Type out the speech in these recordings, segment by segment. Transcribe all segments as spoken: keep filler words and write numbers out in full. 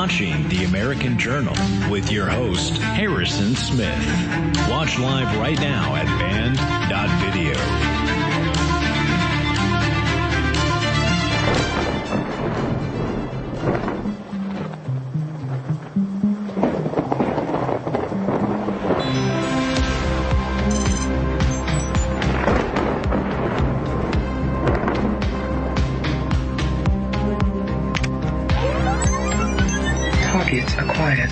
watching The American Journal with your host, Harrison Smith. Watch live right now at band dot video. Targets acquired.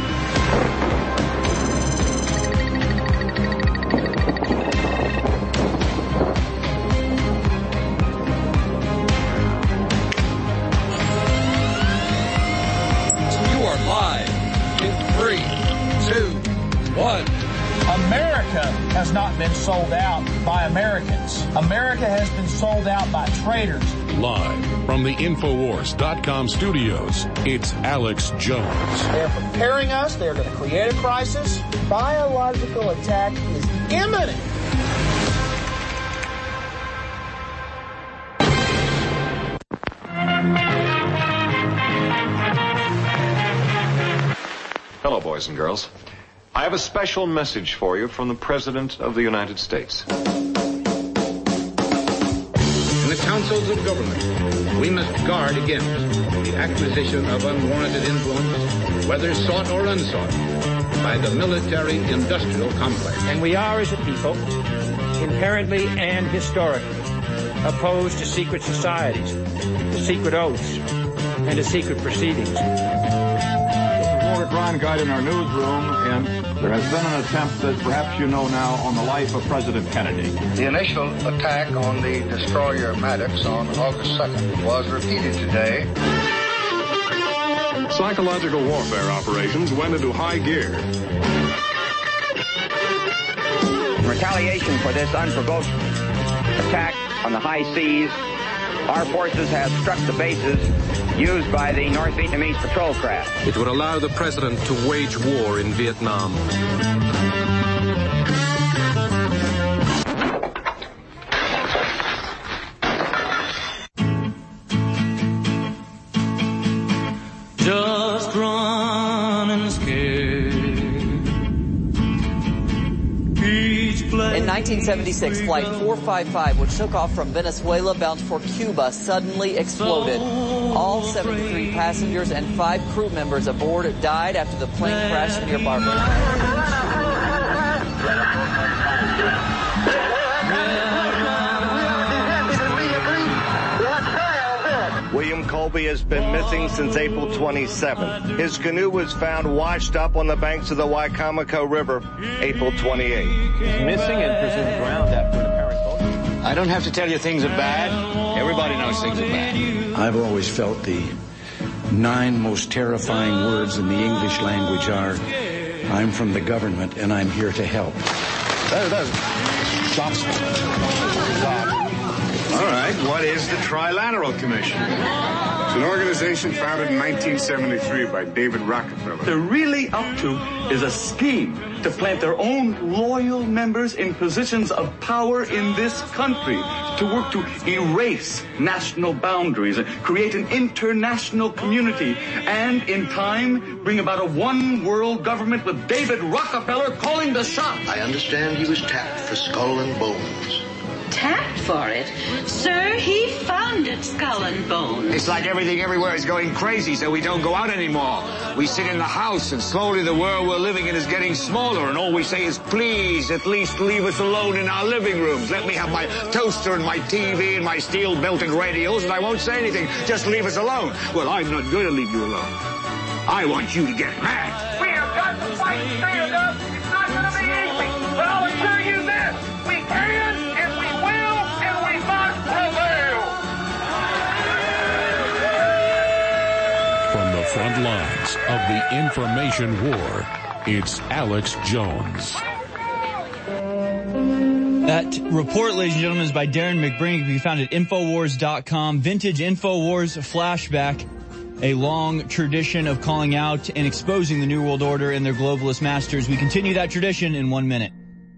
You are live in three, two, one. America has not been sold out by Americans. America has been sold out by traitors. Live from the Infowars dot com studios, it's Alex Jones. They're preparing us. They're going to create a crisis. Biological attack is imminent. Hello, boys and girls. I have a special message for you from the President of the United States. In the councils of government, we must guard against the acquisition of unwarranted influence, whether sought or unsought, by the military-industrial complex. And we are, as a people, inherently and historically opposed to secret societies, to secret oaths, and to secret proceedings. Walter Cronkite in our newsroom, and there has been an attempt, as perhaps you know now, on the life of President Kennedy. The initial attack on the destroyer Maddox on August second was repeated today. Psychological warfare operations went into high gear. In retaliation for this unprovoked attack on the high seas, our forces have struck the bases used by the North Vietnamese patrol craft. It would allow the president to wage war in Vietnam. Just running scared. In nineteen seventy-six, Flight four five five, which took off from Venezuela bound for Cuba, suddenly exploded. All seventy-three passengers and five crew members aboard died after the plane crashed near Barbados. William Colby has been missing since April twenty-seventh. His canoe was found washed up on the banks of the Wicomico River April twenty-eighth. He's missing and presumed drowned after an apparent boat. I don't have to tell you things are bad. Everybody knows things are bad. I've always felt the nine most terrifying words in the English language are, I'm from the government and I'm here to help. There, there. Stop. Stop. All right, what is the Trilateral Commission? It's an organization founded in nineteen seventy-three by David Rockefeller. They're really up to is a scheme to plant their own loyal members in positions of power in this country, to work to erase national boundaries and create an international community, and in time bring about a one world government with David Rockefeller calling the shots. I understand he was tapped for Skull and Bones. Tapped for it? Sir, he founded Skull and Bones. It's like everything everywhere is going crazy, so we don't go out anymore. We sit in the house, and slowly the world we're living in is getting smaller, and all we say is, please, at least leave us alone in our living rooms. Let me have my toaster and my T V and my steel-belted radios, and I won't say anything. Just leave us alone. Well, I'm not going to leave you alone. I want you to get mad. We have got to fight and stand up. It's not going to be easy, but I'll assure you this. We can, and we will, and we must prevail. From the front lines of the information war, it's Alex Jones. That report, ladies and gentlemen, is by Darren McBrink. It can be found at Infowars dot com. Vintage Infowars flashback. A long tradition of calling out and exposing the New World Order and their globalist masters. We continue that tradition in one minute.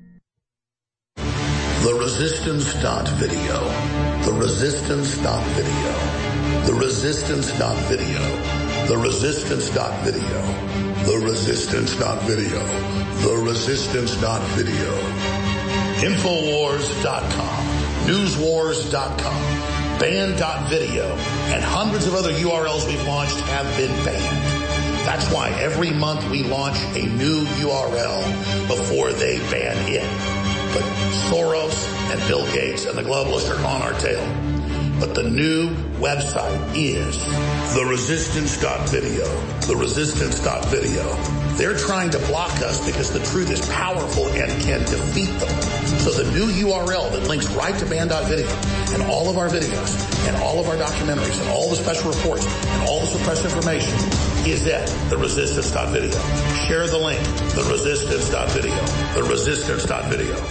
The Resistance dot video. The Resistance dot video. The Resistance dot video. The Resistance.video. The Resistance.video. The Resistance.video. Infowars dot com. Newswars dot com. Banned.video. And hundreds of other U R Ls we've launched have been banned. That's why every month we launch a new U R L before they ban it. But Soros and Bill Gates and the globalists are on our tail. But the new website is the resistance.video. The resistance.video. They're trying to block us because the truth is powerful and can defeat them. So the new U R L that links right to banned.video and all of our videos and all of our documentaries and all the special reports and all the suppressed information is at the resistance.video. Share the link, the resistance.video. The resistance.video.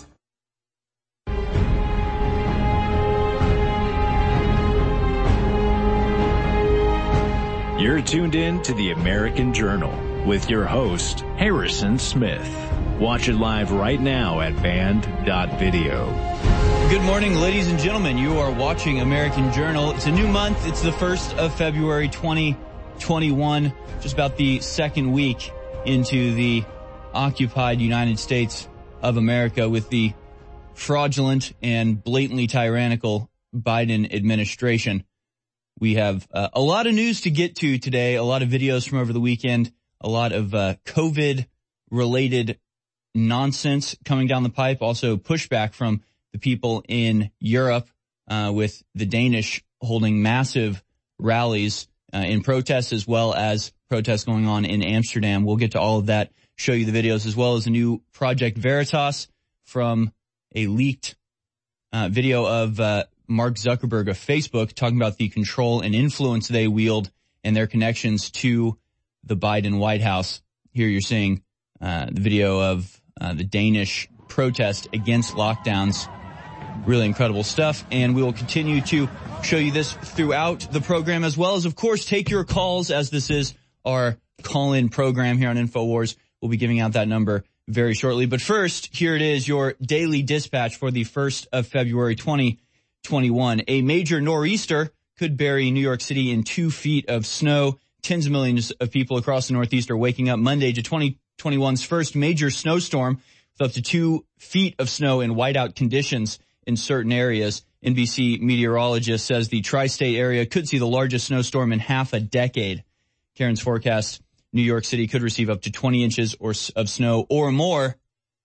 You're tuned in to the American Journal with your host, Harrison Smith. Watch it live right now at banned dot video. Good morning, ladies and gentlemen. You are watching American Journal. It's a new month. It's the first of February twenty twenty-one, just about the second week into the occupied United States of America with the fraudulent and blatantly tyrannical Biden administration. We have uh, a lot of news to get to today, a lot of videos from over the weekend, a lot of uh, COVID-related nonsense coming down the pipe, also pushback from the people in Europe uh, with the Danish holding massive rallies uh, in protests as well as protests going on in Amsterdam. We'll get to all of that, show you the videos, as well as a new Project Veritas from a leaked uh, video of uh Mark Zuckerberg of Facebook talking about the control and influence they wield and their connections to the Biden White House. Here you're seeing uh, the video of uh, the Danish protest against lockdowns. Really incredible stuff. And we will continue to show you this throughout the program, as well as, of course, take your calls, as this is our call-in program here on InfoWars. We'll be giving out that number very shortly. But first, here it is, your daily dispatch for the first of February twenty twenty-one. A major nor'easter could bury New York City in two feet of snow. Tens of millions of people across the Northeast are waking up Monday to twenty twenty-one's first major snowstorm with up to two feet of snow in whiteout conditions in certain areas. N B C meteorologist says the tri-state area could see the largest snowstorm in half a decade. Karen's forecast, New York City could receive up to twenty inches or of snow or more.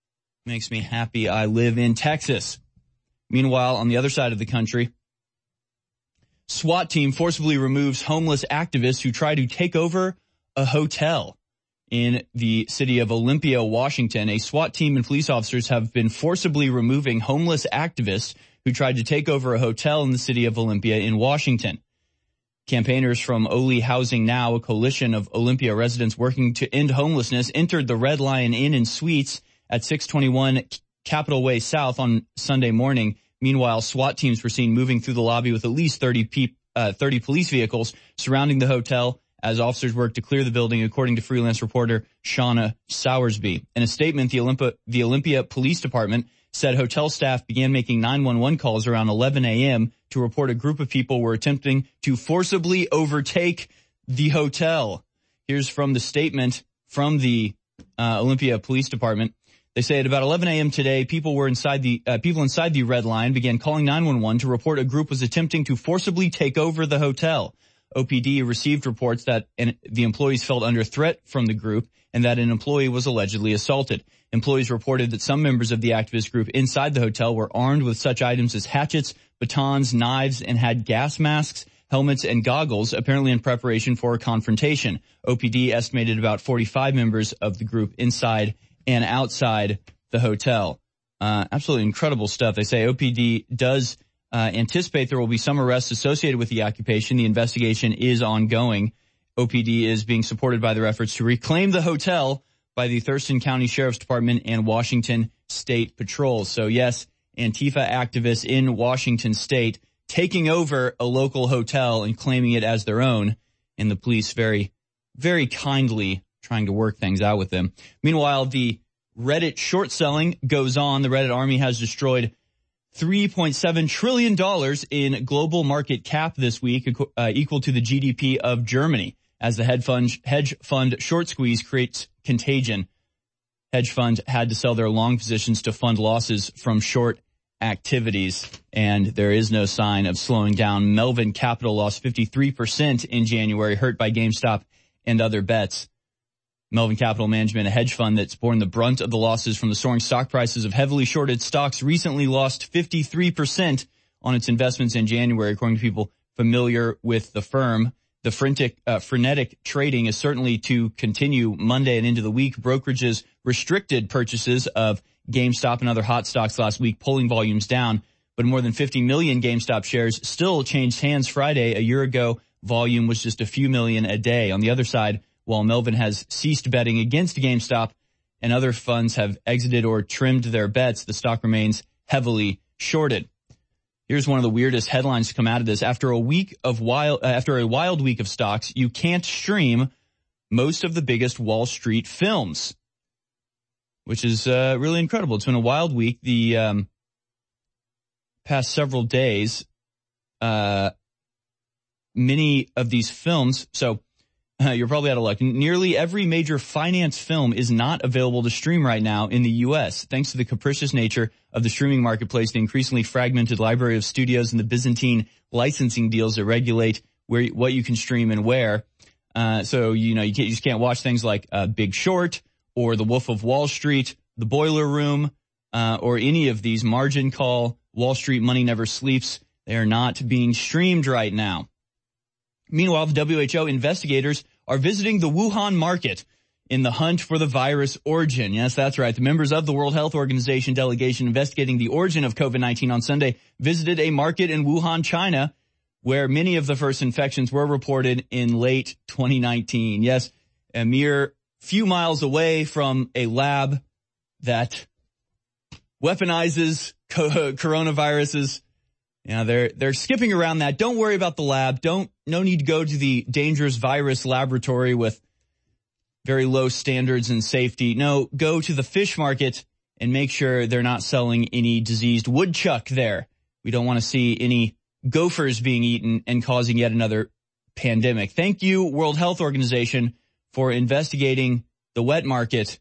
Makes me happy I live in Texas. Meanwhile, on the other side of the country, SWAT team forcibly removes homeless activists who try to take over a hotel in the city of Olympia, Washington. A SWAT team and police officers have been forcibly removing homeless activists who tried to take over a hotel in the city of Olympia in Washington. Campaigners from Oli Housing Now, a coalition of Olympia residents working to end homelessness, entered the Red Lion Inn and Suites at six twenty-one Capitol Way South on Sunday morning. Meanwhile, SWAT teams were seen moving through the lobby with at least thirty, pe- uh, thirty police vehicles surrounding the hotel as officers worked to clear the building, according to freelance reporter Shauna Sowersby. In a statement, the Olympia, the Olympia Police Department said hotel staff began making nine one one calls around eleven a.m. to report a group of people were attempting to forcibly overtake the hotel. Here's from the statement from the uh, Olympia Police Department. They say at about eleven a.m. today, people were inside the uh, people inside the Red Line began calling nine one one to report a group was attempting to forcibly take over the hotel. O P D received reports that an, the employees felt under threat from the group and that an employee was allegedly assaulted. Employees reported that some members of the activist group inside the hotel were armed with such items as hatchets, batons, knives, and had gas masks, helmets, and goggles, apparently in preparation for a confrontation. O P D estimated about forty-five members of the group inside and outside the hotel. Uh, absolutely incredible stuff. They say O P D does uh, anticipate there will be some arrests associated with the occupation. The investigation is ongoing. O P D is being supported by their efforts to reclaim the hotel by the Thurston County Sheriff's Department and Washington State Patrol. So yes, Antifa activists in Washington State taking over a local hotel and claiming it as their own, and the police very, very kindly trying to work things out with them. Meanwhile, the Reddit short selling goes on. The Reddit army has destroyed three point seven trillion dollars in global market cap this week, uh, equal to the G D P of Germany. as the hedge fund, hedge fund short squeeze creates contagion. Hedge funds had to sell their long positions to fund losses from short activities, and there is no sign of slowing down. Melvin Capital lost fifty-three percent in January, hurt by GameStop and other bets. Melvin Capital Management, a hedge fund that's borne the brunt of the losses from the soaring stock prices of heavily shorted stocks, recently lost fifty-three percent on its investments in January, according to people familiar with the firm. The frenetic, uh, frenetic trading is certainly to continue Monday and into the week. Brokerages restricted purchases of GameStop and other hot stocks last week, pulling volumes down. But more than fifty million GameStop shares still changed hands Friday. A year ago, volume was just a few million a day. On the other side, while Melvin has ceased betting against GameStop and other funds have exited or trimmed their bets, the stock remains heavily shorted. Here's one of the weirdest headlines to come out of this. After a week of wild, uh, after a wild week of stocks, you can't stream most of the biggest Wall Street films, which is uh, really incredible. It's been a wild week. The um, past several days, uh, many of these films. So. Uh, you're probably out of luck. Nearly every major finance film is not available to stream right now in the U S, thanks to the capricious nature of the streaming marketplace, the increasingly fragmented library of studios, and the Byzantine licensing deals that regulate where what you can stream and where. Uh, so, you know, you, can't, you just can't watch things like uh, Big Short or The Wolf of Wall Street, The Boiler Room, uh, or any of these. Margin Call, Wall Street Money Never Sleeps. They are not being streamed right now. Meanwhile, the W H O investigators are visiting the Wuhan market in the hunt for the virus origin. Yes, that's right. The members of the World Health Organization delegation investigating the origin of COVID nineteen on Sunday visited a market in Wuhan, China, where many of the first infections were reported in late twenty nineteen. Yes, a mere few miles away from a lab that weaponizes co- coronaviruses. You know, they're, they're skipping around that. Don't worry about the lab. Don't, no need to go to the dangerous virus laboratory with very low standards and safety. No, go to the fish market and make sure they're not selling any diseased woodchuck there. We don't want to see any gophers being eaten and causing yet another pandemic. Thank you, World Health Organization, for investigating the wet market.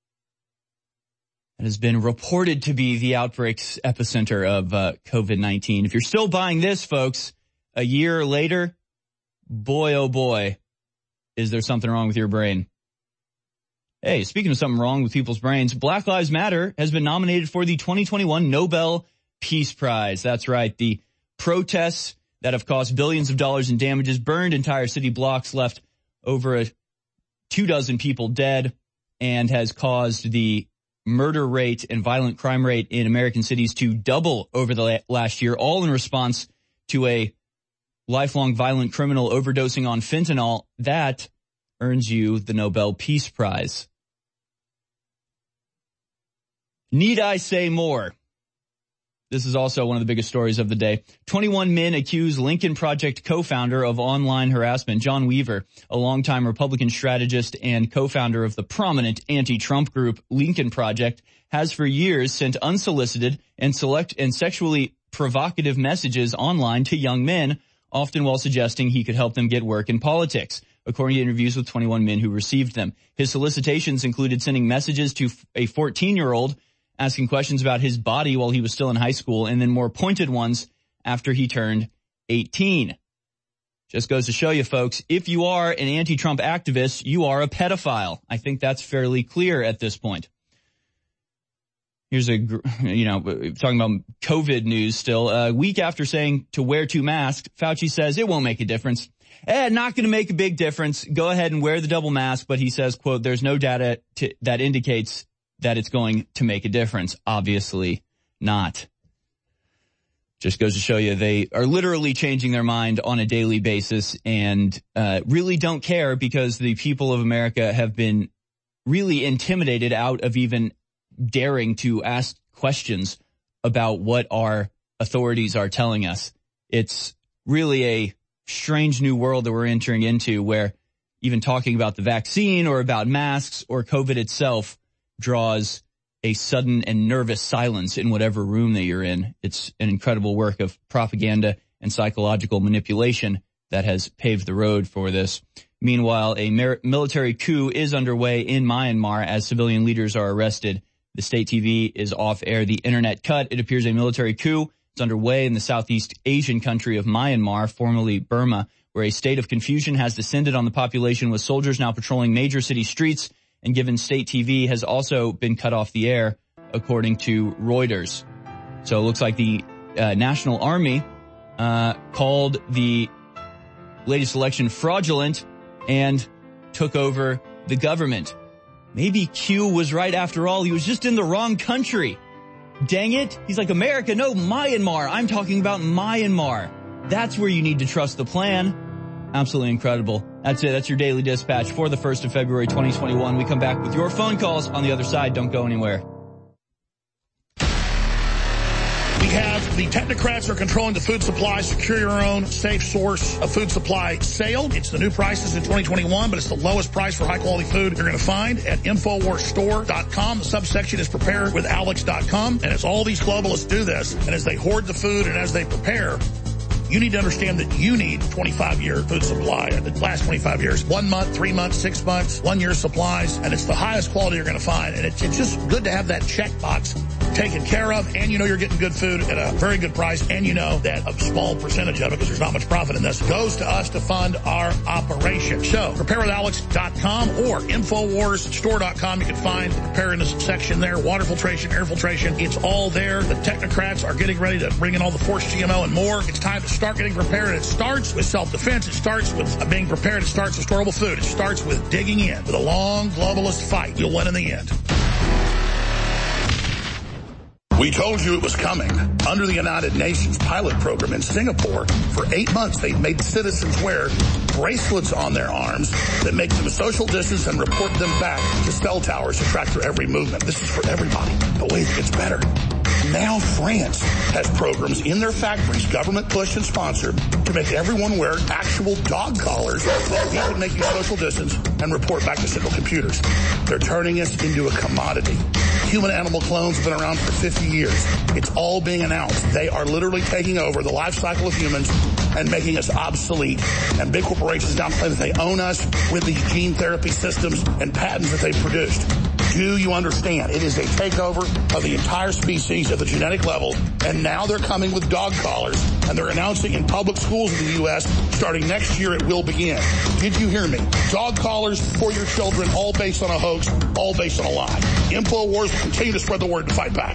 It has been reported to be the outbreak's epicenter of uh, COVID nineteen. If you're still buying this, folks, a year later, boy, oh boy, is there something wrong with your brain. Hey, speaking of something wrong with people's brains, Black Lives Matter has been nominated for the twenty twenty-one Nobel Peace Prize. That's right. The protests that have cost billions of dollars in damages, burned entire city blocks, left over a two dozen people dead, and has caused the murder rate and violent crime rate in American cities to double over the la- last year, all in response to a lifelong violent criminal overdosing on fentanyl. That earns you the Nobel Peace Prize. Need I say more? This is also one of the biggest stories of the day. twenty-one men accuse Lincoln Project co-founder of online harassment. John Weaver, a longtime Republican strategist and co-founder of the prominent anti-Trump group Lincoln Project, has for years sent unsolicited and select and sexually provocative messages online to young men, often while suggesting he could help them get work in politics, according to interviews with twenty-one men who received them. His solicitations included sending messages to a fourteen-year-old asking questions about his body while he was still in high school, and then more pointed ones after he turned eighteen. Just goes to show you, folks, if you are an anti-Trump activist, you are a pedophile. I think that's fairly clear at this point. Here's a, you know, talking about COVID news still. A week after saying to wear two masks, Fauci says it won't make a difference. Eh, not going to make a big difference. Go ahead and wear the double mask. But he says, quote, there's no data to, that indicates that it's going to make a difference. Obviously not. Just goes to show you they are literally changing their mind on a daily basis and uh really don't care, because the people of America have been really intimidated out of even daring to ask questions about what our authorities are telling us. It's really a strange new world that we're entering into, where even talking about the vaccine or about masks or COVID itself draws a sudden and nervous silence in whatever room that you're in. It's an incredible work of propaganda and psychological manipulation that has paved the road for this. Meanwhile, a mer- military coup is underway in Myanmar as civilian leaders are arrested. The state T V is off air. The internet cut. It appears a military coup is underway in the Southeast Asian country of Myanmar, formerly Burma, where a state of confusion has descended on the population with soldiers now patrolling major city streets, and given state T V has also been cut off the air, according to Reuters. So it looks like the uh, National Army uh called the latest election fraudulent and took over the government. Maybe Q was right after all. He was just in the wrong country. Dang it. He's like, America, no, Myanmar. I'm talking about Myanmar. That's where you need to trust the plan. Absolutely incredible. That's it. That's your Daily Dispatch for the first of February, twenty twenty-one. We come back with your phone calls on the other side. Don't go anywhere. We have the technocrats are controlling the food supply. Secure your own safe source of food supply sale. It's the new prices in twenty twenty-one, but it's the lowest price for high-quality food you're going to find at Infowars Store dot com. The subsection is prepare with alex dot com. And as all these globalists do this, and as they hoard the food and as they prepare, you need to understand that you need twenty-five year food supply. The last twenty-five years, one month, three months, six months, one year supplies, and it's the highest quality you're going to find. And it's, it's just good to have that checkbox taken care of, and you know you're getting good food at a very good price, and you know that a small percentage of it, because there's not much profit in this, goes to us to fund our operation. So, prepare with alex dot com or Infowars Store dot com. You can find the preparedness section there, water filtration, air filtration. It's all there. The technocrats are getting ready to bring in all the forced G M O and more. It's time to start getting prepared. It starts with self-defense. It starts with being prepared. It starts with storable food. It starts with digging in. With a long globalist fight, you'll win in the end. We told you it was coming. Under the United Nations pilot program in Singapore, for eight months, they've made citizens wear bracelets on their arms that make them social distance and report them back to cell towers to track their every movement. This is for everybody. But wait, it gets better. Now France has programs in their factories, government pushed and sponsored, to make everyone wear actual dog collars that would make you social distance and report back to central computers. They're turning us into a commodity. Human-animal clones have been around for fifty years. It's all being announced. They are literally taking over the life cycle of humans and making us obsolete. And big corporations now claim that they own us with these gene therapy systems and patents that they've produced. Do you understand? It is a takeover of the entire species at the genetic level, and now they're coming with dog collars, and they're announcing in public schools in the U S starting next year it will begin. Did you hear me? Dog collars for your children, all based on a hoax, all based on a lie. InfoWars will continue to spread the word to fight back.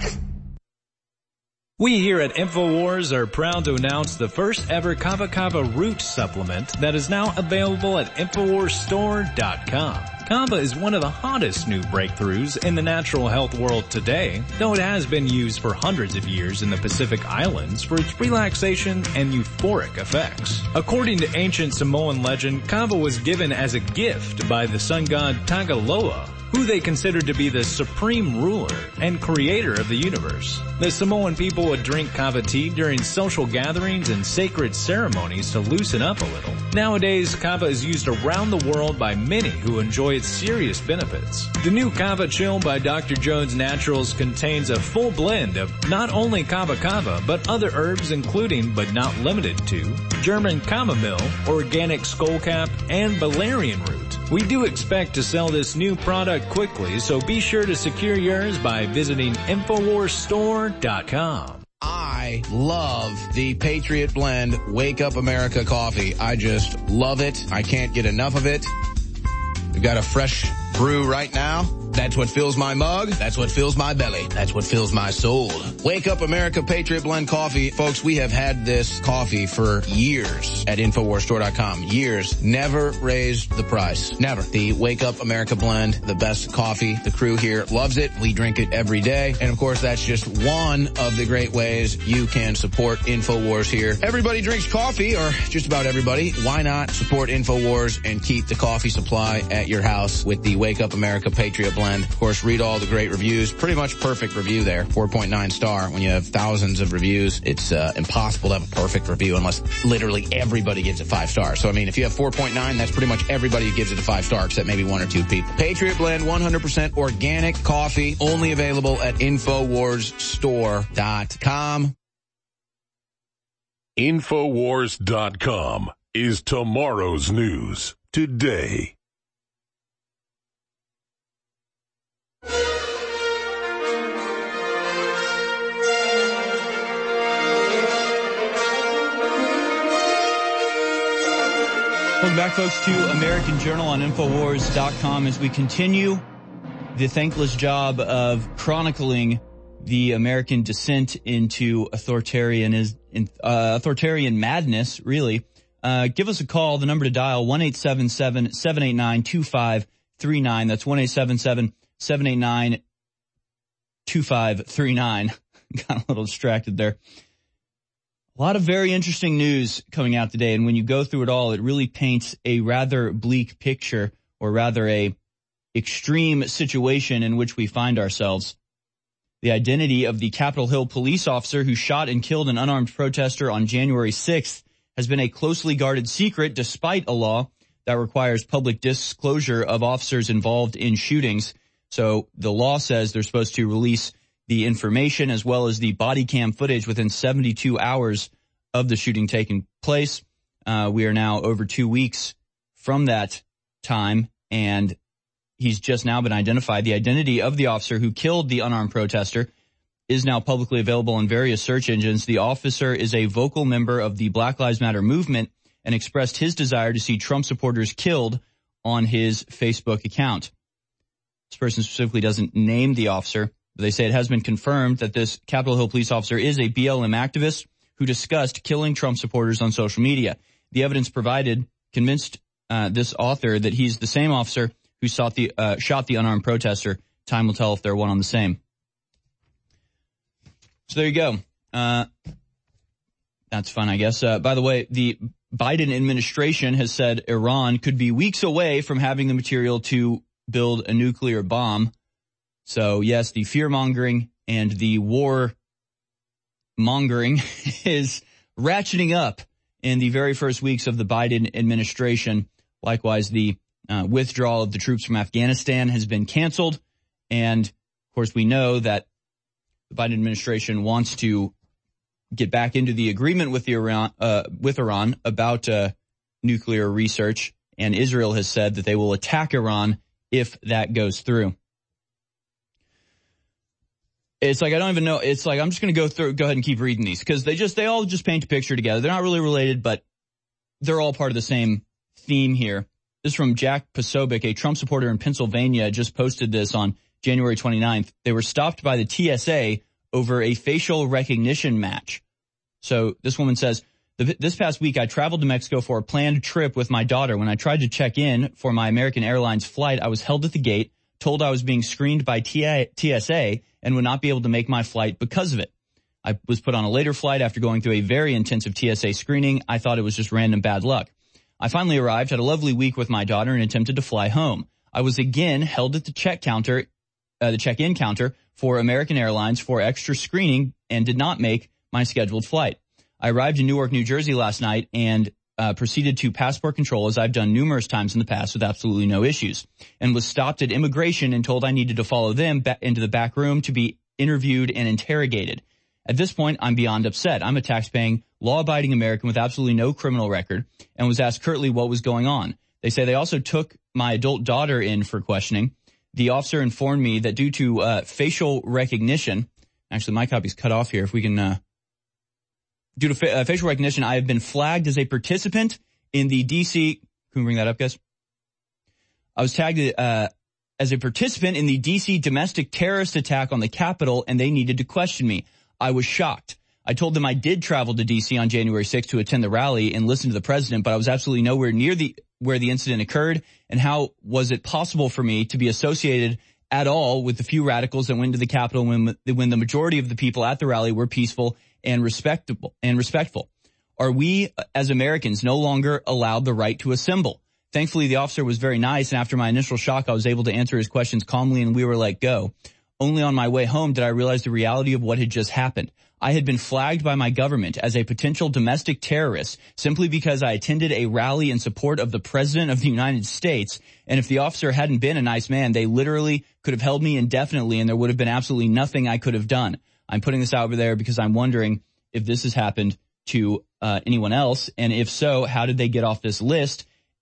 We here at InfoWars are proud to announce the first ever Kava Kava root supplement that is now available at Infowars Store dot com. Kava is one of the hottest new breakthroughs in the natural health world today, though it has been used for hundreds of years in the Pacific Islands for its relaxation and euphoric effects. According to ancient Samoan legend, Kava was given as a gift by the sun god Tagaloa, who they considered to be the supreme ruler and creator of the universe. The Samoan people would drink kava tea during social gatherings and sacred ceremonies to loosen up a little. Nowadays, kava is used around the world by many who enjoy its serious benefits. The new Kava Chill by Doctor Jones Naturals contains a full blend of not only kava kava, but other herbs including, but not limited to, German chamomile, organic skullcap, and valerian root. We do expect to sell this new product quickly, so be sure to secure yours by visiting Infowars Store dot com. I love the Patriot Blend Wake Up America coffee. I just love it. I can't get enough of it. We've got a fresh brew right now. That's what fills my mug. That's what fills my belly. That's what fills my soul. Wake Up America Patriot Blend Coffee. Folks, we have had this coffee for years at Infowars Store dot com. Years. Never raised the price. Never. The Wake Up America Blend, the best coffee. The crew here loves it. We drink it every day. And of course, that's just one of the great ways you can support InfoWars here. Everybody drinks coffee, or just about everybody. Why not support InfoWars and keep the coffee supply at your house with the Wake Up America Patriot Blend? Of course, read all the great reviews. Pretty much perfect review there. four point nine star. When you have thousands of reviews, it's uh, impossible to have a perfect review unless literally everybody gives it five stars. So, I mean, if you have four point nine, that's pretty much everybody who gives it a five star, except maybe one or two people. Patriot Blend, one hundred percent organic coffee, only available at Infowars Store dot com. Infowars dot com is tomorrow's news. today. Welcome back, folks, to American Journal on Infowars dot com as we continue the thankless job of chronicling the American descent into authoritarian is uh, authoritarian madness, really. Uh, give us a call. The number to dial, one eight seven seven, seven eight nine, two five three nine. That's one eight seven seven, seven eight nine, two five three nine. Got a little distracted there. A lot of very interesting news coming out today, and when you go through it all, it really paints a rather bleak picture, or rather a extreme situation in which we find ourselves. The identity of the Capitol Hill police officer who shot and killed an unarmed protester on January sixth has been a closely guarded secret despite a law that requires public disclosure of officers involved in shootings. So the law says they're supposed to release the information as well as the body cam footage within seventy-two hours of the shooting taking place. Uh, we are now over two weeks from that time, and he's just now been identified. The identity of the officer who killed the unarmed protester is now publicly available on various search engines. The officer is a vocal member of the Black Lives Matter movement and expressed his desire to see Trump supporters killed on his Facebook account. This person specifically doesn't name the officer, but they say it has been confirmed that this Capitol Hill police officer is a B L M activist who discussed killing Trump supporters on social media. The evidence provided convinced uh, this author that he's the same officer who sought the, uh, shot the unarmed protester. Time will tell if they're one on the same. So there you go. Uh, that's fun, I guess. Uh, by the way, the Biden administration has said Iran could be weeks away from having the material to build a nuclear bomb. So, yes, the fear-mongering and the war-mongering is ratcheting up in the very first weeks of the Biden administration. Likewise, the uh, withdrawal of the troops from Afghanistan has been canceled. And, of course, we know that the Biden administration wants to get back into the agreement with the Iran, uh, with Iran about uh, nuclear research. And Israel has said that they will attack Iran if that goes through. It's like, I don't even know. It's like, I'm just going to go through, go ahead and keep reading these because they just, they all just paint a picture together. They're not really related, but they're all part of the same theme here. This is from Jack Posobiec, a Trump supporter in Pennsylvania, just posted this on January twenty-ninth. They were stopped by the T S A over a facial recognition match. So this woman says, this past week I traveled to Mexico for a planned trip with my daughter. When I tried to check in for my American Airlines flight, I was held at the gate, told I was being screened by T S A and would not be able to make my flight because of it. I was put on a later flight after going through a very intensive T S A screening. I thought it was just random bad luck. I finally arrived, had a lovely week with my daughter, and attempted to fly home. I was again held at the check counter, uh, the check-in counter for American Airlines for extra screening and did not make my scheduled flight. I arrived in Newark, New Jersey last night and uh, proceeded to passport control, as I've done numerous times in the past with absolutely no issues, and was stopped at immigration and told I needed to follow them back into the back room to be interviewed and interrogated. At this point, I'm beyond upset. I'm a tax-paying, law-abiding American with absolutely no criminal record and was asked curtly what was going on. They say they also took my adult daughter in for questioning. The officer informed me that due to uh, facial recognition, actually my copy's cut off here, if we can, uh, due to fa- uh, facial recognition, I have been flagged as a participant in the D C, can we bring that up, guys? I was tagged uh, as a participant in the D C domestic terrorist attack on the Capitol, and they needed to question me. I was shocked. I told them I did travel to D C on January sixth to attend the rally and listen to the president, but I was absolutely nowhere near the where the incident occurred, and how was it possible for me to be associated at all with the few radicals that went to the Capitol when, when the majority of the people at the rally were peaceful and respectable and respectful? Are we as Americans no longer allowed the right to assemble? Thankfully, the officer was very nice, and after my initial shock, I was able to answer his questions calmly, and we were let go. Only on my way home did I realize the reality of what had just happened. I had been flagged by my government as a potential domestic terrorist simply because I attended a rally in support of the President of the United States, and if the officer hadn't been a nice man, they literally could have held me indefinitely, and there would have been absolutely nothing I could have done. I'm putting this out there because I'm wondering if this has happened to uh, anyone else, and if so, how did they get off this list?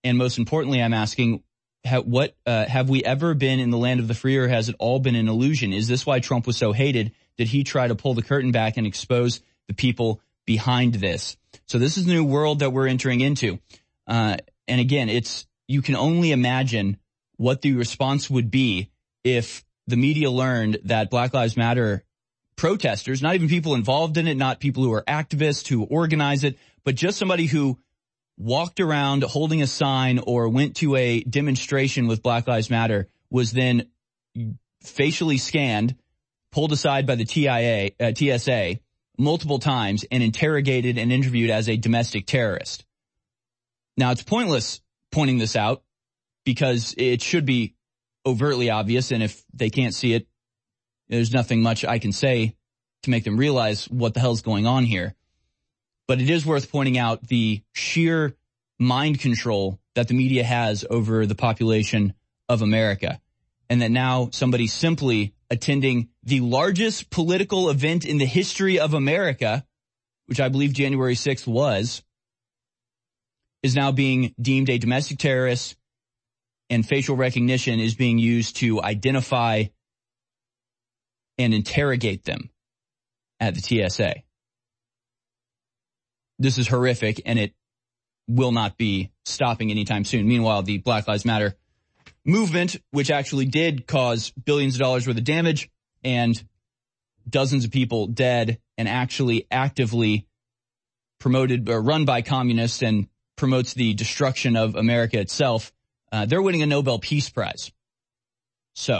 And most importantly, I'm asking, ha, what uh, have we ever been in the land of the free, or has it all been an illusion? Is this why Trump was so hated? Did he try to pull the curtain back and expose the people behind this? So this is the new world that we're entering into. Uh, and again, it's you can only imagine what the response would be if the media learned that Black Lives Matter protesters, not even people involved in it, not people who are activists who organize it, but just somebody who walked around holding a sign or went to a demonstration with Black Lives Matter, was then facially scanned, pulled aside by the T I A, uh, T S A multiple times, and interrogated and interviewed as a domestic terrorist. Now, it's pointless pointing this out because it should be overtly obvious, and if they can't see it, there's nothing much I can say to make them realize what the hell's going on here. But it is worth pointing out the sheer mind control that the media has over the population of America, and that now somebody simply attending the largest political event in the history of America, which I believe January sixth was, is now being deemed a domestic terrorist, and facial recognition is being used to identify and interrogate them at the T S A. This is horrific, and it will not be stopping anytime soon. Meanwhile, the Black Lives Matter movement, which actually did cause billions of dollars worth of damage and dozens of people dead, and actually actively promoted or run by communists and promotes the destruction of America itself, uh, they're winning a Nobel Peace Prize. So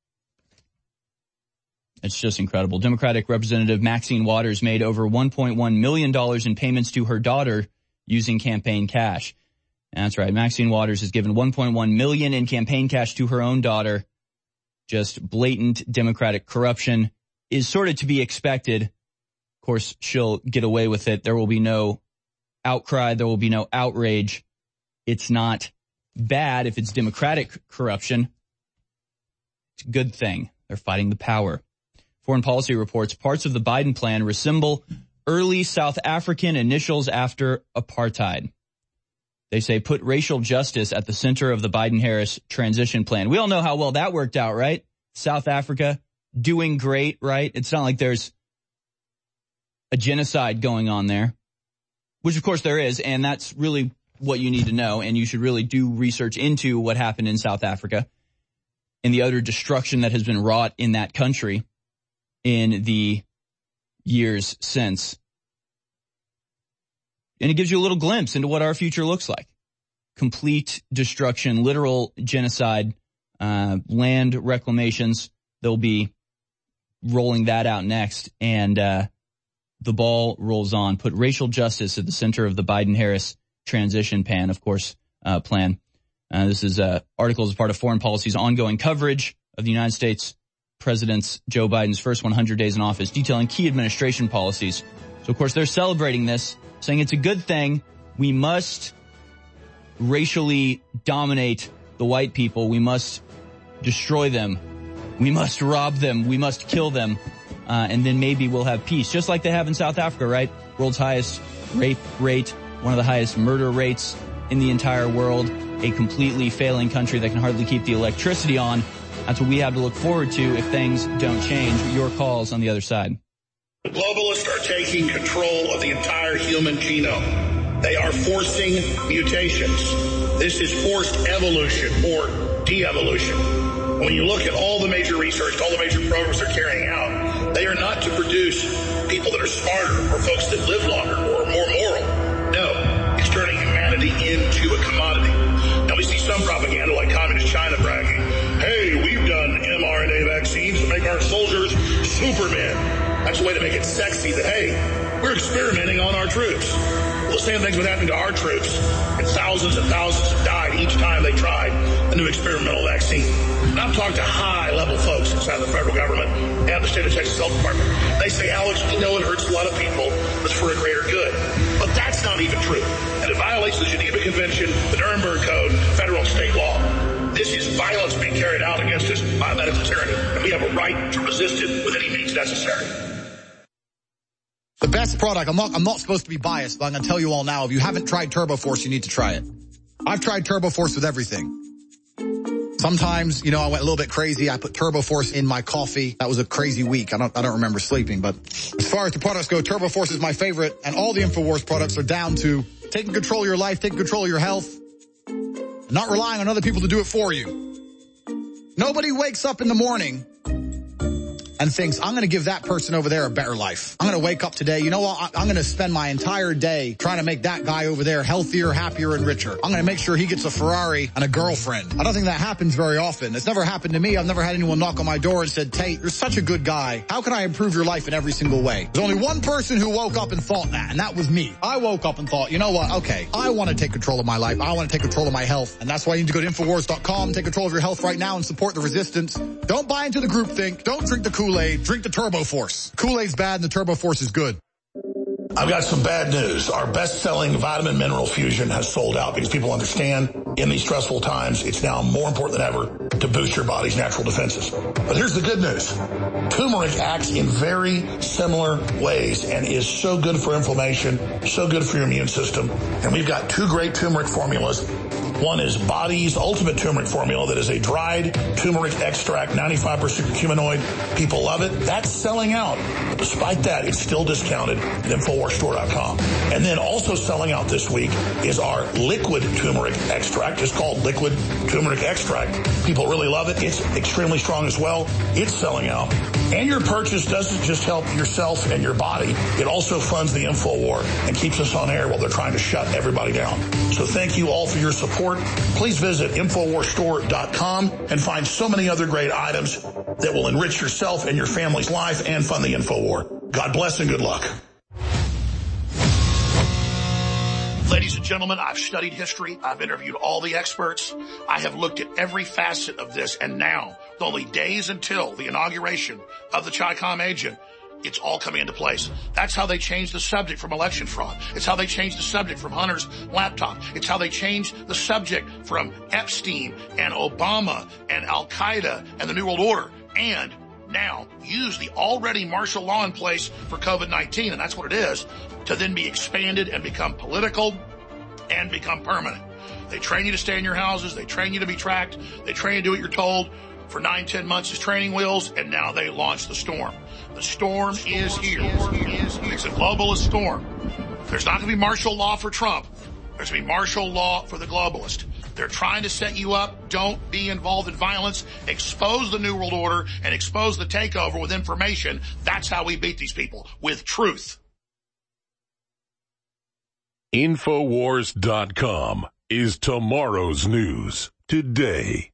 it's just incredible. Democratic Representative Maxine Waters made over one point one million dollars in payments to her daughter using campaign cash. That's right. Maxine Waters has given one point one million dollars in campaign cash to her own daughter. Just blatant Democratic corruption is sort of to be expected. Of course, she'll get away with it. There will be no outcry. There will be no outrage. It's not bad if it's Democratic corruption. It's a good thing. They're fighting the power. Foreign Policy reports parts of the Biden plan resemble early South African initials after apartheid. They say put racial justice at the center of the Biden-Harris transition plan. We all know how well that worked out, right? South Africa doing great, right? It's not like there's a genocide going on there, which of course there is, and that's really what you need to know, and you should really do research into what happened in South Africa and the utter destruction that has been wrought in that country in the years since. And it gives you a little glimpse into what our future looks like. Complete destruction, literal genocide, uh, land reclamations. They'll be rolling that out next. And uh, the ball rolls on. Put racial justice at the center of the Biden-Harris transition plan, of course, uh, plan. Uh, this is uh, articles as part of Foreign Policy's ongoing coverage of the United States President Joe Biden's first one hundred days in office, detailing key administration policies. So, of course, they're celebrating this, saying it's a good thing. We must racially dominate the white people. We must destroy them. We must rob them. We must kill them. Uh, and then maybe we'll have peace, just like they have in South Africa, right? World's highest rape rate, one of the highest murder rates in the entire world, a completely failing country that can hardly keep the electricity on. That's what we have to look forward to if things don't change. Your calls on the other side. The globalists are taking control of the entire human genome. They are forcing mutations. This is forced evolution or de-evolution. When you look at all the major research, all the major programs they're carrying out, they are not to produce people that are smarter or folks that live longer or more moral. No, it's turning humanity into a commodity. Now we see some propaganda like Communist China bragging, hey, we've done mRNA vaccines to make our soldiers supermen. That's a way to make it sexy that, hey, we're experimenting on our troops. Well, the same thing's been happening to our troops, and thousands and thousands have died each time they tried a new experimental vaccine. And I've talked to high-level folks inside the federal government and the state of Texas Health Department. They say, Alex, we know it hurts a lot of people, but it's for a greater good. But that's not even true. And it violates the Geneva Convention, the Nuremberg Code, federal and state law. This is violence being carried out against us by medical tyranny, and we have a right to resist it with any means necessary. The best product, I'm not, I'm not supposed to be biased, but I'm going to tell you all now, if you haven't tried TurboForce, you need to try it. I've tried Turbo Force with everything. Sometimes, you know, I went a little bit crazy. I put Turbo Force in my coffee. That was a crazy week. I don't, I don't remember sleeping, but as far as the products go, Turbo Force is my favorite, and all the InfoWars products are down to taking control of your life, taking control of your health, not relying on other people to do it for you. Nobody wakes up in the morning and thinks, I'm going to give that person over there a better life. I'm going to wake up today. You know what? I'm going to spend my entire day trying to make that guy over there healthier, happier, and richer. I'm going to make sure he gets a Ferrari and a girlfriend. I don't think that happens very often. It's never happened to me. I've never had anyone knock on my door and said, Tate, you're such a good guy. How can I improve your life in every single way? There's only one person who woke up and thought that, and that was me. I woke up and thought, you know what? Okay, I want to take control of my life. I want to take control of my health. And that's why you need to go to Infowars dot com, take control of your health right now and support the resistance. Don't buy into the groupthink. Don't drink the Kool-Aid. Drink the Turbo Force. Kool-Aid's bad and the Turbo Force is good. I've got some bad news. Our best-selling vitamin mineral fusion has sold out because people understand in these stressful times, it's now more important than ever to boost your body's natural defenses. But here's the good news. Turmeric acts in very similar ways and is so good for inflammation, so good for your immune system. And we've got two great turmeric formulas. One is Body's Ultimate Turmeric Formula that is a dried turmeric extract, ninety-five percent curcuminoid. People love it. That's selling out. But despite that, it's still discounted at Infowars Store dot com. And then also selling out this week is our liquid turmeric extract. It's called liquid turmeric extract. People really love it. It's extremely strong as well. It's selling out. And your purchase doesn't just help yourself and your body. It also funds the InfoWar and keeps us on air while they're trying to shut everybody down. So thank you all for your support. Please visit Infowars Store dot com and find so many other great items that will enrich yourself and your family's life and fund the InfoWar. God bless and good luck. Ladies and gentlemen, I've studied history. I've interviewed all the experts. I have looked at every facet of this, and now, with only days until the inauguration of the Chi-Com agent, it's all coming into place. That's how they changed the subject from election fraud. It's how they changed the subject from Hunter's laptop. It's how they changed the subject from Epstein and Obama and Al-Qaeda and the New World Order. And now use the already martial law in place for COVID nineteen, and that's what it is, to then be expanded and become political and become permanent. They train you to stay in your houses. They train you to be tracked. They train you to do what you're told for nine, ten months as training wheels, and now they launch the storm. The storm, storm is here. Is here. It's a globalist storm. There's not going to be martial law for Trump. There's going to be martial law for the globalist. They're trying to set you up. Don't be involved in violence. Expose the New World Order and expose the takeover with information. That's how we beat these people, with truth. Infowars dot com is tomorrow's news today.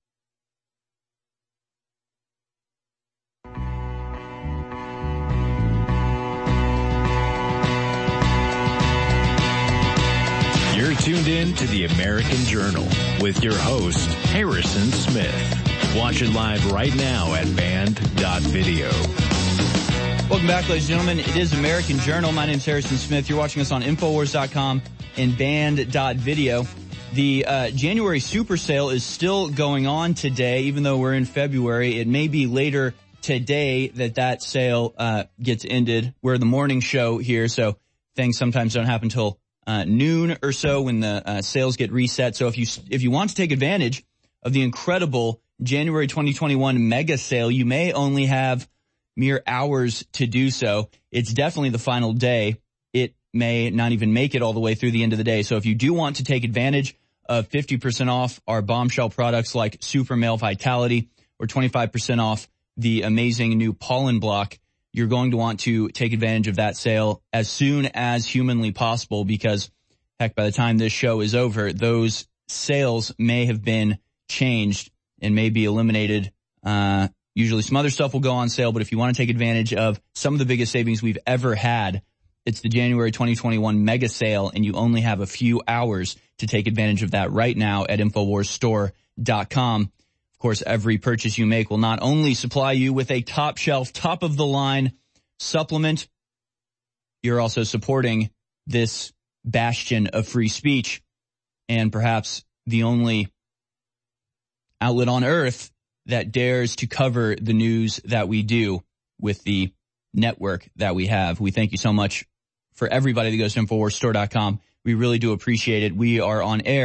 You're tuned in to the American Journal with your host, Harrison Smith. Watch it live right now at band dot video. Welcome back, ladies and gentlemen. It is American Journal. My name is Harrison Smith. You're watching us on Infowars dot com and band dot video. The uh, January Super Sale is still going on today, even though we're in February. It may be later today that that sale uh, gets ended. We're the morning show here, so things sometimes don't happen until Uh, noon or so when the uh, sales get reset. So if you if you want to take advantage of the incredible January twenty twenty-one mega sale, you may only have mere hours to do so. It's definitely the final day. It may not even make it all the way through the end of the day. So if you do want to take advantage of fifty percent off our bombshell products like Super Male Vitality or twenty-five percent off the amazing new Pollen Block, you're going to want to take advantage of that sale as soon as humanly possible because, heck, by the time this show is over, those sales may have been changed and may be eliminated. Uh, usually some other stuff will go on sale, but if you want to take advantage of some of the biggest savings we've ever had, it's the January twenty twenty-one mega sale, and you only have a few hours to take advantage of that right now at Infowars Store dot com. Of course, every purchase you make will not only supply you with a top shelf, top of the line supplement, you're also supporting this bastion of free speech and perhaps the only outlet on earth that dares to cover the news that we do with the network that we have. We thank you so much for everybody that goes to Infowars Store dot com. We really do appreciate it. We are on air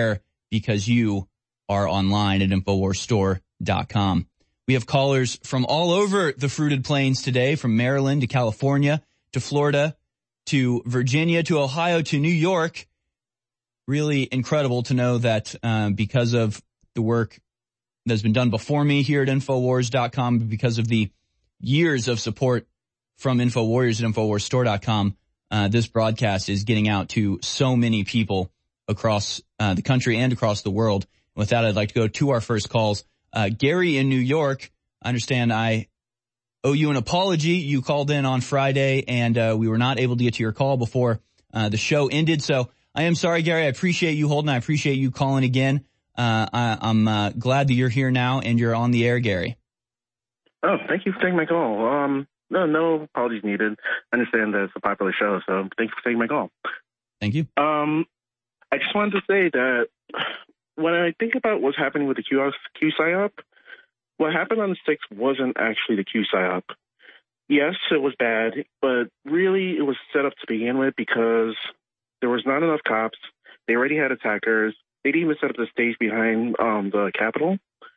because you are online at infowars store dot com. We have callers from all over the fruited plains today, from Maryland to California to Florida to Virginia to Ohio to New York. Really incredible to know that uh, because of the work that's been done before me here at infowars dot com, because of the years of support from InfoWarriors at infowars store dot com, uh, this broadcast is getting out to so many people across uh, the country and across the world. With that, I'd like to go to our first calls. Uh, Gary in New York, I understand I owe you an apology. You called in on Friday, and uh, we were not able to get to your call before uh, the show ended. So I am sorry, Gary. I appreciate you holding. I appreciate you calling again. Uh, I, I'm uh, glad that you're here now and you're on the air, Gary. Oh, thank you for taking my call. Um, no, no apologies needed. I understand that it's a popular show, so thank you for taking my call. Thank you. Um, I just wanted to say that when I think about what's happening with the Q, Q PSYOP, what happened on the sixth wasn't actually the Q PSYOP. Yes, it was bad, but really it was set up to begin with because there was not enough cops. They already had attackers. They didn't even set up the stage behind um, the Capitol.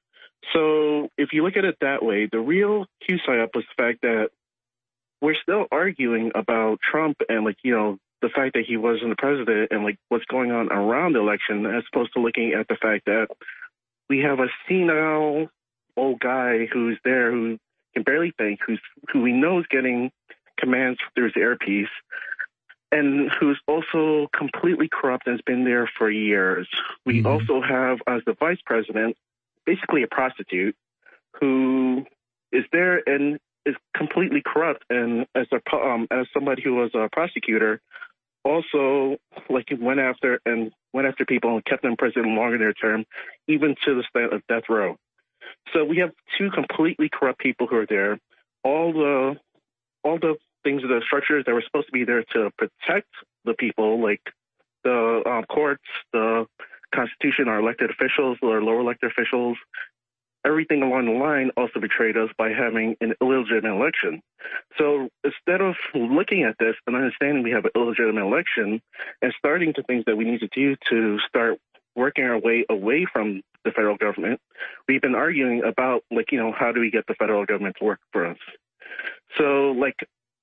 So if you look at it that way, the real Q PSYOP was the fact that we're still arguing about Trump and, like, you know, the fact that he wasn't the president and, like, what's going on around the election, as opposed to looking at the fact that we have a senile old guy who's there who can barely think, who's who we know is getting commands through his earpiece, and who's also completely corrupt and has been there for years. We mm-hmm. also have, as the vice president, basically a prostitute who is there and is completely corrupt. And as a um, as somebody who was a prosecutor, also like went after and went after people and kept them in prison longer than their term, even to the state of death row. So we have two completely corrupt people who are there. All the all the things, the structures that were supposed to be there to protect the people, like the um, courts, the Constitution, our elected officials, our lower elected officials, everything along the line also betrayed us by having an illegitimate election. So instead of looking at this and understanding we have an illegitimate election and starting to things that we need to do to start working our way away from the federal government, we've been arguing about, like, you know, how do we get the federal government to work for us? So, like,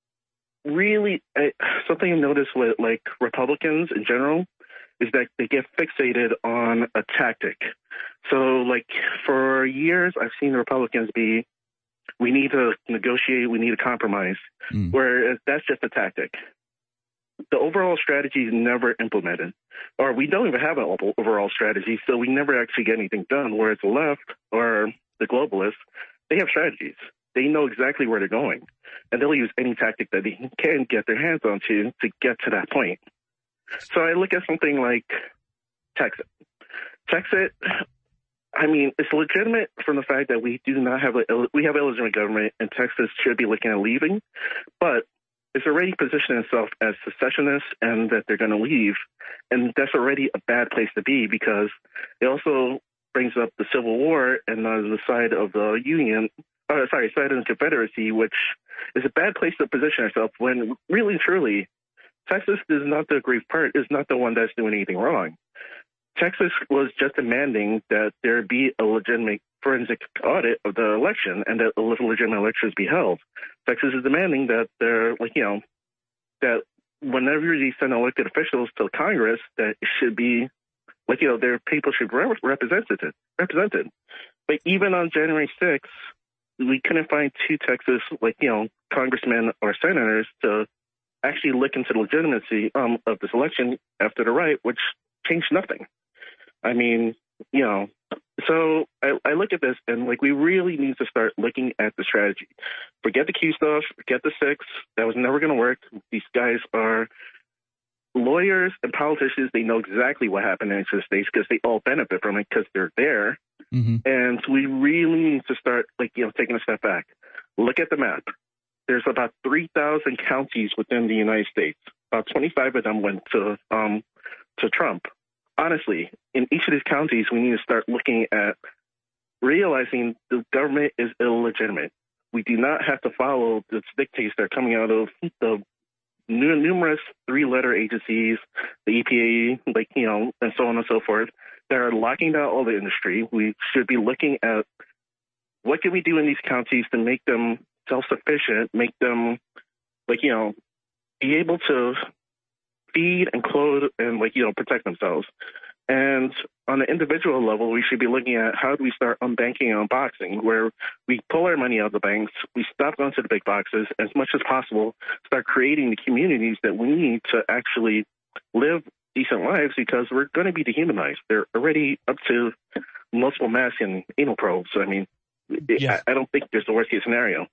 really, I, something I noticed with, like, Republicans in general is that they get fixated on a tactic. So, like, for years, I've seen Republicans be, we need to negotiate, we need to compromise, mm. where that's just a tactic. The overall strategy is never implemented, or we don't even have an overall strategy, so we never actually get anything done. Whereas the left or the globalists, they have strategies. They know exactly where they're going, and they'll use any tactic that they can get their hands on to to get to that point. So I look at something like Texas. Texas, I mean, it's legitimate from the fact that we do not have a we have illegitimate government, and Texas should be looking at leaving, but it's already positioned itself as secessionists and that they're going to leave, and that's already a bad place to be because it also brings up the Civil War and uh, the side of the Union, uh, sorry, side of the Confederacy, which is a bad place to position itself when really, truly, Texas is not the aggrieved part, is not the one that's doing anything wrong. Texas was just demanding that there be a legitimate forensic audit of the election and that legitimate elections be held. Texas is demanding that they're, like, you know, that whenever you send elected officials to Congress, that it should be, like, you know, their people should be represented. represented. But even on January sixth, we couldn't find two Texas, like, you know, congressmen or senators to actually look into the legitimacy um, of this election after the right, which changed nothing. I mean, you know, so I, I look at this and, like, we really need to start looking at the strategy. Forget the Q stuff, forget the six. That was never going to work. These guys are lawyers and politicians. They know exactly what happened in the states because they all benefit from it because they're there. Mm-hmm. And we really need to start, like, you know, taking a step back. Look at the map. There's about three thousand counties within the United States. About twenty-five of them went to um, to Trump. Honestly, in each of these counties, we need to start looking at realizing the government is illegitimate. We do not have to follow the dictates that are coming out of the numerous three-letter agencies, the E P A, like, you know, and so on and so forth, start locking down all the industry. We should be looking at what can we do in these counties to make them self-sufficient, make them, like, you know, be able to feed and clothe and, like, you know, protect themselves. And on an individual level, we should be looking at how do we start unbanking and unboxing, where we pull our money out of the banks, we stop going to the big boxes as much as possible, start creating the communities that we need to actually live decent lives, because we're going to be dehumanized. They're already up to multiple mass and anal probes. I mean, yeah. I, I don't think there's the worst case scenario.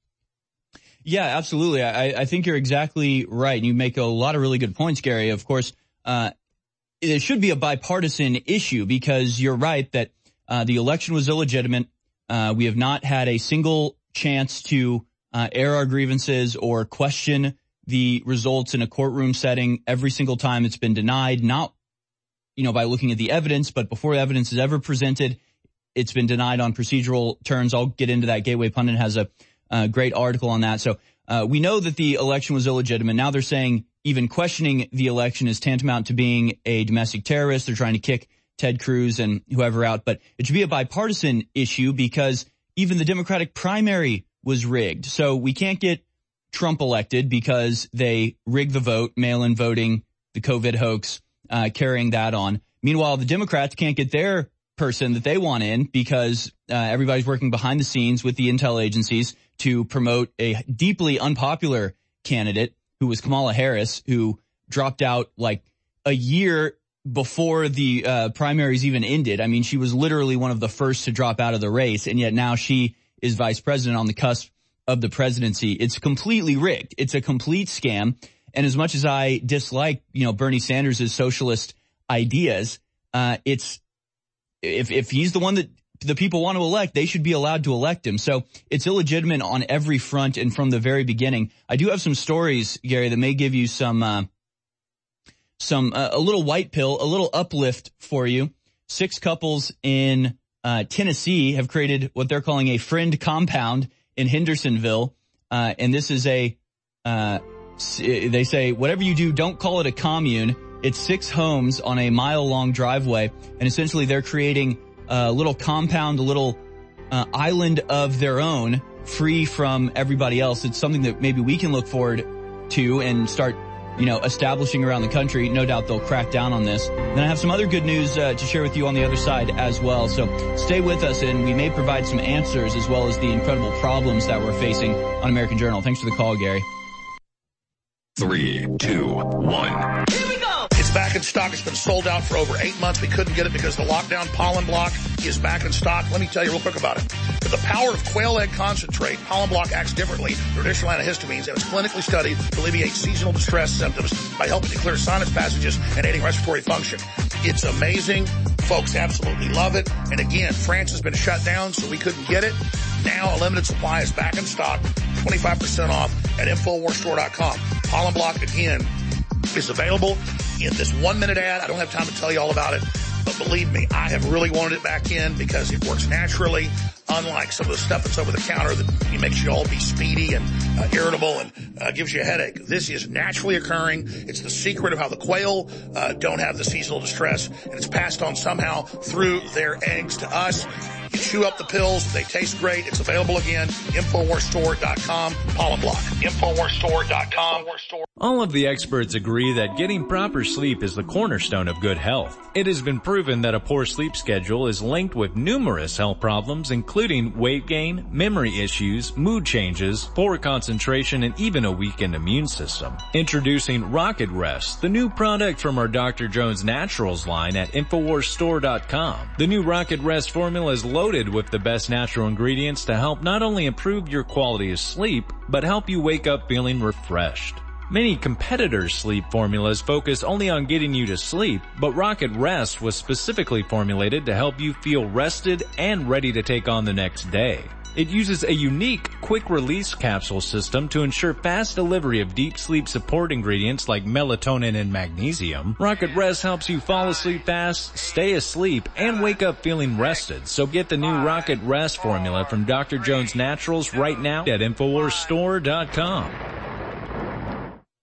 Yeah, absolutely. I, I think you're exactly right. You make a lot of really good points, Gary. Of course, uh, it should be a bipartisan issue, because you're right that uh, the election was illegitimate. Uh, we have not had a single chance to uh, air our grievances or question the results in a courtroom setting. Every single time it's been denied, not, you know, by looking at the evidence, but before the evidence is ever presented, it's been denied on procedural terms. I'll get into that. Gateway Pundit has a uh, great article on that. So uh, we know that the election was illegitimate. Now they're saying even questioning the election is tantamount to being a domestic terrorist. They're trying to kick Ted Cruz and whoever out. But it should be a bipartisan issue, because even the Democratic primary was rigged. So we can't get Trump elected because they rigged the vote, mail-in voting, the COVID hoax, uh, carrying that on. Meanwhile, the Democrats can't get their person that they want in because uh, everybody's working behind the scenes with the intel agencies to promote a deeply unpopular candidate who was Kamala Harris, who dropped out like a year before the uh, primaries even ended. I mean, she was literally one of the first to drop out of the race, and yet now she is vice president on the cusp of the presidency. It's completely rigged. It's a complete scam. And as much as I dislike, you know, Bernie Sanders' socialist ideas, uh, it's, if, if he's the one that the people want to elect, they should be allowed to elect him. So it's illegitimate on every front and from the very beginning. I do have some stories, Gary, that may give you some, uh, some, uh, a little white pill, a little uplift for you. Six couples in, uh, Tennessee have created what they're calling a friend compound in Hendersonville. Uh, and this is a, uh, they say, whatever you do, don't call it a commune. It's six homes on a mile long driveway. And essentially they're creating a little compound, a little uh, island of their own, free from everybody else. It's something that maybe we can look forward to and start, you know, establishing around the country. No doubt they'll crack down on this. Then I have some other good news uh, to share with you on the other side as well. So stay with us, and we may provide some answers as well as the incredible problems that we're facing on American Journal. Thanks for the call, Gary. Three, two, one. Here we go. It's back in stock. It's been sold out for over eight months. We couldn't get it because of the lockdown. Pollen Block is back in stock. Let me tell you real quick about it. With the power of quail egg concentrate, Pollen Block acts differently than traditional antihistamines, and it's clinically studied to alleviate seasonal distress symptoms by helping to clear sinus passages and aiding respiratory function. It's amazing. Folks absolutely love it. And again, France has been shut down, so we couldn't get it. Now a limited supply is back in stock, twenty-five percent off at Infowars Store dot com. Pollen Block, again, is available in this one-minute ad. I don't have time to tell you all about it, but believe me, I have really wanted it back in because it works naturally, unlike some of the stuff that's over the counter that makes you all be speedy and uh, irritable and uh, gives you a headache. This is naturally occurring. It's the secret of how the quail uh, don't have the seasonal distress, and it's passed on somehow through their eggs to us. You chew up the pills. They taste great. It's available again. Infowars Store dot com. Pollen Block. Infowars Store dot com. All of the experts agree that getting proper sleep is the cornerstone of good health. It has been proven that a poor sleep schedule is linked with numerous health problems, including weight gain, memory issues, mood changes, poor concentration, and even a weakened immune system. Introducing Rocket Rest, the new product from our Doctor Jones Naturals line at Infowars Store dot com. The new Rocket Rest formula is loaded with the best natural ingredients to help not only improve your quality of sleep, but help you wake up feeling refreshed. Many competitors' sleep formulas focus only on getting you to sleep, but Rocket Rest was specifically formulated to help you feel rested and ready to take on the next day. It uses a unique quick-release capsule system to ensure fast delivery of deep sleep support ingredients like melatonin and magnesium. Rocket Rest helps you fall asleep fast, stay asleep, and wake up feeling rested. So get the new Rocket Rest formula from Doctor Jones Naturals right now at Infowars Store dot com.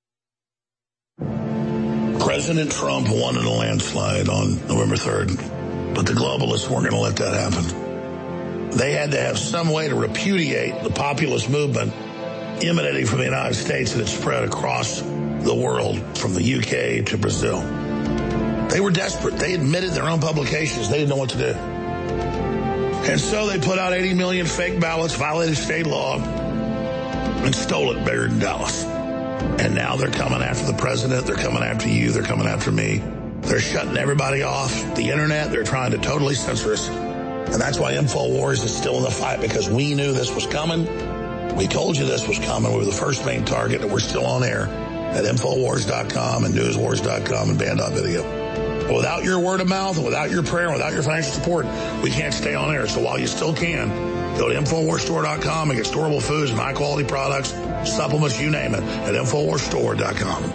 President Trump won in a landslide on November third. But the globalists weren't going to let that happen. They had to have some way to repudiate the populist movement emanating from the United States that had spread across the world from the U K to Brazil. They were desperate. They admitted their own publications. They didn't know what to do. And so they put out eighty million fake ballots, violated state law, and stole it buried in Dallas. And now they're coming after the president. They're coming after you. They're coming after me. They're shutting everybody off the internet. They're trying to totally censor us. And that's why InfoWars is still in the fight, because we knew this was coming. We told you this was coming. We were the first main target, and we're still on air at InfoWars dot com and Newswars dot com and Band dot video. But without your word of mouth and without your prayer and without your financial support, we can't stay on air. So while you still can, go to InfoWars Store dot com and get storable foods and high-quality products, supplements, you name it, at InfoWars Store dot com.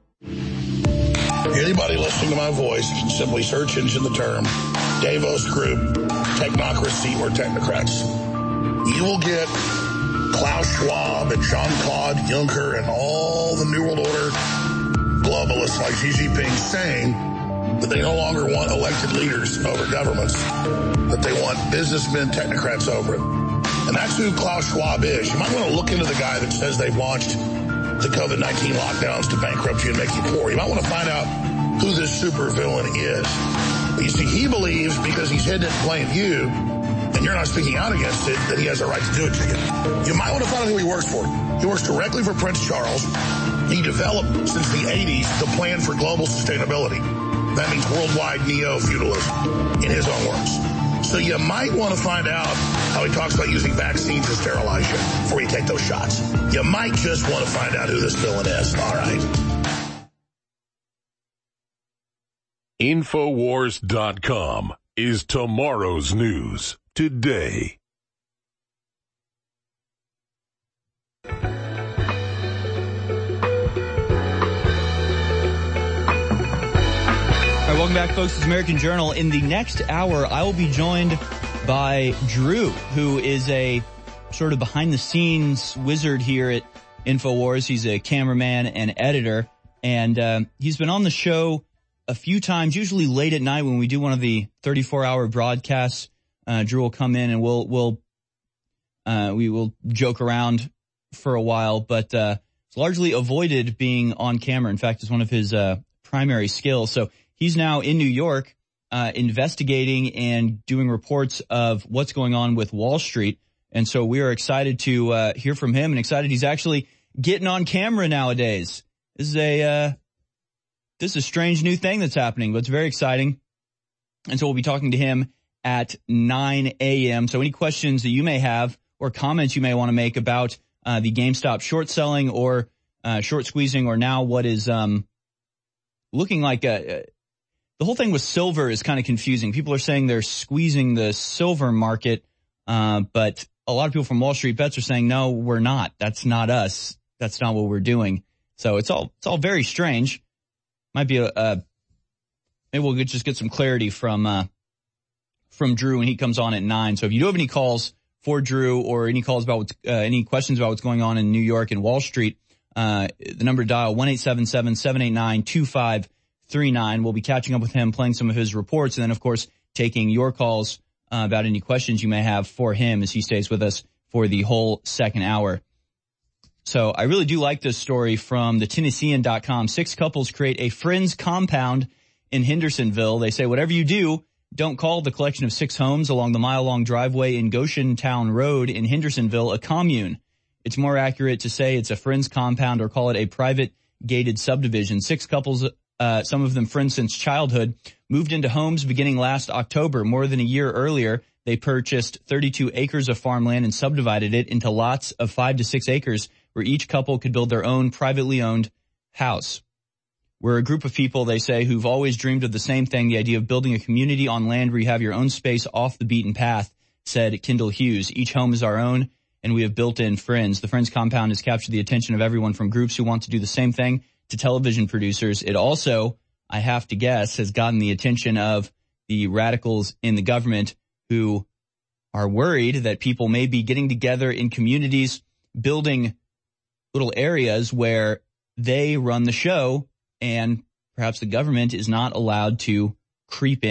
Anybody listening to my voice can simply search engine the term Davos Group, technocracy, or technocrats. You will get Klaus Schwab and Jean-Claude Juncker and all the New World Order globalists like Xi Jinping saying that they no longer want elected leaders over governments, that they want businessmen, technocrats over it. And that's who Klaus Schwab is. You might want to look into the guy that says they've launched the COVID nineteen lockdowns to bankrupt you and make you poor. You might want to find out who this supervillain is. But you see, he believes because he's hidden it in plain view, and you're not speaking out against it, that he has a right to do it to you. You might want to find out who he works for. He works directly for Prince Charles. He developed, since the eighties, the plan for global sustainability. That means worldwide neo-feudalism, in his own words. So you might want to find out how he talks about using vaccines to sterilize you before you take those shots. You might just want to find out who this villain is. All right. InfoWars dot com is tomorrow's news today. All right, welcome back, folks. It's American Journal. In the next hour, I will be joined by Drew, who is a sort of behind-the-scenes wizard here at InfoWars. He's a cameraman and editor, and uh, he's been on the show a few times, usually late at night when we do one of the thirty-four hour broadcasts. Uh, Drew will come in and we'll, we'll, uh, we will joke around for a while, but, uh, it's largely avoided being on camera. In fact, it's one of his, uh, primary skills. So he's now in New York, uh, investigating and doing reports of what's going on with Wall Street. And so we are excited to, uh, hear from him and excited he's actually getting on camera nowadays. This is a, uh, This is a strange new thing that's happening, but it's very exciting. And so we'll be talking to him at nine a.m. So any questions that you may have or comments you may want to make about uh, the GameStop short selling or uh, short squeezing, or now what is um, looking like a, the whole thing with silver is kind of confusing. People are saying they're squeezing the silver market, uh, but a lot of people from Wall Street Bets are saying, no, we're not. That's not us. That's not what we're doing. So it's all it's all very strange. Might be a, uh, maybe we'll get, just get some clarity from, uh, from Drew when he comes on at nine. So if you do have any calls for Drew or any calls about what's, uh, any questions about what's going on in New York and Wall Street, uh, the number to dial one eight seven seven, seven eight nine, two five three nine. We'll be catching up with him, playing some of his reports, and then of course taking your calls, uh, about any questions you may have for him as he stays with us for the whole second hour. So I really do like this story from the Tennessean dot com. Six couples create a friends compound in Hendersonville. They say, whatever you do, don't call the collection of six homes along the mile-long driveway in Goshen Town Road in Hendersonville a commune. It's more accurate to say it's a friends compound or call it a private gated subdivision. Six couples, uh, some of them friends since childhood, moved into homes beginning last October. More than a year earlier, they purchased thirty-two acres of farmland and subdivided it into lots of five to six acres where each couple could build their own privately owned house. We're a group of people, they say, who've always dreamed of the same thing, the idea of building a community on land where you have your own space off the beaten path, said Kendall Hughes. Each home is our own, and we have built in friends. The Friends Compound has captured the attention of everyone from groups who want to do the same thing to television producers. It also, I have to guess, has gotten the attention of the radicals in the government who are worried that people may be getting together in communities, building little areas where they run the show, and perhaps the government is not allowed to creep in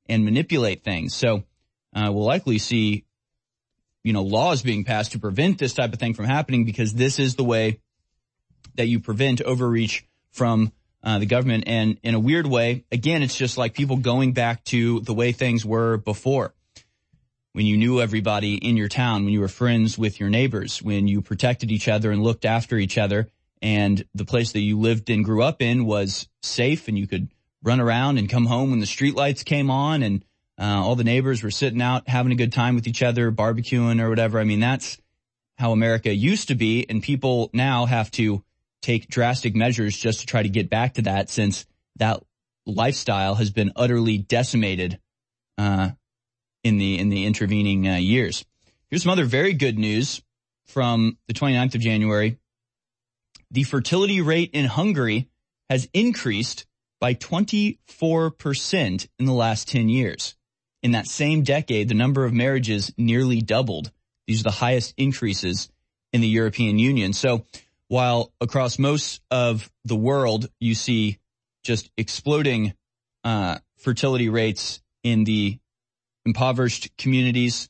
and manipulate things. So uh, we'll likely see, you know, laws being passed to prevent this type of thing from happening, because this is the way that you prevent overreach from uh, the government. And in a weird way, again, it's just like people going back to the way things were before, when you knew everybody in your town, when you were friends with your neighbors, when you protected each other and looked after each other, and the place that you lived and grew up in was safe, and you could run around and come home when the streetlights came on, and uh, all the neighbors were sitting out having a good time with each other, barbecuing or whatever. I mean, that's how America used to be, and people now have to take drastic measures just to try to get back to that, since that lifestyle has been utterly decimated uh in the in the intervening uh, years. Here's some other very good news from the twenty-ninth of January. The fertility rate in Hungary has increased by twenty-four percent in the last ten years. In that same decade, the number of marriages nearly doubled. These are the highest increases in the European Union. So while across most of the world you see just exploding uh fertility rates in the impoverished communities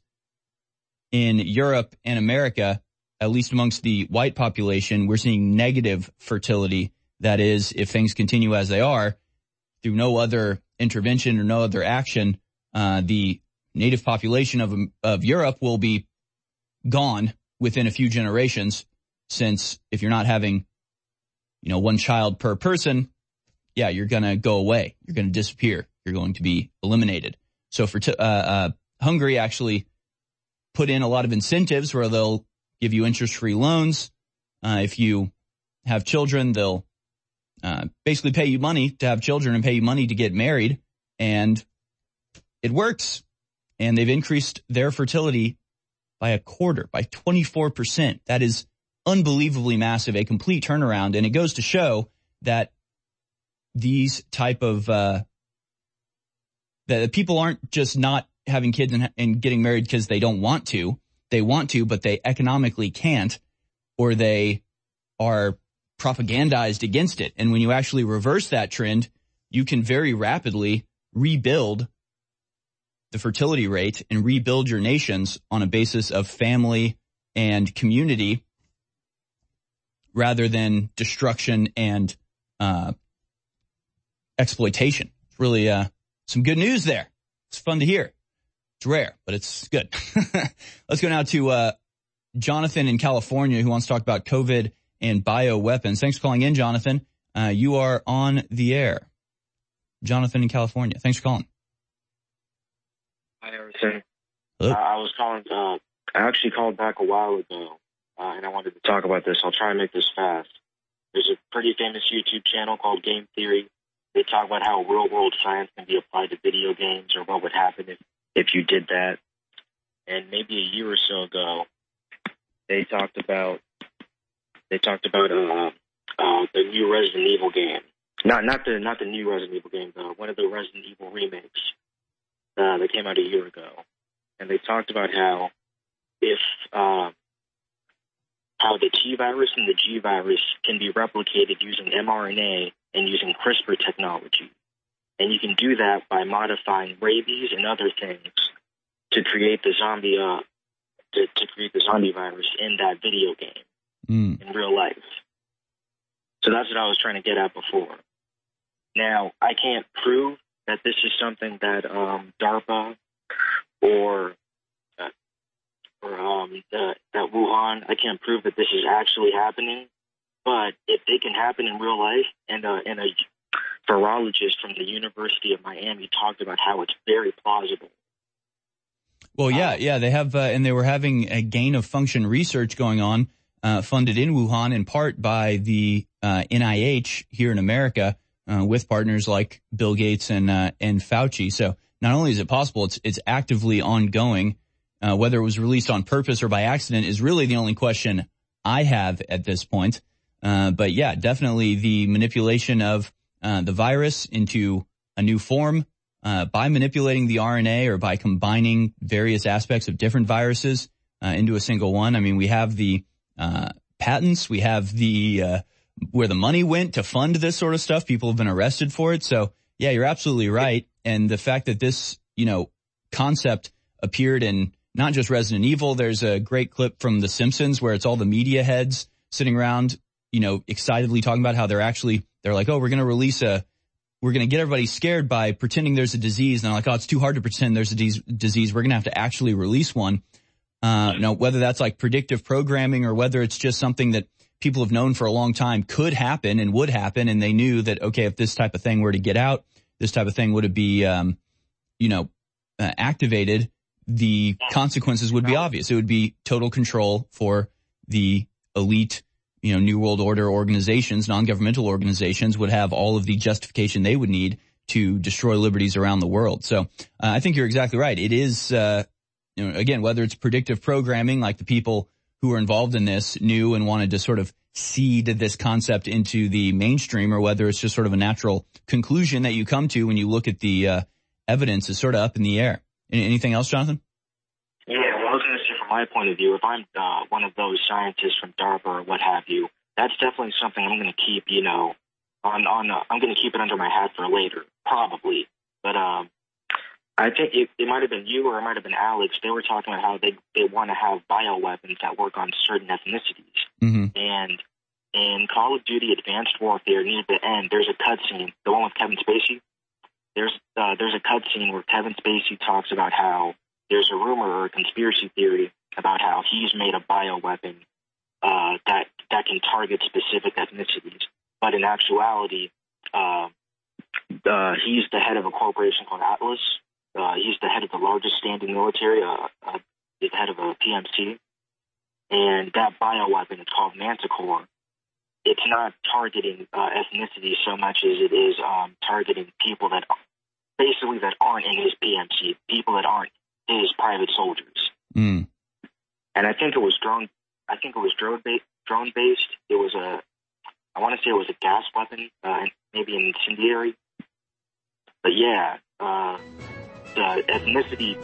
in Europe and America, at least amongst the white population, we're seeing negative fertility. That is, if things continue as they are, through no other intervention or no other action, uh, the native population of, of Europe will be gone within a few generations, since if you're not having, you know, one child per person, yeah, you're going to go away. You're going to disappear. You're going to be eliminated. So for t- uh, uh, Hungary actually put in a lot of incentives where they'll give you interest-free loans. Uh, if you have children, they'll uh, basically pay you money to have children and pay you money to get married. And it works. And they've increased their fertility by a quarter, by twenty-four percent. That is unbelievably massive, a complete turnaround. And it goes to show that these type of uh that people aren't just not having kids and, and getting married because they don't want to. They want to, but they economically can't, or they are propagandized against it. And when you actually reverse that trend, you can very rapidly rebuild the fertility rate and rebuild your nations on a basis of family and community rather than destruction and uh exploitation. It's really uh some good news there. It's fun to hear. It's rare, but it's good. Let's go now to uh Jonathan in California, who wants to talk about COVID and bioweapons. Thanks for calling in, Jonathan. Uh you are on the air. Jonathan in California. Thanks for calling. Hi, Harrison. Uh, I was calling, uh, I actually called back a while ago, uh, and I wanted to talk about this. I'll try and make this fast. There's a pretty famous YouTube channel called Game Theory. They talk about how real-world science can be applied to video games, or what would happen if, if you did that. And maybe a year or so ago, they talked about they talked about uh, uh, the new Resident Evil game. Not not the not the new Resident Evil game, though. One of the Resident Evil remakes uh, that came out a year ago. And they talked about how if uh, how the T virus and the G virus can be replicated using mRNA and using CRISPR technology. And you can do that by modifying rabies and other things to create the zombie uh, to, to create the zombie virus in that video game mm. in real life. So that's what I was trying to get at before. Now, I can't prove that this is something that um, DARPA or uh, or um, the, that Wuhan, I can't prove that this is actually happening. But if they can happen in real life, and, uh, and a virologist from the University of Miami talked about how it's very plausible. Well, yeah, yeah, they have, uh, and they were having a gain of function research going on, uh, funded in Wuhan in part by the uh, N I H here in America, uh, with partners like Bill Gates and uh, and Fauci. So not only is it possible, it's it's actively ongoing. Uh, whether it was released on purpose or by accident is really the only question I have at this point. Uh, but yeah, definitely the manipulation of uh, the virus into a new form uh, by manipulating the R N A or by combining various aspects of different viruses uh, into a single one. I mean, we have the uh, patents, we have the uh, where the money went to fund this sort of stuff. People have been arrested for it. So yeah, you're absolutely right. And the fact that this you know, concept appeared in not just Resident Evil. There's a great clip from The Simpsons where it's all the media heads sitting around, you know, excitedly talking about how they're actually, they're like, oh, we're going to release a, we're going to get everybody scared by pretending there's a disease. And they're like, oh, it's too hard to pretend there's a de- disease. We're going to have to actually release one. Uh, you know, whether that's like predictive programming or whether it's just something that people have known for a long time could happen and would happen. And they knew that, okay, if this type of thing were to get out, this type of thing would be, um, you know, uh, activated, the consequences would be obvious. It would be total control for the elite, you know, New World Order organizations, non-governmental organizations would have all of the justification they would need to destroy liberties around the world. So uh, I think you're exactly right. It is, uh, you know, again, whether it's predictive programming, like the people who are involved in this knew and wanted to sort of seed this concept into the mainstream, or whether it's just sort of a natural conclusion that you come to when you look at the uh, evidence is sort of up in the air. Anything else, Jonathan? Yeah, well, I was going to say from my point of view, if I'm uh, one of those scientists from DARPA or what have you, that's definitely something I'm going to keep, you know, on, on uh, I'm going to keep it under my hat for later, probably. But um, I think it, it might have been you or it might have been Alex. They were talking about how they, they want to have bioweapons that work on certain ethnicities. Mm-hmm. And in Call of Duty Advanced Warfare, near the end, there's a cutscene, the one with Kevin Spacey. There's uh, there's a cutscene where Kevin Spacey talks about how there's a rumor or a conspiracy theory about how he's made a bioweapon uh, that that can target specific ethnicities. But in actuality, uh, uh, he's the head of a corporation called Atlas. Uh, he's the head of the largest standing military, uh, uh, the head of a P M C. And that bioweapon, it's called Manticore. It's not targeting uh, ethnicity so much as it is um, targeting people that basically that aren't in his P M C, people that aren't his private soldiers. Mm. And I think it was drone. I think it was drone based. Drone based. It was a. I want to say it was a gas weapon, uh, maybe an incendiary. But yeah, uh, the ethnicity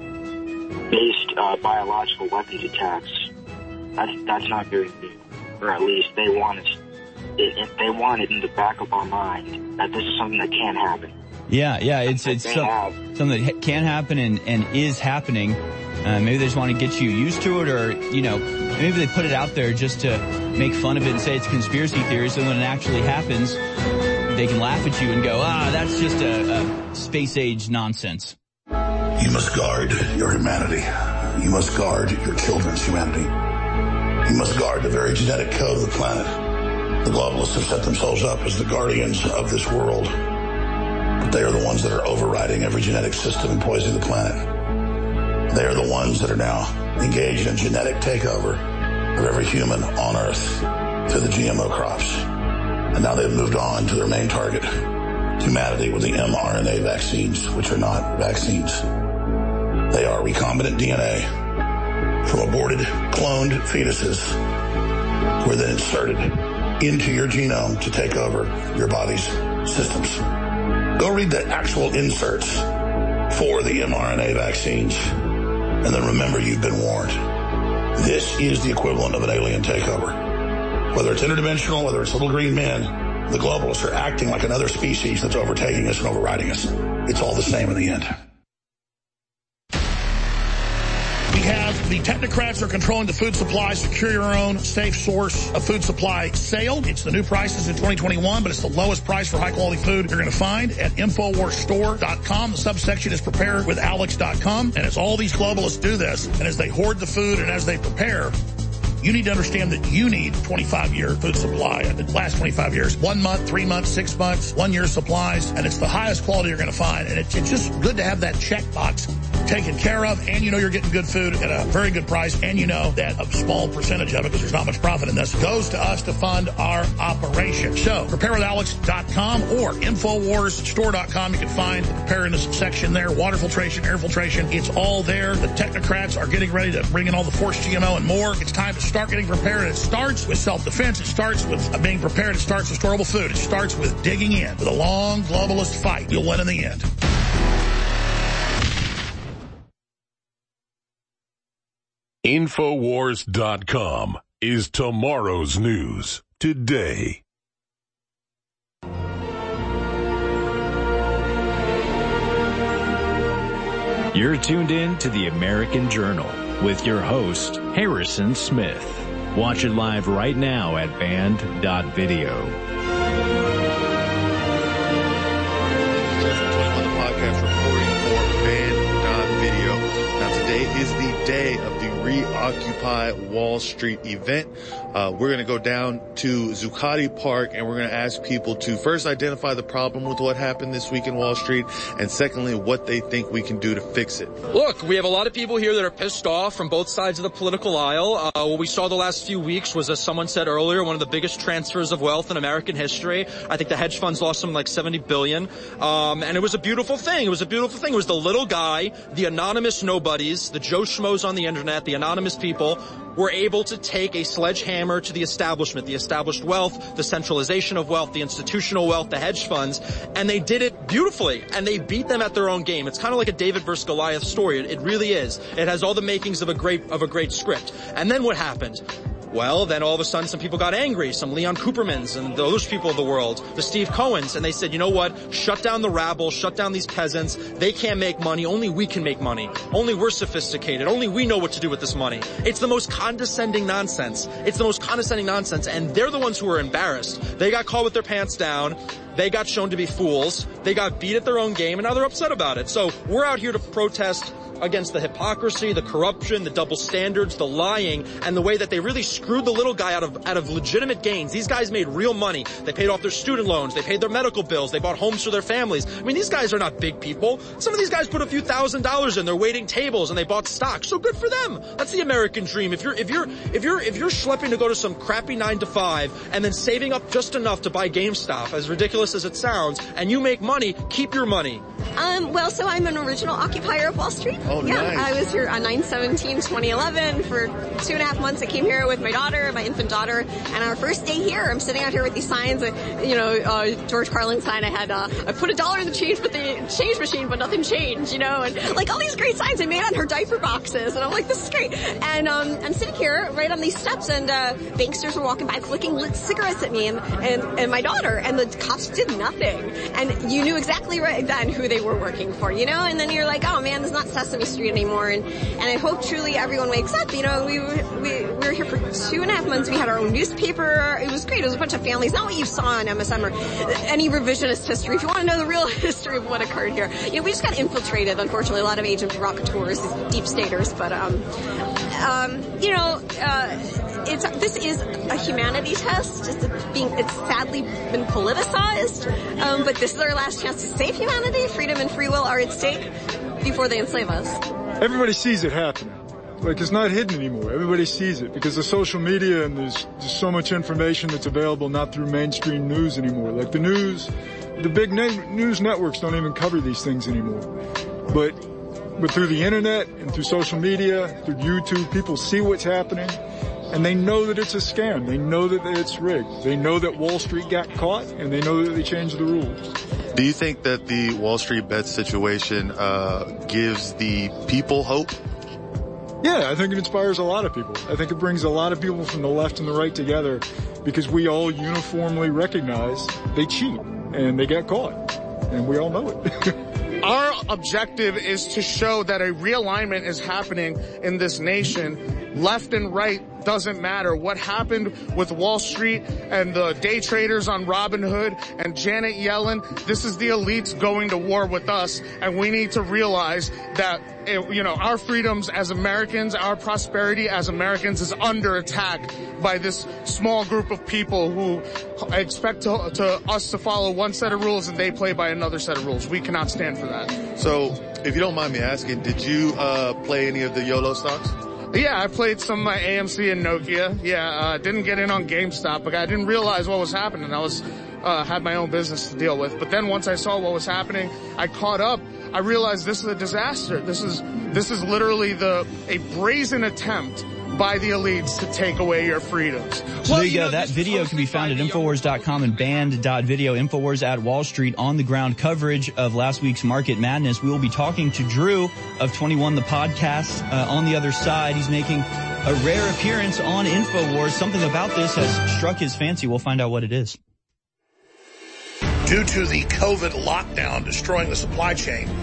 based uh, biological weapons attacks. That's that's not very new. Or at least they want us, it, they want it in the back of our mind that this is something that can happen. Yeah, yeah, it's it's some, something that can happen and, and is happening. Uh, maybe they just want to get you used to it, or, you know, maybe they put it out there just to make fun of it and say it's conspiracy theory, so when it actually happens, they can laugh at you and go, ah, that's just a, a space-age nonsense. You must guard your humanity. You must guard your children's humanity. You must guard the very genetic code of the planet. The globalists have set themselves up as the guardians of this world. But they are the ones that are overriding every genetic system and poisoning the planet. They are the ones that are now engaged in genetic takeover of every human on Earth through the G M O crops. And now they've moved on to their main target, humanity, with the mRNA vaccines, which are not vaccines. They are recombinant D N A from aborted, cloned fetuses who are then inserted into your genome to take over your body's systems. Go read the actual inserts for the mRNA vaccines, and then remember you've been warned. This is the equivalent of an alien takeover. Whether it's interdimensional, whether it's little green men, the globalists are acting like another species that's overtaking us and overriding us. It's all the same in the end. We have the technocrats are controlling the food supply. Secure your own safe source of food supply sale. It's the new prices in twenty twenty-one, but it's the lowest price for high-quality food you're going to find at Infowars Store dot com. The subsection is prepare with alex dot com, and as all these globalists do this, and as they hoard the food and as they prepare, you need to understand that you need twenty-five year food supply. And the last twenty-five years, one month, three months, six months, one year supplies, and it's the highest quality you're going to find. And it's, it's just good to have that checkbox taken care of, and you know you're getting good food at a very good price, and you know that a small percentage of it, because there's not much profit in this, goes to us to fund our operation. So, prepare with alex dot com or Infowars Store dot com. You can find the preparedness section there, water filtration, air filtration. It's all there. The technocrats are getting ready to bring in all the forced G M O and more. It's time to start getting prepared. It starts with self-defense. It starts with being prepared. It starts with storable food. It starts with digging in. With a long globalist fight, you'll win in the end. Infowars dot com is tomorrow's news today. You're tuned in to the American Journal with your host, Harrison Smith. Watch it live right now at band dot video. The podcast reporting for band dot video. Now today is the day of the Reoccupy Wall Street event. Uh, we're going to go down to Zuccotti Park and we're going to ask people to first identify the problem with what happened this week in Wall Street, and secondly, what they think we can do to fix it. Look, we have a lot of people here that are pissed off from both sides of the political aisle. Uh, what we saw the last few weeks was, as someone said earlier, one of the biggest transfers of wealth in American history. I think the hedge funds lost something like seventy billion dollars. Um, and it was a beautiful thing. It was a beautiful thing. It was the little guy, the anonymous nobodies, the Joe Schmoes on the internet, the anonymous people were able to take a sledgehammer to the establishment, the established wealth, the centralization of wealth, the institutional wealth, the hedge funds, and they did it beautifully, and they beat them at their own game. It's kind of like a David versus Goliath story. It, it really is. It has all the makings of a great, of a great script. And then what happened? Well, then all of a sudden some people got angry, some Leon Coopermans and those people of the world, the Steve Cohens, and they said, you know what, shut down the rabble, shut down these peasants, they can't make money, only we can make money, only we're sophisticated, only we know what to do with this money. It's the most condescending nonsense, it's the most condescending nonsense, and they're the ones who are embarrassed. They got caught with their pants down, they got shown to be fools, they got beat at their own game, and now they're upset about it. So we're out here to protest against the hypocrisy, the corruption, the double standards, the lying, and the way that they really screwed the little guy out of out of legitimate gains. These guys made real money. They paid off their student loans. They paid their medical bills. They bought homes for their families. I mean, these guys are not big people. Some of these guys put a few thousand dollars in. They're waiting tables and they bought stock. So good for them. That's the American dream. If you're if you're if you're if you're schlepping to go to some crappy nine to five and then saving up just enough to buy GameStop, as ridiculous as it sounds, and you make money, keep your money. Um, well, so I'm an original occupier of Wall Street. Oh, yeah, nice. I was here on nine seventeen twenty eleven for two and a half months. I came here with my daughter, my infant daughter, and our first day here, I'm sitting out here with these signs, uh, you know, uh, George Carlin sign. I had, uh, I put a dollar in the change, but the change machine, but nothing changed, you know, and like all these great signs I made on her diaper boxes, and I'm like, this is great. And um, I'm sitting here right on these steps, and uh, banksters were walking by, flicking lit cigarettes at me and, and and my daughter, and the cops did nothing. And you knew exactly right then who they were working for, you know. And then you're like, oh man, this is not Sesame Street anymore. And and I hope truly everyone wakes up. You know, we we we were here for two and a half months. We had our own newspaper. It was great. It was a bunch of families, not what you saw on M S M or any revisionist history. If you want to know the real history of what occurred here, you know, we just got infiltrated. Unfortunately, a lot of agent provocateurs, these deep staters. But um, um, you know, uh, it's this is a humanity test. It's being it's sadly been politicized. Um, but this is our last chance to save humanity. Freedom and free will are at stake before they enslave us. Everybody sees it happening. Like, it's not hidden anymore. Everybody sees it because of social media, and there's just so much information that's available not through mainstream news anymore. Like the news, the big na- news networks don't even cover these things anymore. But, but through the internet and through social media, through YouTube, people see what's happening, and they know that it's a scam. They know that it's rigged. They know that Wall Street got caught, and they know that they changed the rules. Do you think that the Wall Street bets situation uh gives the people hope? Yeah, I think it inspires a lot of people. I think it brings a lot of people from the left and the right together because we all uniformly recognize they cheat and they get caught, and we all know it. Our objective is to show that a realignment is happening in this nation. Left and right doesn't matter. What happened with Wall Street and the day traders on Robinhood and Janet Yellen, this is the elites going to war with us, and we need to realize that, you know, our freedoms as Americans, our prosperity as Americans is under attack by this small group of people who expect to, to us to follow one set of rules and they play by another set of rules. We cannot stand for that. So, if you don't mind me asking, did you uh play any of the YOLO stocks? Yeah, I played some of my A M C and Nokia. Yeah, uh, didn't get in on GameStop, but I didn't realize what was happening. I was, uh, had my own business to deal with. But then once I saw what was happening, I caught up. I realized this is a disaster. This is, this is literally the, a brazen attempt by the elites to take away your freedoms. So well, there you, you go. Know, that video can be found at Infowars dot com and band dot video. Infowars at Wall Street on the ground coverage of last week's Market Madness. We will be talking to Drew of twenty-one The Podcast uh, on the other side. He's making a rare appearance on Infowars. Something about this has struck his fancy. We'll find out what it is. Due to the COVID lockdown destroying the supply chain,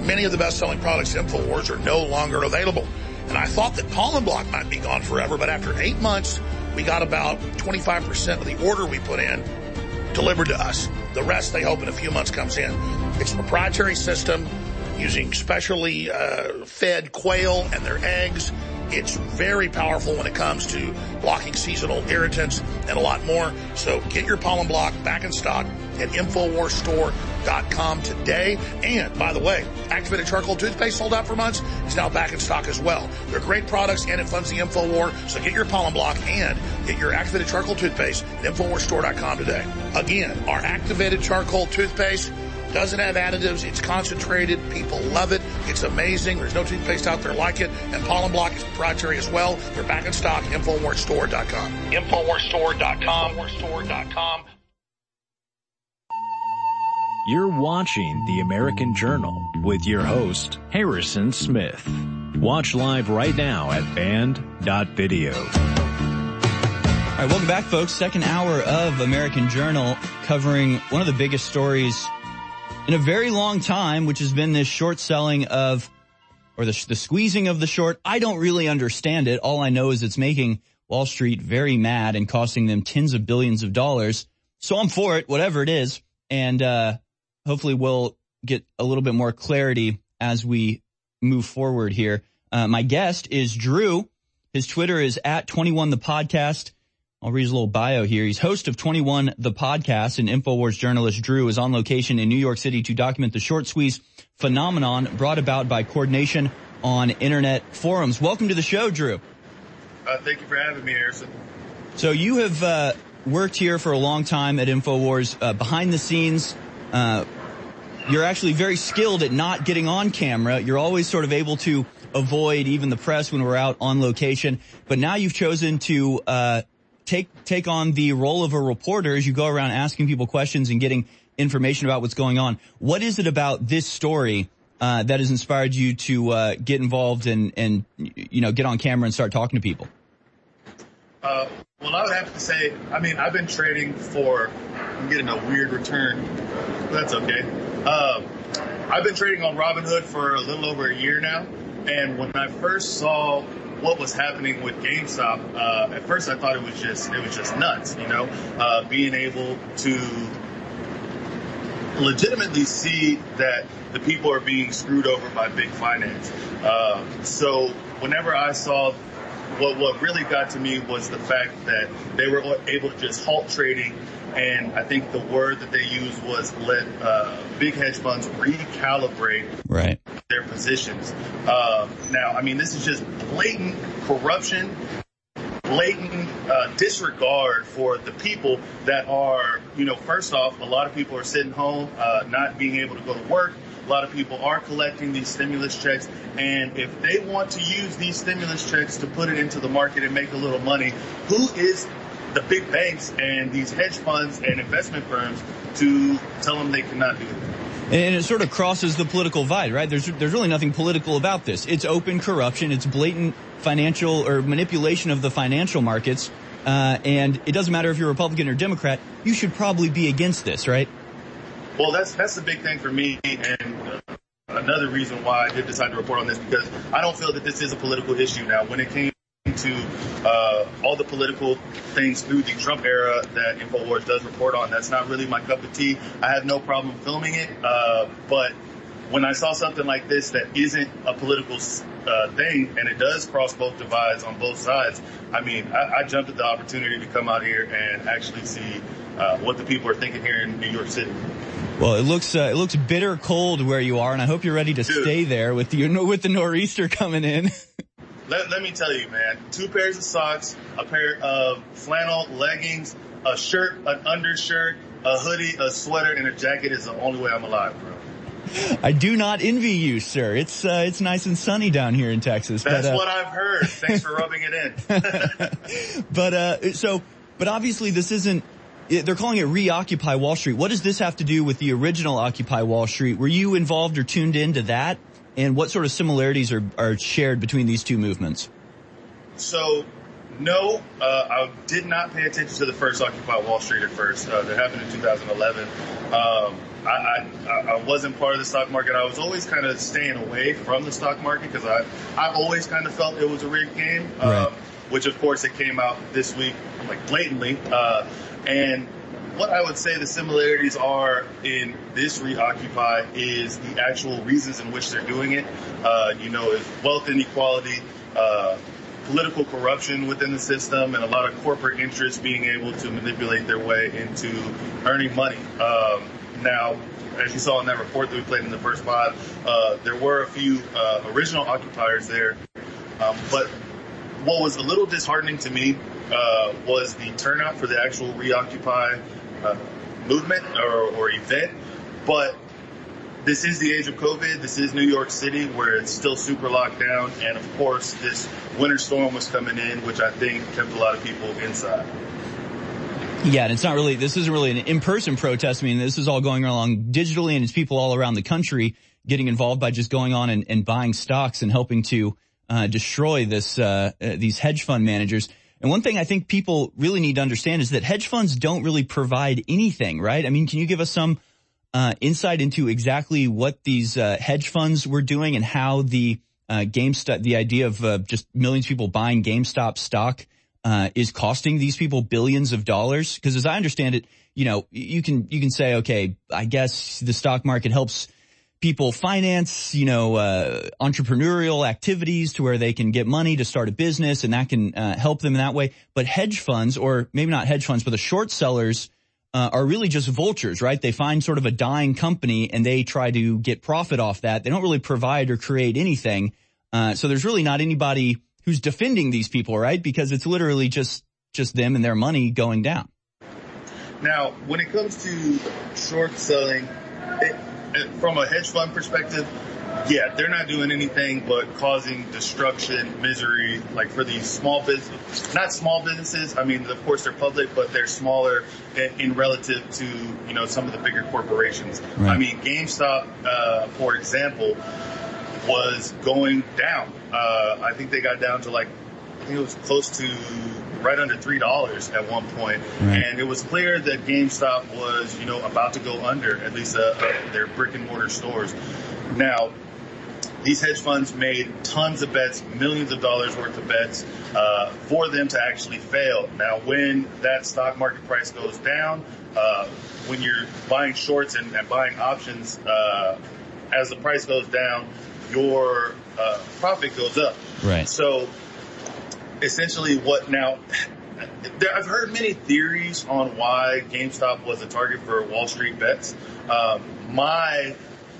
many of the best-selling products at InfoWars are no longer available. And I thought that Pollen Block might be gone forever, but after eight months, we got about twenty-five percent of the order we put in delivered to us. The rest, they hope in a few months, comes in. It's a proprietary system using specially uh, fed quail and their eggs. It's very powerful when it comes to blocking seasonal irritants and a lot more. So get your Pollen Block back in stock at Infowars Store dot com today. And, by the way, activated charcoal toothpaste sold out for months is now back in stock as well. They're great products, and it funds the InfoWar. So get your Pollen Block and get your activated charcoal toothpaste at Infowars Store dot com today. Again, our activated charcoal toothpaste doesn't have additives. It's concentrated. People love it. It's amazing. There's no toothpaste out there like it. And Pollen Block is proprietary as well. They're back in stock. Infowars Store dot com. Infowars Store dot com. Infowars Store dot com. You're watching The American Journal with your host, Harrison Smith. Watch live right now at band dot video. All right, welcome back, folks. Second hour of American Journal, covering one of the biggest stories in a very long time, which has been this short selling of, or the, the squeezing of the short. I don't really understand it. All I know is it's making Wall Street very mad and costing them tens of billions of dollars. So I'm for it, whatever it is. And uh hopefully we'll get a little bit more clarity as we move forward here. Uh, my guest is Drew. His Twitter is at twenty-one the podcast. I'll read his little bio here. He's host of twenty-one the podcast, and InfoWars journalist Drew is on location in New York City to document the short squeeze phenomenon brought about by coordination on internet forums. Welcome to the show, Drew. Uh, thank you for having me, Harrison. So you have uh, worked here for a long time at InfoWars, uh, behind the scenes. Uh, you're actually very skilled at not getting on camera. You're always sort of able to avoid even the press when we're out on location. But now you've chosen to uh take take on the role of a reporter as you go around asking people questions and getting information about what's going on. What is it about this story uh that has inspired you to uh get involved and, and you know, get on camera and start talking to people? Uh, well, I would have to say, I mean, I've been trading for, I'm getting a weird return. That's okay. Uh, I've been trading on Robinhood for a little over a year now. And when I first saw what was happening with GameStop, uh, at first I thought it was just, it was just nuts, you know, uh, being able to legitimately see that the people are being screwed over by big finance. Uh, so whenever I saw What what really got to me was the fact that they were able to just halt trading, and I think the word that they used was let uh, big hedge funds recalibrate right. their positions. Uh, now, I mean, this is just blatant corruption, blatant uh, disregard for the people that are, you know, first off, a lot of people are sitting home, uh, not being able to go to work. A lot of people are collecting these stimulus checks, and if they want to use these stimulus checks to put it into the market and make a little money, who is the big banks and these hedge funds and investment firms to tell them they cannot do it? And it sort of crosses the political divide, right? There's there's really nothing political about this. It's open corruption. It's blatant financial or manipulation of the financial markets. Uh, and it doesn't matter if you're Republican or Democrat. You should probably be against this, right? Well, that's that's the big thing for me, and uh, another reason why I did decide to report on this, because I don't feel that this is a political issue now. When it came to uh, all the political things through the Trump era that InfoWars does report on, that's not really my cup of tea. I have no problem filming it, uh, but when I saw something like this that isn't a political uh, thing, and it does cross both divides on both sides, I mean, I, I jumped at the opportunity to come out here and actually see uh, what the people are thinking here in New York City. Well, it looks uh, it looks bitter cold where you are, and I hope you're ready to Dude. stay there with the with the nor'easter coming in. let, let me tell you, man, two pairs of socks, a pair of flannel leggings, a shirt, an undershirt, a hoodie, a sweater, and a jacket is the only way I'm alive, bro. I do not envy you, sir. It's uh, it's nice and sunny down here in Texas. That's but, uh, what I've heard. Thanks for rubbing it in. but uh, so, but obviously this isn't. They're calling it Reoccupy Wall Street. What does this have to do with the original Occupy Wall Street? Were you involved or tuned into that? And what sort of similarities are, are shared between these two movements? So, no, uh, I did not pay attention to the first Occupy Wall Street at first. Uh, that happened in two thousand eleven. Um, I, I, I wasn't part of the stock market. I was always kind of staying away from the stock market because I, I've always kind of felt it was a rigged game, Right. um, which of course it came out this week, like blatantly. Uh, and what I would say the similarities are in this Reoccupy is the actual reasons in which they're doing it. Uh, you know, is wealth inequality, uh, political corruption within the system, and a lot of corporate interests being able to manipulate their way into earning money. Um, now, as you saw in that report that we played in the first pod, uh, there were a few uh, original occupiers there. Um, but what was a little disheartening to me uh, was the turnout for the actual Reoccupy uh, movement or, or event. But this is the age of COVID. This is New York City, where it's still super locked down. And, of course, this winter storm was coming in, which I think kept a lot of people inside. Yeah, and it's not really, this isn't really an in-person protest. I mean, this is all going along digitally, and it's people all around the country getting involved by just going on and, and buying stocks and helping to uh, destroy this uh, uh these hedge fund managers. And one thing I think people really need to understand is that hedge funds don't really provide anything, right? I mean, can you give us some Uh, insight into exactly what these uh, hedge funds were doing and how the uh, GameStop, the idea of uh, just millions of people buying GameStop stock uh, is costing these people billions of dollars? Because as I understand it, you know, you can you can say, okay, I guess the stock market helps people finance, you know, uh, entrepreneurial activities to where they can get money to start a business, and that can uh, help them in that way. But hedge funds, or maybe not hedge funds, but the short sellers, Uh, are really just vultures, right? They find sort of a dying company and they try to get profit off that. They don't really provide or create anything. Uh, so there's really not anybody who's defending these people, right? Because it's literally just, just them and their money going down. Now, when it comes to short selling, it, it, from a hedge fund perspective, yeah, they're not doing anything but causing destruction, misery, like for these small business, not small businesses. I mean, of course they're public, but they're smaller in, in relative to, you know, some of the bigger corporations. Right. I mean, GameStop, uh, for example, was going down. Uh, I think they got down to like, I think it was close to right under three dollars at one point. Right. And it was clear that GameStop was, you know, about to go under, at least uh, uh, their brick and mortar stores. Now, these hedge funds made tons of bets, millions of dollars worth of bets, uh, for them to actually fail. Now, when that stock market price goes down, uh, when you're buying shorts and, and buying options, uh, as the price goes down, your, uh, profit goes up. Right. So, essentially what now, there, I've heard many theories on why GameStop was a target for Wall Street bets. Um, my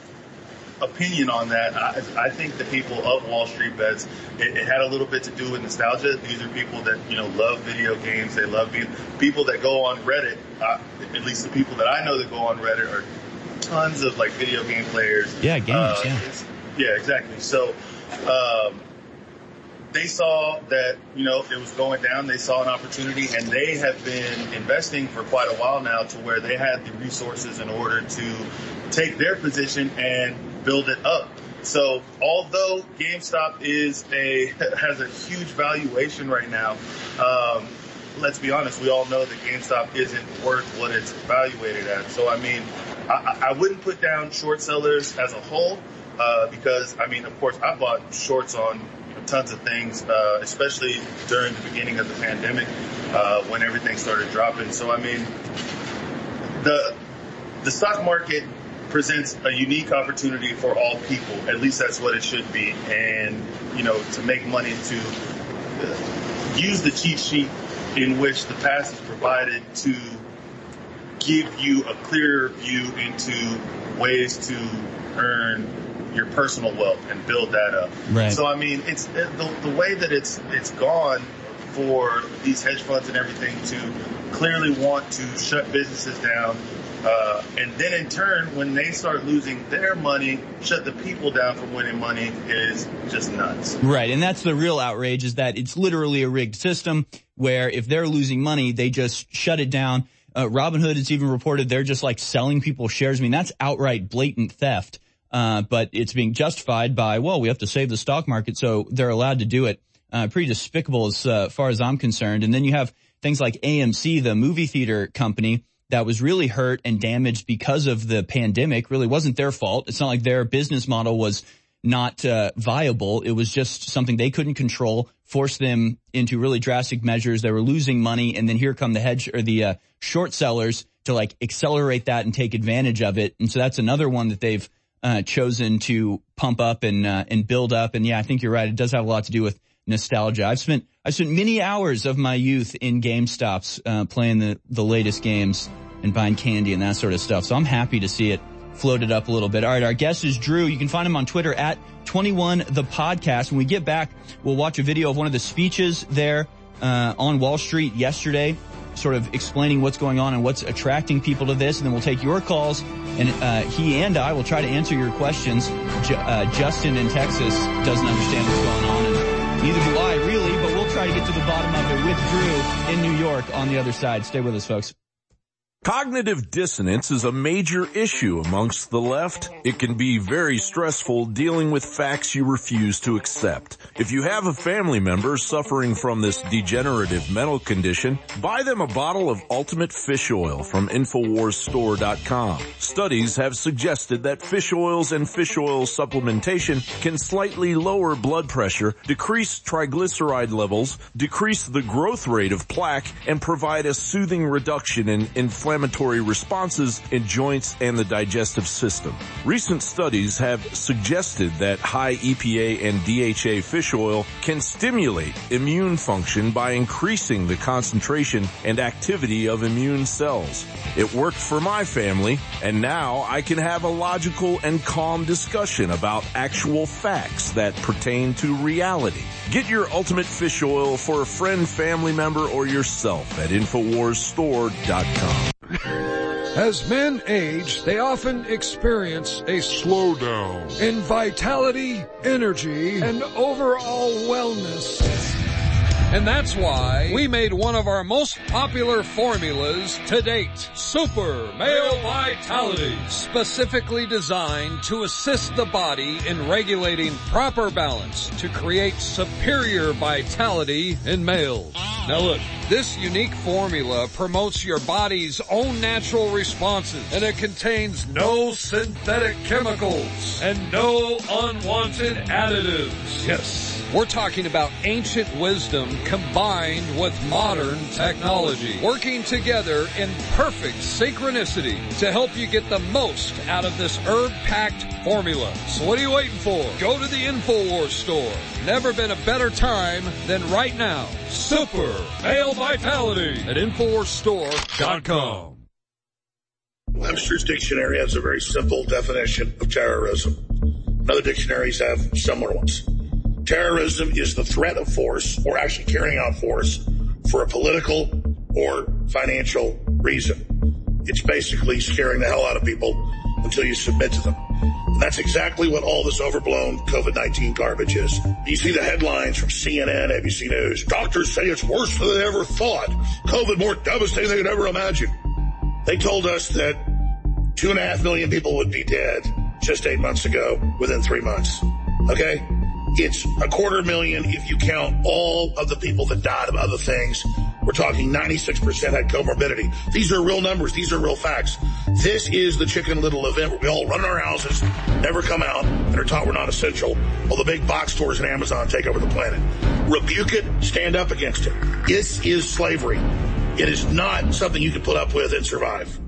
opinion on that, I, I think the people of Wall Street bets, it, it had a little bit to do with nostalgia. These are people that, you know, love video games. They love being, people that go on Reddit, uh, at least the people that I know that go on Reddit are tons of like video game players. Yeah, gamers, uh, yeah. Yeah, exactly. So, um, they saw that, you know, it was going down. They saw an opportunity, and they have been investing for quite a while now to where they had the resources in order to take their position and build it up. So although GameStop is a, has a huge valuation right now, um, let's be honest, we all know that GameStop isn't worth what it's evaluated at. So, I mean, I, I wouldn't put down short sellers as a whole, uh, because, I mean, of course, I bought shorts on tons of things, uh, especially during the beginning of the pandemic, uh, when everything started dropping. So, I mean, the, the stock market presents a unique opportunity for all people. At least that's what it should be. And, you know, to make money, to use the cheat sheet in which the past is provided to give you a clearer view into ways to earn your personal wealth and build that up. Right. So, I mean, it's the, the way that it's it's gone for these hedge funds and everything to clearly want to shut businesses down. Uh, and then in turn, when they start losing their money, shut the people down from winning money is just nuts. Right. And that's the real outrage, is that it's literally a rigged system where if they're losing money, they just shut it down. Uh, Robinhood has even reported they're just like selling people shares. I mean, that's outright blatant theft. Uh, but it's being justified by, well, we have to save the stock market, so they're allowed to do it. Uh, pretty despicable as uh, far as I'm concerned. And then you have things like A M C, the movie theater company, that was really hurt and damaged because of the pandemic. Really wasn't their fault. It's not like their business model was not uh, viable. It was just something they couldn't control, forced them into really drastic measures. They were losing money, and then here come the hedge or the uh, short sellers to like accelerate that and take advantage of it. And so that's another one that they've uh, chosen to pump up and uh, and build up. And yeah, I think you're right. It does have a lot to do with nostalgia. I've spent I've spent many hours of my youth in GameStops uh, playing the the latest games and buying candy and that sort of stuff. So I'm happy to see it floated up a little bit. All right, our guest is Drew. You can find him on Twitter at twenty-one the podcast. When we get back, we'll watch a video of one of the speeches there uh, on Wall Street yesterday, sort of explaining what's going on and what's attracting people to this. And then we'll take your calls, and uh, he and I will try to answer your questions. J- uh, Justin in Texas doesn't understand what's going on, and neither do I really, but we'll try to get to the bottom of it with Drew in New York on the other side. Stay with us, folks. Cognitive dissonance is a major issue amongst the left. It can be very stressful dealing with facts you refuse to accept. If you have a family member suffering from this degenerative mental condition, buy them a bottle of Ultimate Fish Oil from Infowars Store dot com. Studies have suggested that fish oils and fish oil supplementation can slightly lower blood pressure, decrease triglyceride levels, decrease the growth rate of plaque, and provide a soothing reduction in inflammation inflammatory responses in joints and the digestive system. Recent studies have suggested that high E P A and D H A fish oil can stimulate immune function by increasing the concentration and activity of immune cells. It worked for my family, and now I can have a logical and calm discussion about actual facts that pertain to reality. Get your Ultimate Fish Oil for a friend, family member, or yourself at Infowars Store dot com. As men age, they often experience a slowdown in vitality, energy, and overall wellness. And that's why we made one of our most popular formulas to date, Super Male Vitality, specifically designed to assist the body in regulating proper balance to create superior vitality in males. Now look, this unique formula promotes your body's own natural responses, and it contains no synthetic chemicals and no unwanted additives. Yes, we're talking about ancient wisdom combined with modern technology, working together in perfect synchronicity to help you get the most out of this herb-packed formula. So what are you waiting for? Go to the Infowars store. Never been a better time than right now. Super Male Vitality at Infowars Store dot com. Webster's Dictionary has a very simple definition of terrorism. Other dictionaries have similar ones. Terrorism is the threat of force, or actually carrying out force, for a political or financial reason. It's basically scaring the hell out of people until you submit to them. And that's exactly what all this overblown COVID nineteen garbage is. You see the headlines from C N N, A B C News. Doctors say it's worse than they ever thought. COVID more devastating than they could ever imagine. They told us that two and a half million people would be dead just eight months ago within three months. Okay? It's a quarter million if you count all of the people that died of other things. We're talking ninety-six percent had comorbidity. These are real numbers. These are real facts. This is the Chicken Little event where we all run in our houses, never come out, and are taught we're not essential, while the big box stores and Amazon take over the planet. Rebuke it. Stand up against it. This is slavery. It is not something you can put up with and survive.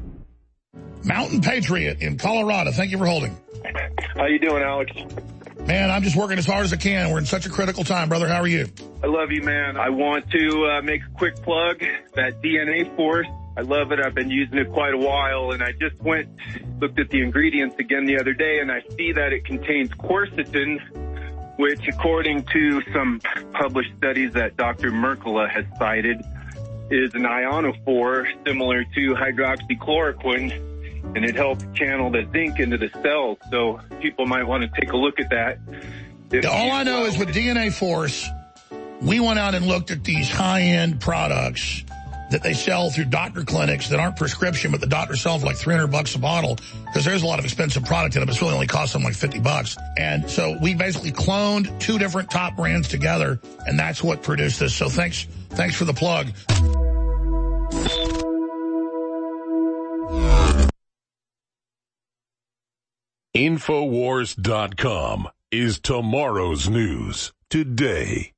Mountain Patriot in Colorado. Thank you for holding. How you doing, Alex? Man, I'm just working as hard as I can. We're in such a critical time, brother. How are you? I love you, man. I want to uh, make a quick plug. That D N A Force, I love it. I've been using it quite a while, and I just went, looked at the ingredients again the other day, and I see that it contains quercetin, which, according to some published studies that Doctor Mercola has cited, is an ionophore similar to hydroxychloroquine, and it helps channel the zinc into the cells. So people might want to take a look at that. Yeah, all I know is with D N A Force, we went out and looked at these high-end products that they sell through doctor clinics that aren't prescription, but the doctor sells for like three hundred bucks a bottle, because there's a lot of expensive product in them. It's really only cost them like fifty bucks. And so we basically cloned two different top brands together, and that's what produced this. So thanks, thanks for the plug. Infowars dot com is tomorrow's news today.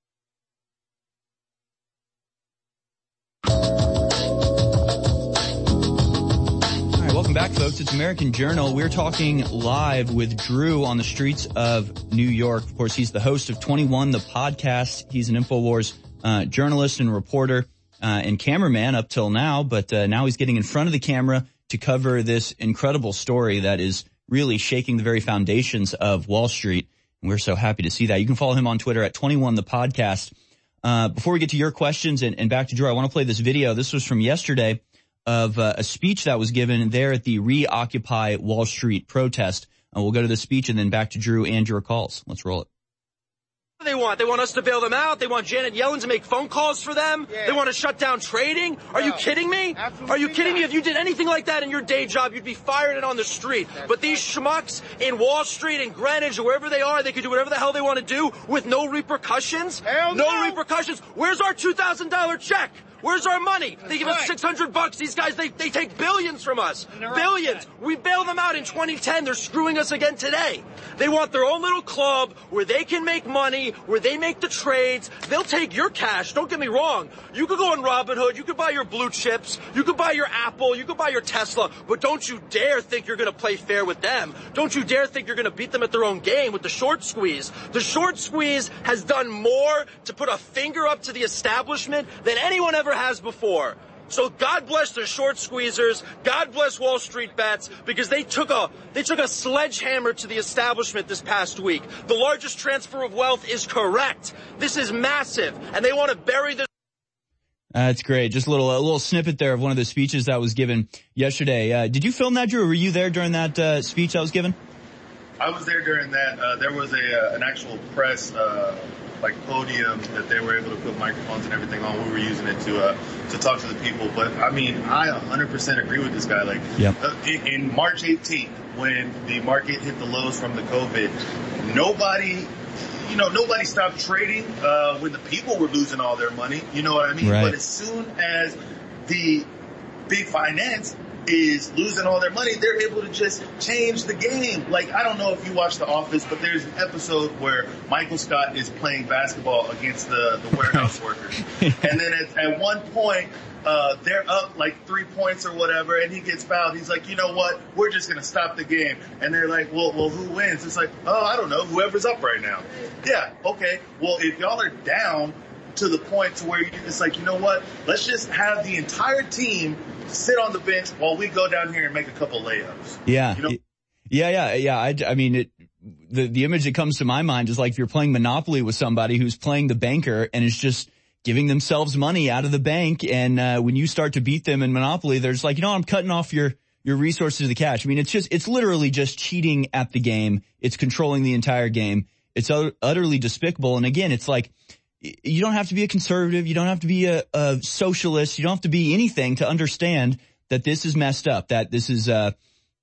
Welcome back, folks. It's American Journal. We're talking live with Drew on the streets of New York. Of course, he's the host of twenty-one, the podcast. He's an InfoWars uh, journalist and reporter uh, and cameraman up till now, but uh, now he's getting in front of the camera to cover this incredible story that is really shaking the very foundations of Wall Street. And we're so happy to see that. You can follow him on Twitter at twenty-one the podcast. Uh, before we get to your questions and, and back to Drew, I want to play this video. This was from yesterday of uh, a speech that was given there at the Reoccupy Wall Street protest. Uh, we'll go to the speech and then back to Drew and your calls. Let's roll it. What do they want? They want us to bail them out. They want Janet Yellen to make phone calls for them. Yeah. They want to shut down trading. Are no. you kidding me? Absolutely Are you kidding not. me? If you did anything like that in your day job, you'd be fired and on the street. That's but these schmucks in Wall Street and Greenwich or wherever they are, they can do whatever the hell they want to do with no repercussions. Hell no. No repercussions. Where's our two thousand dollars check? Where's our money? That's they give right. us six hundred bucks. These guys, they, they take billions from us. Billions. We bailed them out in twenty ten. They're screwing us again today. They want their own little club where they can make money, where they make the trades. They'll take your cash. Don't get me wrong. You could go on Robinhood. You could buy your blue chips. You could buy your Apple. You could buy your Tesla. But don't you dare think you're going to play fair with them. Don't you dare think you're going to beat them at their own game with the short squeeze. The short squeeze has done more to put a finger up to the establishment than anyone ever has before. So God bless the short squeezers. God bless Wall Street bets, because they took a they took a sledgehammer to the establishment this past week. The largest transfer of wealth is correct. This is massive, and they want to bury this. That's great. Just a little a little snippet there of one of the speeches that was given yesterday. Uh, did you film that, Drew? Or were you there during that uh, speech that was given? I was there during that. Uh, there was a uh, an actual press uh, like podium that they were able to put microphones and everything on. We were using it to uh, to talk to the people. But I mean, I one hundred percent agree with this guy. Like yep. uh, in, in March eighteenth, when the market hit the lows from the COVID, nobody. You know, nobody stopped trading uh, when the people were losing all their money. You know what I mean? Right. But as soon as the big finance is losing all their money, they're able to just change the game. Like, I don't know if you watch The Office, but there's an episode where Michael Scott is playing basketball against the, the warehouse workers. And then at, at one point, uh, they're up like three points or whatever, and he gets fouled. He's like, you know what? We're just going to stop the game. And they're like, well, well, who wins? It's like, oh, I don't know. Whoever's up right now. Yeah, okay. Well, if y'all are down to the point to where it's like, you know what? Let's just have the entire team sit on the bench while we go down here and make a couple layups. Yeah. You know? Yeah, yeah, yeah. I, I mean, it, the, the image that comes to my mind is like if you're playing Monopoly with somebody who's playing the banker and is just giving themselves money out of the bank. And, uh, when you start to beat them in Monopoly, there's like, you know, I'm cutting off your, your resources to cash. I mean, it's just, it's literally just cheating at the game. It's controlling the entire game. It's utterly despicable. And again, it's like, you don't have to be a conservative. You don't have to be a, a socialist. You don't have to be anything to understand that this is messed up, that this is, uh,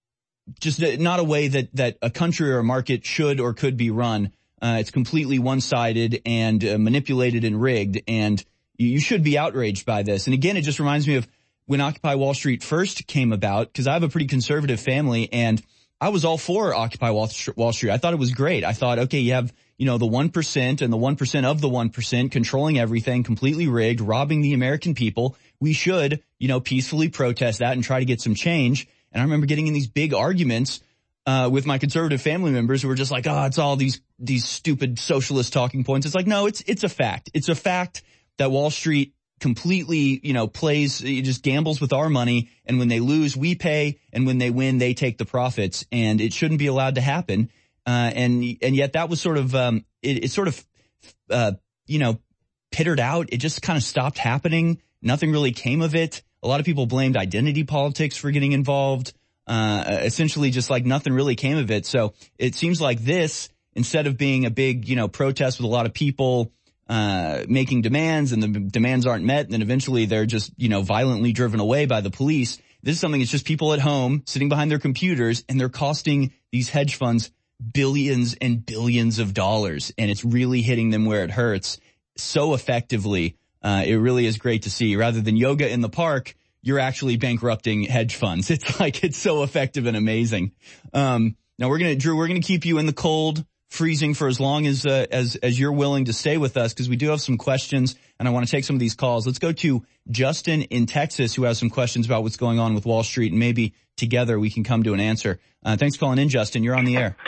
just not a way that, that a country or a market should or could be run. Uh, it's completely one-sided and uh, manipulated and rigged, and you, you should be outraged by this. And again, it just reminds me of when Occupy Wall Street first came about, because I have a pretty conservative family, and I was all for Occupy Wall Street. I thought it was great. I thought, okay, you have, you know, the one percent and the one percent of the one percent controlling everything, completely rigged, robbing the American people. We should, you know, peacefully protest that and try to get some change. And I remember getting in these big arguments uh with my conservative family members who were just like, oh, it's all these these stupid socialist talking points. It's like, no, it's it's a fact. It's a fact that Wall Street completely, you know, plays, it just gambles with our money, and when they lose, we pay, and when they win, they take the profits, and it shouldn't be allowed to happen. Uh, and, and yet that was sort of, um, it, it sort of, uh, you know, pittered out. It just kind of stopped happening. Nothing really came of it. A lot of people blamed identity politics for getting involved. Uh, essentially just like nothing really came of it. So it seems like this, instead of being a big, you know, protest with a lot of people, uh, making demands, and the demands aren't met, and then eventually they're just, you know, violently driven away by the police. This is something that's just people at home sitting behind their computers, and they're costing these hedge funds billions and billions of dollars, and it's really hitting them where it hurts so effectively. Uh, it really is great to see. Rather than yoga in the park, you're actually bankrupting hedge funds. It's like, it's so effective and amazing. Um, Now we're going to, Drew, we're going to keep you in the cold, freezing for as long as, uh, as, as you're willing to stay with us, because we do have some questions and I want to take some of these calls. Let's go to Justin in Texas, who has some questions about what's going on with Wall Street, and maybe together we can come to an answer. Uh, thanks for calling in, Justin. You're on the air.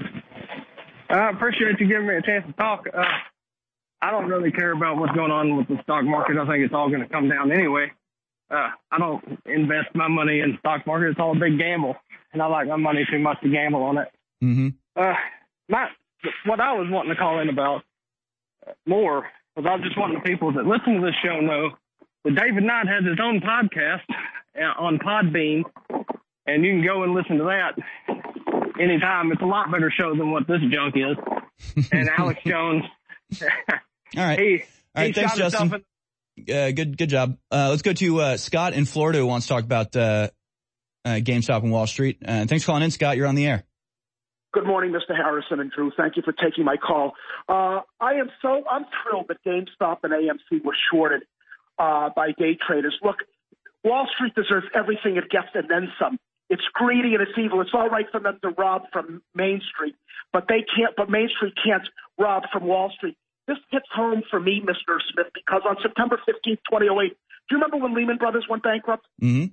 I appreciate you giving me a chance to talk. Uh, I don't really care about what's going on with the stock market. I think it's all going to come down anyway. Uh, I don't invest my money in the stock market. It's all a big gamble, and I like my money too much to gamble on it. Mm-hmm. Uh, my, what I was wanting to call in about more was I was just wanting the people that listen to this show know that David Knight has his own podcast on Podbean, and you can go and listen to that anytime. It's a lot better show than what this junk is. And Alex Jones. All right. He, All right. he Thanks, Justin. Uh, good, good job. Uh, let's go to, uh, Scott in Florida, who wants to talk about, uh, uh, GameStop and Wall Street. Uh, thanks for calling in, Scott. You're on the air. Good morning, Mister Harrison and Drew. Thank you for taking my call. Uh, I am so, I'm thrilled that GameStop and A M C were shorted, uh, by day traders. Look, Wall Street deserves everything it gets and then some. It's greedy and it's evil. It's all right for them to rob from Main Street, but they can't, but Main Street can't rob from Wall Street. This hits home for me, Mister Smith, because on September fifteenth, twenty oh eight, do you remember when Lehman Brothers went bankrupt? Mm-hmm.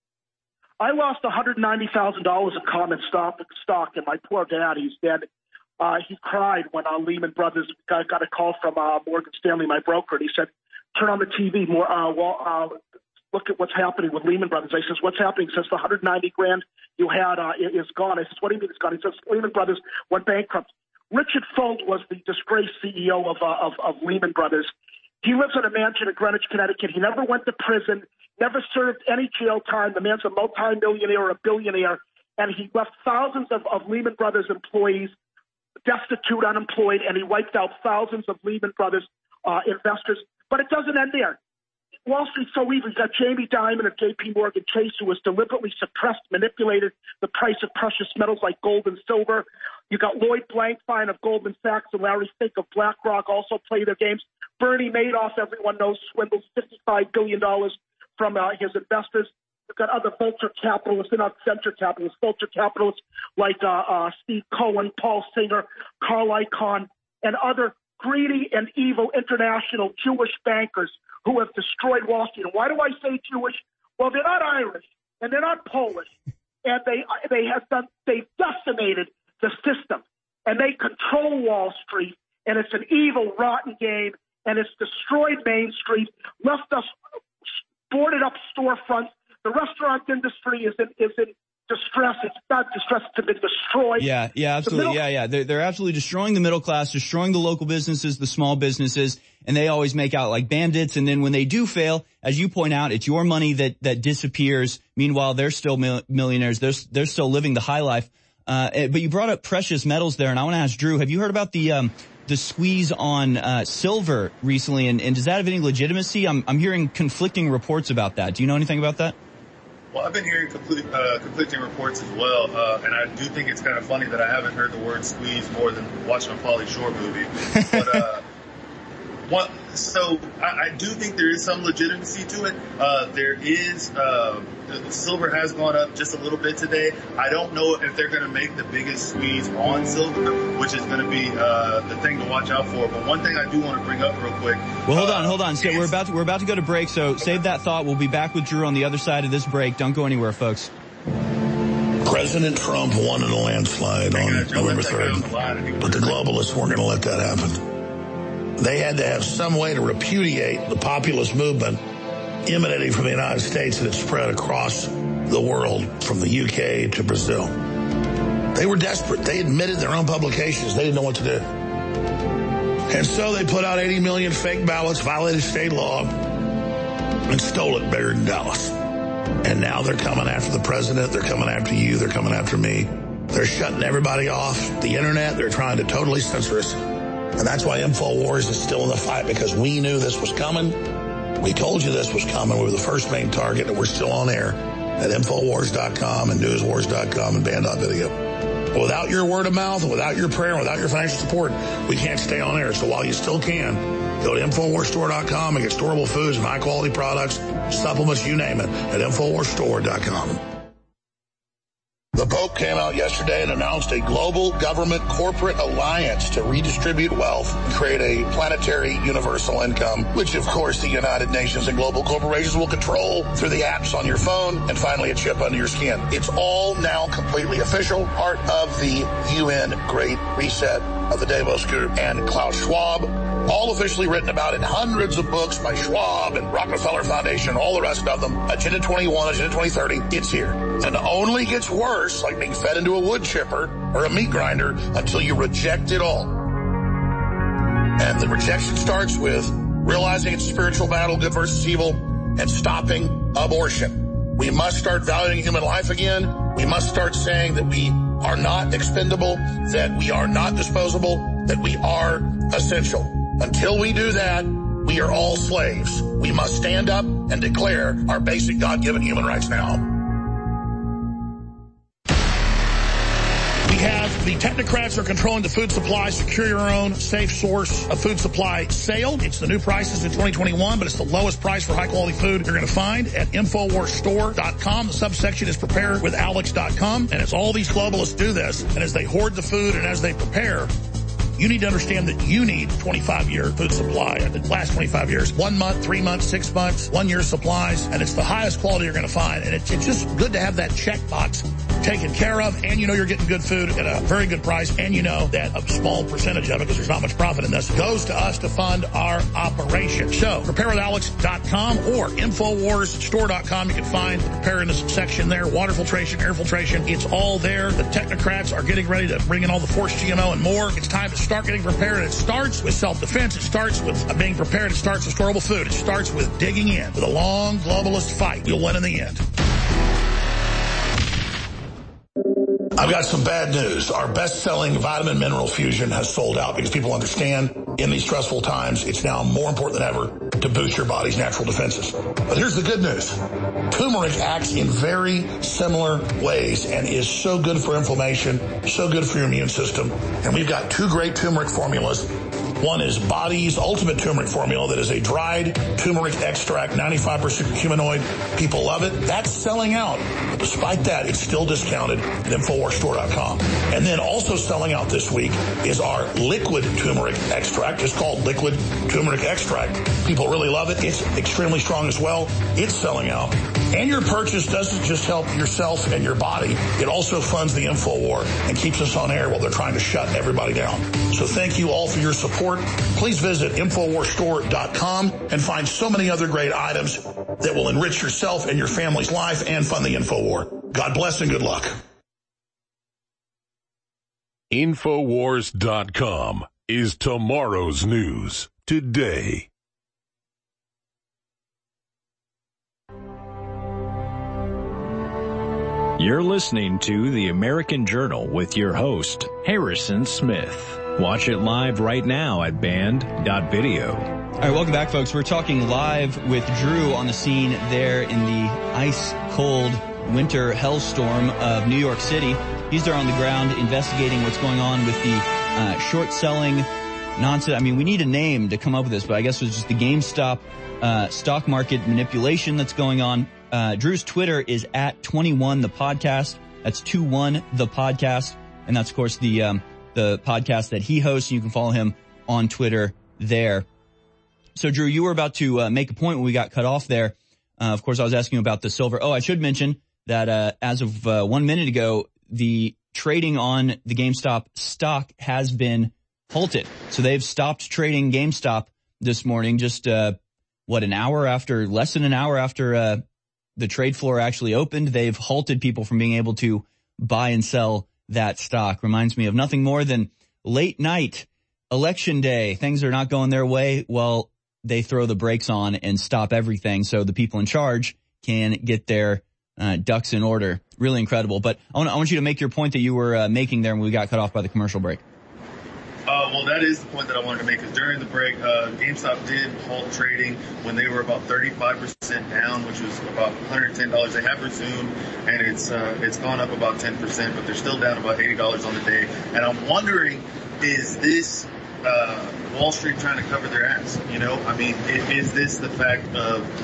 I lost one hundred ninety thousand dollars of common stock, stock, and my poor dad, he's dead. Uh, he cried when uh, Lehman Brothers got, got a call from uh, Morgan Stanley, my broker, and he said, turn on the T V, more, uh, well, uh, look at what's happening with Lehman Brothers. I says, what's happening? He says, the one hundred ninety grand you had uh, is gone. I says, what do you mean it's gone? He says, Lehman Brothers went bankrupt. Richard Fuld was the disgraced C E O of, uh, of, of Lehman Brothers. He lives in a mansion in Greenwich, Connecticut. He never went to prison, never served any jail time. The man's a multimillionaire or a billionaire, and he left thousands of, of Lehman Brothers employees destitute, unemployed, and he wiped out thousands of Lehman Brothers uh, investors. But it doesn't end there. Wall Street's so evil. You got Jamie Dimon of J P Morgan Chase, who has deliberately suppressed, manipulated the price of precious metals like gold and silver. You got Lloyd Blankfein of Goldman Sachs and Larry Fink of BlackRock also play their games. Bernie Madoff, everyone knows, swindles fifty-five billion dollars from uh, his investors. You've got other vulture capitalists, they're not venture capitalists, vulture capitalists like uh, uh, Steve Cohen, Paul Singer, Carl Icahn, and other greedy and evil international Jewish bankers who have destroyed Wall Street. And why do I say Jewish? Well, they're not Irish and they're not Polish, and they they have done they've decimated the system, and they control Wall Street, and it's an evil, rotten game, and it's destroyed Main Street, left us boarded up storefronts. The restaurant industry is in is in distress. It's not distress; it's been destroyed. Yeah, yeah, absolutely. Middle- yeah, yeah. They're, they're absolutely destroying the middle class, destroying the local businesses, the small businesses, and they always make out like bandits. And then when they do fail, as you point out, it's your money that, that disappears. Meanwhile, they're still mil- millionaires. They're, they're still living the high life. Uh, but you brought up precious metals there, and I want to ask Drew, have you heard about the, um, the squeeze on, uh, silver recently? And, and does that have any legitimacy? I'm, I'm hearing conflicting reports about that. Do you know anything about that? Well, I've been hearing complete, uh, conflicting reports as well, uh, and I do think it's kind of funny that I haven't heard the word squeeze more than watching a Pauly Shore movie. But, uh, what, so I, I do think there is some legitimacy to it. Uh, there is, uh, the silver has gone up just a little bit today. I don't know if they're going to make the biggest squeeze on silver, which is going to be, uh, the thing to watch out for. But one thing I do want to bring up real quick. Well, hold on, hold on. So we're about to, we're about to go to break. So save that thought. We'll be back with Drew on the other side of this break. Don't go anywhere, folks. President Trump won in a landslide on November third, but the globalists weren't going to let that happen. They had to have some way to repudiate the populist movement emanating from the United States that had spread across the world from the U K to Brazil. They were desperate. They admitted their own publications. They didn't know what to do. And so they put out eighty million fake ballots, violated state law, and stole it buried in Dallas. And now they're coming after the president. They're coming after you. They're coming after me. They're shutting everybody off the internet. They're trying to totally censor us. And that's why InfoWars is still in the fight, because we knew this was coming. We told you this was coming. We were the first main target, and we're still on air at Infowars dot com and Newswars dot com and Band dot video. Without your word of mouth, and without your prayer, and without your financial support, we can't stay on air. So while you still can, go to Infowars Store dot com and get storable foods and high-quality products, supplements, you name it, at Infowars Store dot com. The Pope came out yesterday and announced a global government corporate alliance to redistribute wealth and create a planetary universal income, which, of course, the United Nations and global corporations will control through the apps on your phone and finally a chip under your skin. It's all now completely official, part of the U N Great Reset of the Davos Group and Klaus Schwab, all officially written about in hundreds of books by Schwab and Rockefeller Foundation, all the rest of them. Agenda twenty-one, Agenda twenty thirty, it's here. And it only gets worse, like being fed into a wood chipper or a meat grinder, until you reject it all. And the rejection starts with realizing it's a spiritual battle, good versus evil, and stopping abortion. We must start valuing human life again. We must start saying that we are not expendable, that we are not disposable, that we are essential. Until we do that, we are all slaves. We must stand up and declare our basic God-given human rights now. We have the technocrats are controlling the food supply. Secure your own safe source of food supply sale. It's the new prices in twenty twenty-one, but it's the lowest price for high-quality food you're going to find at Infowars Store dot com. The subsection is prepare with alex dot com. And as all these globalists do this, and as they hoard the food and as they prepare, you need to understand that you need twenty-five year food supply. The last twenty-five years, one month, three months, six months, one year supplies, and it's the highest quality you're going to find. And it's, it's just good to have that checkbox taken care of, and you know you're getting good food at a very good price, and you know that a small percentage of it, because there's not much profit in this, goes to us to fund our operation. So, prepare with alex dot com or Infowars Store dot com. You can find the preparedness section there, water filtration, air filtration. It's all there. The technocrats are getting ready to bring in all the forced G M O and more. It's time to start getting prepared, and it starts with self-defense. It starts with being prepared. It starts with storable food. It starts with digging in. With a long globalist fight, you'll win in the end. I've got some bad news. Our best-selling vitamin mineral fusion has sold out because people understand in these stressful times, it's now more important than ever to boost your body's natural defenses. But here's the good news. Turmeric acts in very similar ways and is so good for inflammation, so good for your immune system. And we've got two great turmeric formulas. One is Body's Ultimate Turmeric Formula that is a dried turmeric extract, ninety-five percent curcuminoid. People love it. That's selling out. But despite that, it's still discounted at Infowars Store dot com. And then also selling out this week is our liquid turmeric extract. It's called liquid turmeric extract. People really love it. It's extremely strong as well. It's selling out. And your purchase doesn't just help yourself and your body. It also funds the InfoWar and keeps us on air while they're trying to shut everybody down. So thank you all for your support. Please visit Infowars Store dot com and find so many other great items that will enrich yourself and your family's life and fund the InfoWar. God bless and good luck. Infowars dot com is tomorrow's news today. You're listening to The American Journal with your host, Harrison Smith. Watch it live right now at band dot video. All right, welcome back, folks. We're talking live with Drew on the scene there in the ice-cold winter hellstorm of New York City. He's there on the ground investigating what's going on with the uh, short-selling nonsense. I mean, we need a name to come up with this, but I guess it was just the GameStop uh, stock market manipulation that's going on. Uh, Drew's Twitter is at twenty-one the podcast. That's twenty-one the podcast. And that's, of course, the um, the podcast that he hosts. You can follow him on Twitter there. So, Drew, you were about to uh, make a point when we got cut off there. Uh, of course, I was asking about the silver. Oh, I should mention that uh, as of uh, one minute ago, the trading on the GameStop stock has been halted. So they've stopped trading GameStop this morning, just, uh, what, an hour after, less than an hour after uh, the trade floor actually opened. They've halted people from being able to buy and sell that stock. Reminds me of nothing more than late night, election day. Things are not going their way. Well, they throw the brakes on and stop everything so the people in charge can get their uh, ducks in order. Really incredible. But I want, I want you to make your point that you were uh, making there when we got cut off by the commercial break. Uh, well, that is the point that I wanted to make, because during the break, uh, GameStop did halt trading when they were about thirty-five percent down, which was about one hundred ten dollars. They have resumed, and it's uh, it's gone up about ten percent, but they're still down about eighty dollars on the day. And I'm wondering, is this uh, Wall Street trying to cover their ass? You know, I mean, is, is this the fact of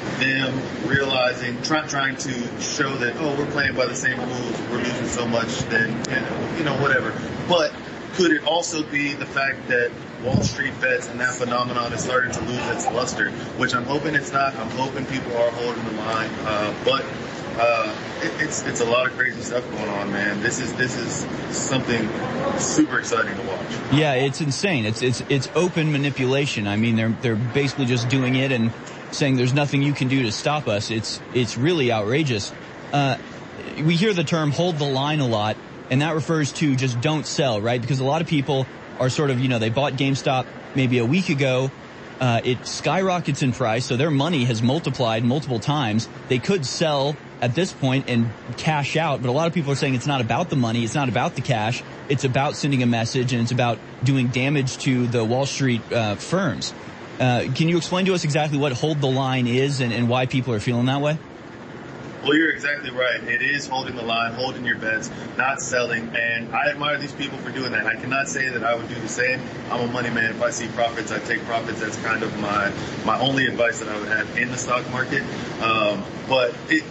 them realizing, try, trying to show that, oh, we're playing by the same rules, we're losing so much, then, you know, whatever. But could it also be the fact that Wall Street bets and that phenomenon is starting to lose its luster, which I'm hoping it's not. I'm hoping people are holding the line. Uh, but uh, it, it's it's a lot of crazy stuff going on, man. This is this is something super exciting to watch. Yeah, it's insane. It's it's it's open manipulation. I mean, they're they're basically just doing it and saying there's nothing you can do to stop us. It's it's really outrageous. Uh, we hear the term "hold the line" a lot, and that refers to just don't sell, right? Because a lot of people are sort of, you know, they bought GameStop maybe a week ago. Uh, it skyrockets in price, so their money has multiplied multiple times. They could sell at this point and cash out, but a lot of people are saying it's not about the money, it's not about the cash, it's about sending a message, and it's about doing damage to the Wall Street uh, firms. Uh, can you explain to us exactly what hold the line is and, and why people are feeling that way? Well, you're exactly right. It is holding the line, holding your bets, not selling. And I admire these people for doing that. I cannot say that I would do the same. I'm a money man. If I see profits, I take profits. That's kind of my, my only advice that I would have in the stock market. Um, but it,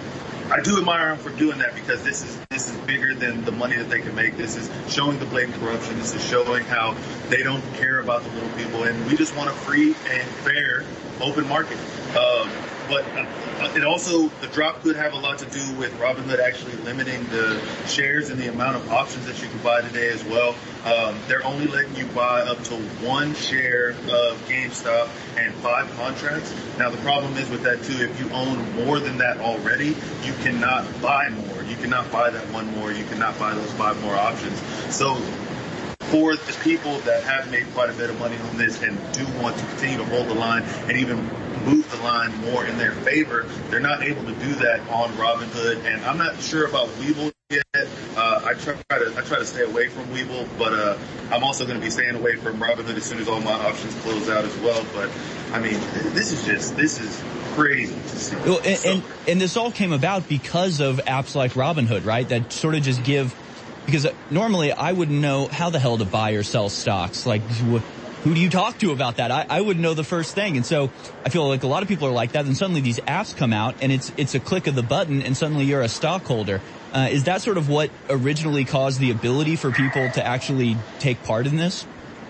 I do admire them for doing that because this is this is bigger than the money that they can make. This is showing the blatant corruption. This is showing how they don't care about the little people. And we just want a free and fair open market. Um, But it also, the drop could have a lot to do with Robinhood actually limiting the shares and the amount of options that you can buy today as well. Um, they're only letting you buy up to one share of GameStop and five contracts. Now, the problem is with that, too, if you own more than that already, you cannot buy more. You cannot buy that one more. You cannot buy those five more options. So for the people that have made quite a bit of money on this and do want to continue to hold the line and even move the line more in their favor, they're not able to do that on Robinhood. And I'm not sure about Webull yet. Uh, I try to I try to stay away from Webull, but uh, I'm also going to be staying away from Robinhood as soon as all my options close out as well. But I mean, this is just this is crazy to see. Well, and, so, and and this all came about because of apps like Robinhood, right? That sort of just give. Because normally I wouldn't know how the hell to buy or sell stocks. Like, wh- who do you talk to about that? I, I wouldn't know the first thing. And so I feel like a lot of people are like that. And suddenly these apps come out and it's it's a click of the button and suddenly you're a stockholder. Uh, is that sort of what originally caused the ability for people to actually take part in this?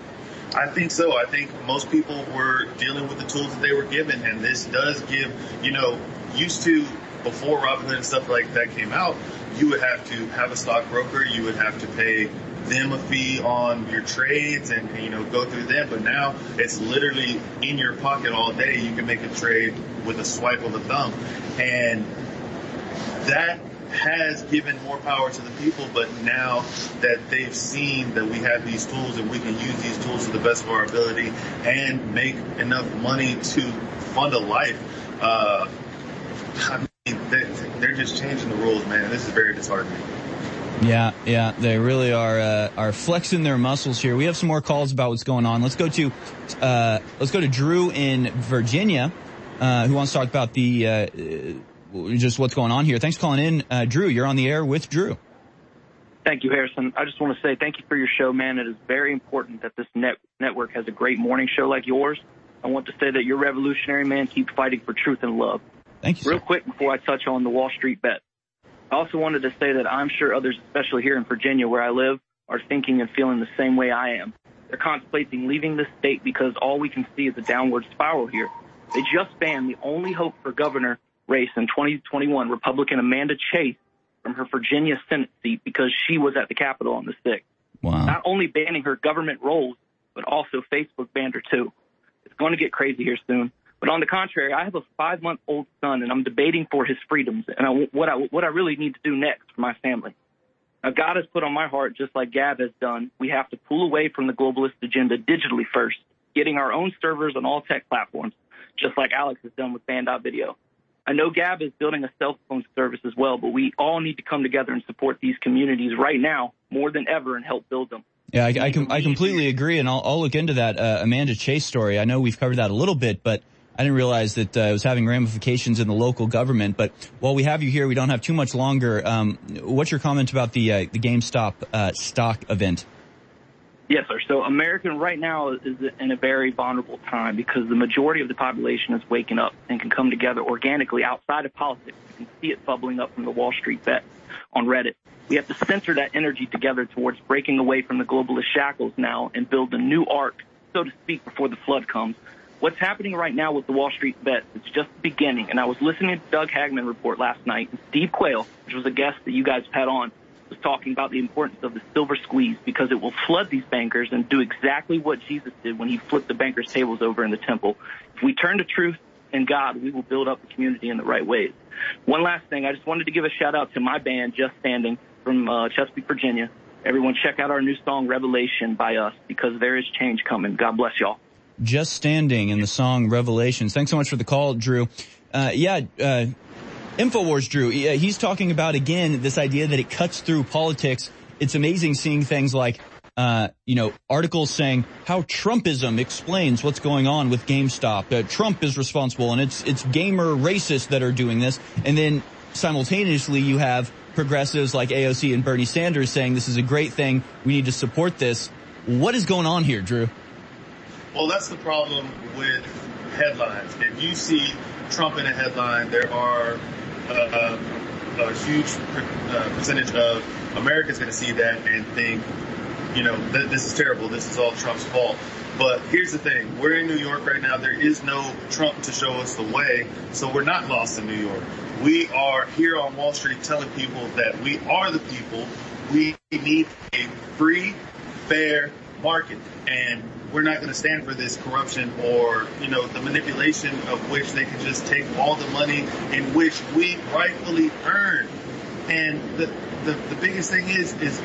I think so. I think most people were dealing with the tools that they were given. And this does give, you know, used to before Robinhood and stuff like that came out, you would have to have a stockbroker. You would have to pay them a fee on your trades and, you know, go through them. But now it's literally in your pocket all day. You can make a trade with a swipe of a thumb. And that has given more power to the people. But now that they've seen that we have these tools and we can use these tools to the best of our ability and make enough money to fund a life, uh, I mean, they're just changing the rules, man. This is very disheartening. Yeah, yeah, they really are uh, are flexing their muscles here. We have some more calls about what's going on. Let's go to uh, let's go to Drew in Virginia, uh, who wants to talk about the uh, just what's going on here. Thanks for calling in, uh, Drew. You're on the air with Drew. Thank you, Harrison. I just want to say thank you for your show, man. It is very important that this net network has a great morning show like yours. I want to say that you're revolutionary, man. Keep fighting for truth and love. Thank you, Real quick before I touch on the Wall Street bet, I also wanted to say that I'm sure others, especially here in Virginia where I live, are thinking and feeling the same way I am. They're contemplating leaving the state because all we can see is a downward spiral here. They just banned the only hope for governor race in twenty twenty-one, Republican Amanda Chase, from her Virginia Senate seat because she was at the Capitol on the sixth. Wow. Not only banning her government roles, but also Facebook banned her too. It's going to get crazy here soon. But on the contrary, I have a five-month-old son, and I'm debating for his freedoms and I, what I what I really need to do next for my family. Now, God has put on my heart, just like Gab has done, we have to pull away from the globalist agenda digitally first, getting our own servers on all tech platforms, just like Alex has done with Band.video. I know Gab is building a cell phone service as well, but we all need to come together and support these communities right now more than ever and help build them. Yeah, I, I, com- I completely agree, and I'll, I'll look into that uh, Amanda Chase story. I know we've covered that a little bit, but I didn't realize that uh, it was having ramifications in the local government. But while we have you here, we don't have too much longer. Um, what's your comment about the uh, the GameStop uh, stock event? Yes, sir. So America right now is in a very vulnerable time because the majority of the population is waking up and can come together organically outside of politics. You can see it bubbling up from the Wall Street bet on Reddit. We have to center that energy together towards breaking away from the globalist shackles now and build a new ark, so to speak, before the flood comes. What's happening right now with the Wall Street bet, it's just the beginning. And I was listening to Doug Hagman report last night, and Steve Quayle, which was a guest that you guys had on, was talking about the importance of the silver squeeze because it will flood these bankers and do exactly what Jesus did when he flipped the bankers' tables over in the temple. If we turn to truth and God, we will build up the community in the right ways. One last thing, I just wanted to give a shout out to my band, Just Standing, from uh, Chesapeake, Virginia. Everyone check out our new song, Revelation, by us, because there is change coming. God bless y'all. Just Standing in the song Revelations. Thanks so much for the call, Drew. Uh, yeah, uh, InfoWars, Drew, he's talking about, again, this idea that it cuts through politics. It's amazing seeing things like, uh, you know, articles saying how Trumpism explains what's going on with GameStop. Uh, Trump is responsible, and it's it's gamer racists that are doing this. And then simultaneously you have progressives like A O C and Bernie Sanders saying this is a great thing. We need to support this. What is going on here, Drew? Well, that's the problem with headlines. If you see Trump in a headline, there are uh, a, a huge uh, percentage of Americans going to see that and think, you know, th- this is terrible. This is all Trump's fault. But here's the thing. We're in New York right now. There is no Trump to show us the way, so we're not lost in New York. We are here on Wall Street telling people that we are the people. We need a free, fair market, and we're not going to stand for this corruption or, you know, the manipulation of which they can just take all the money in which we rightfully earn. And the the, the biggest thing is, is,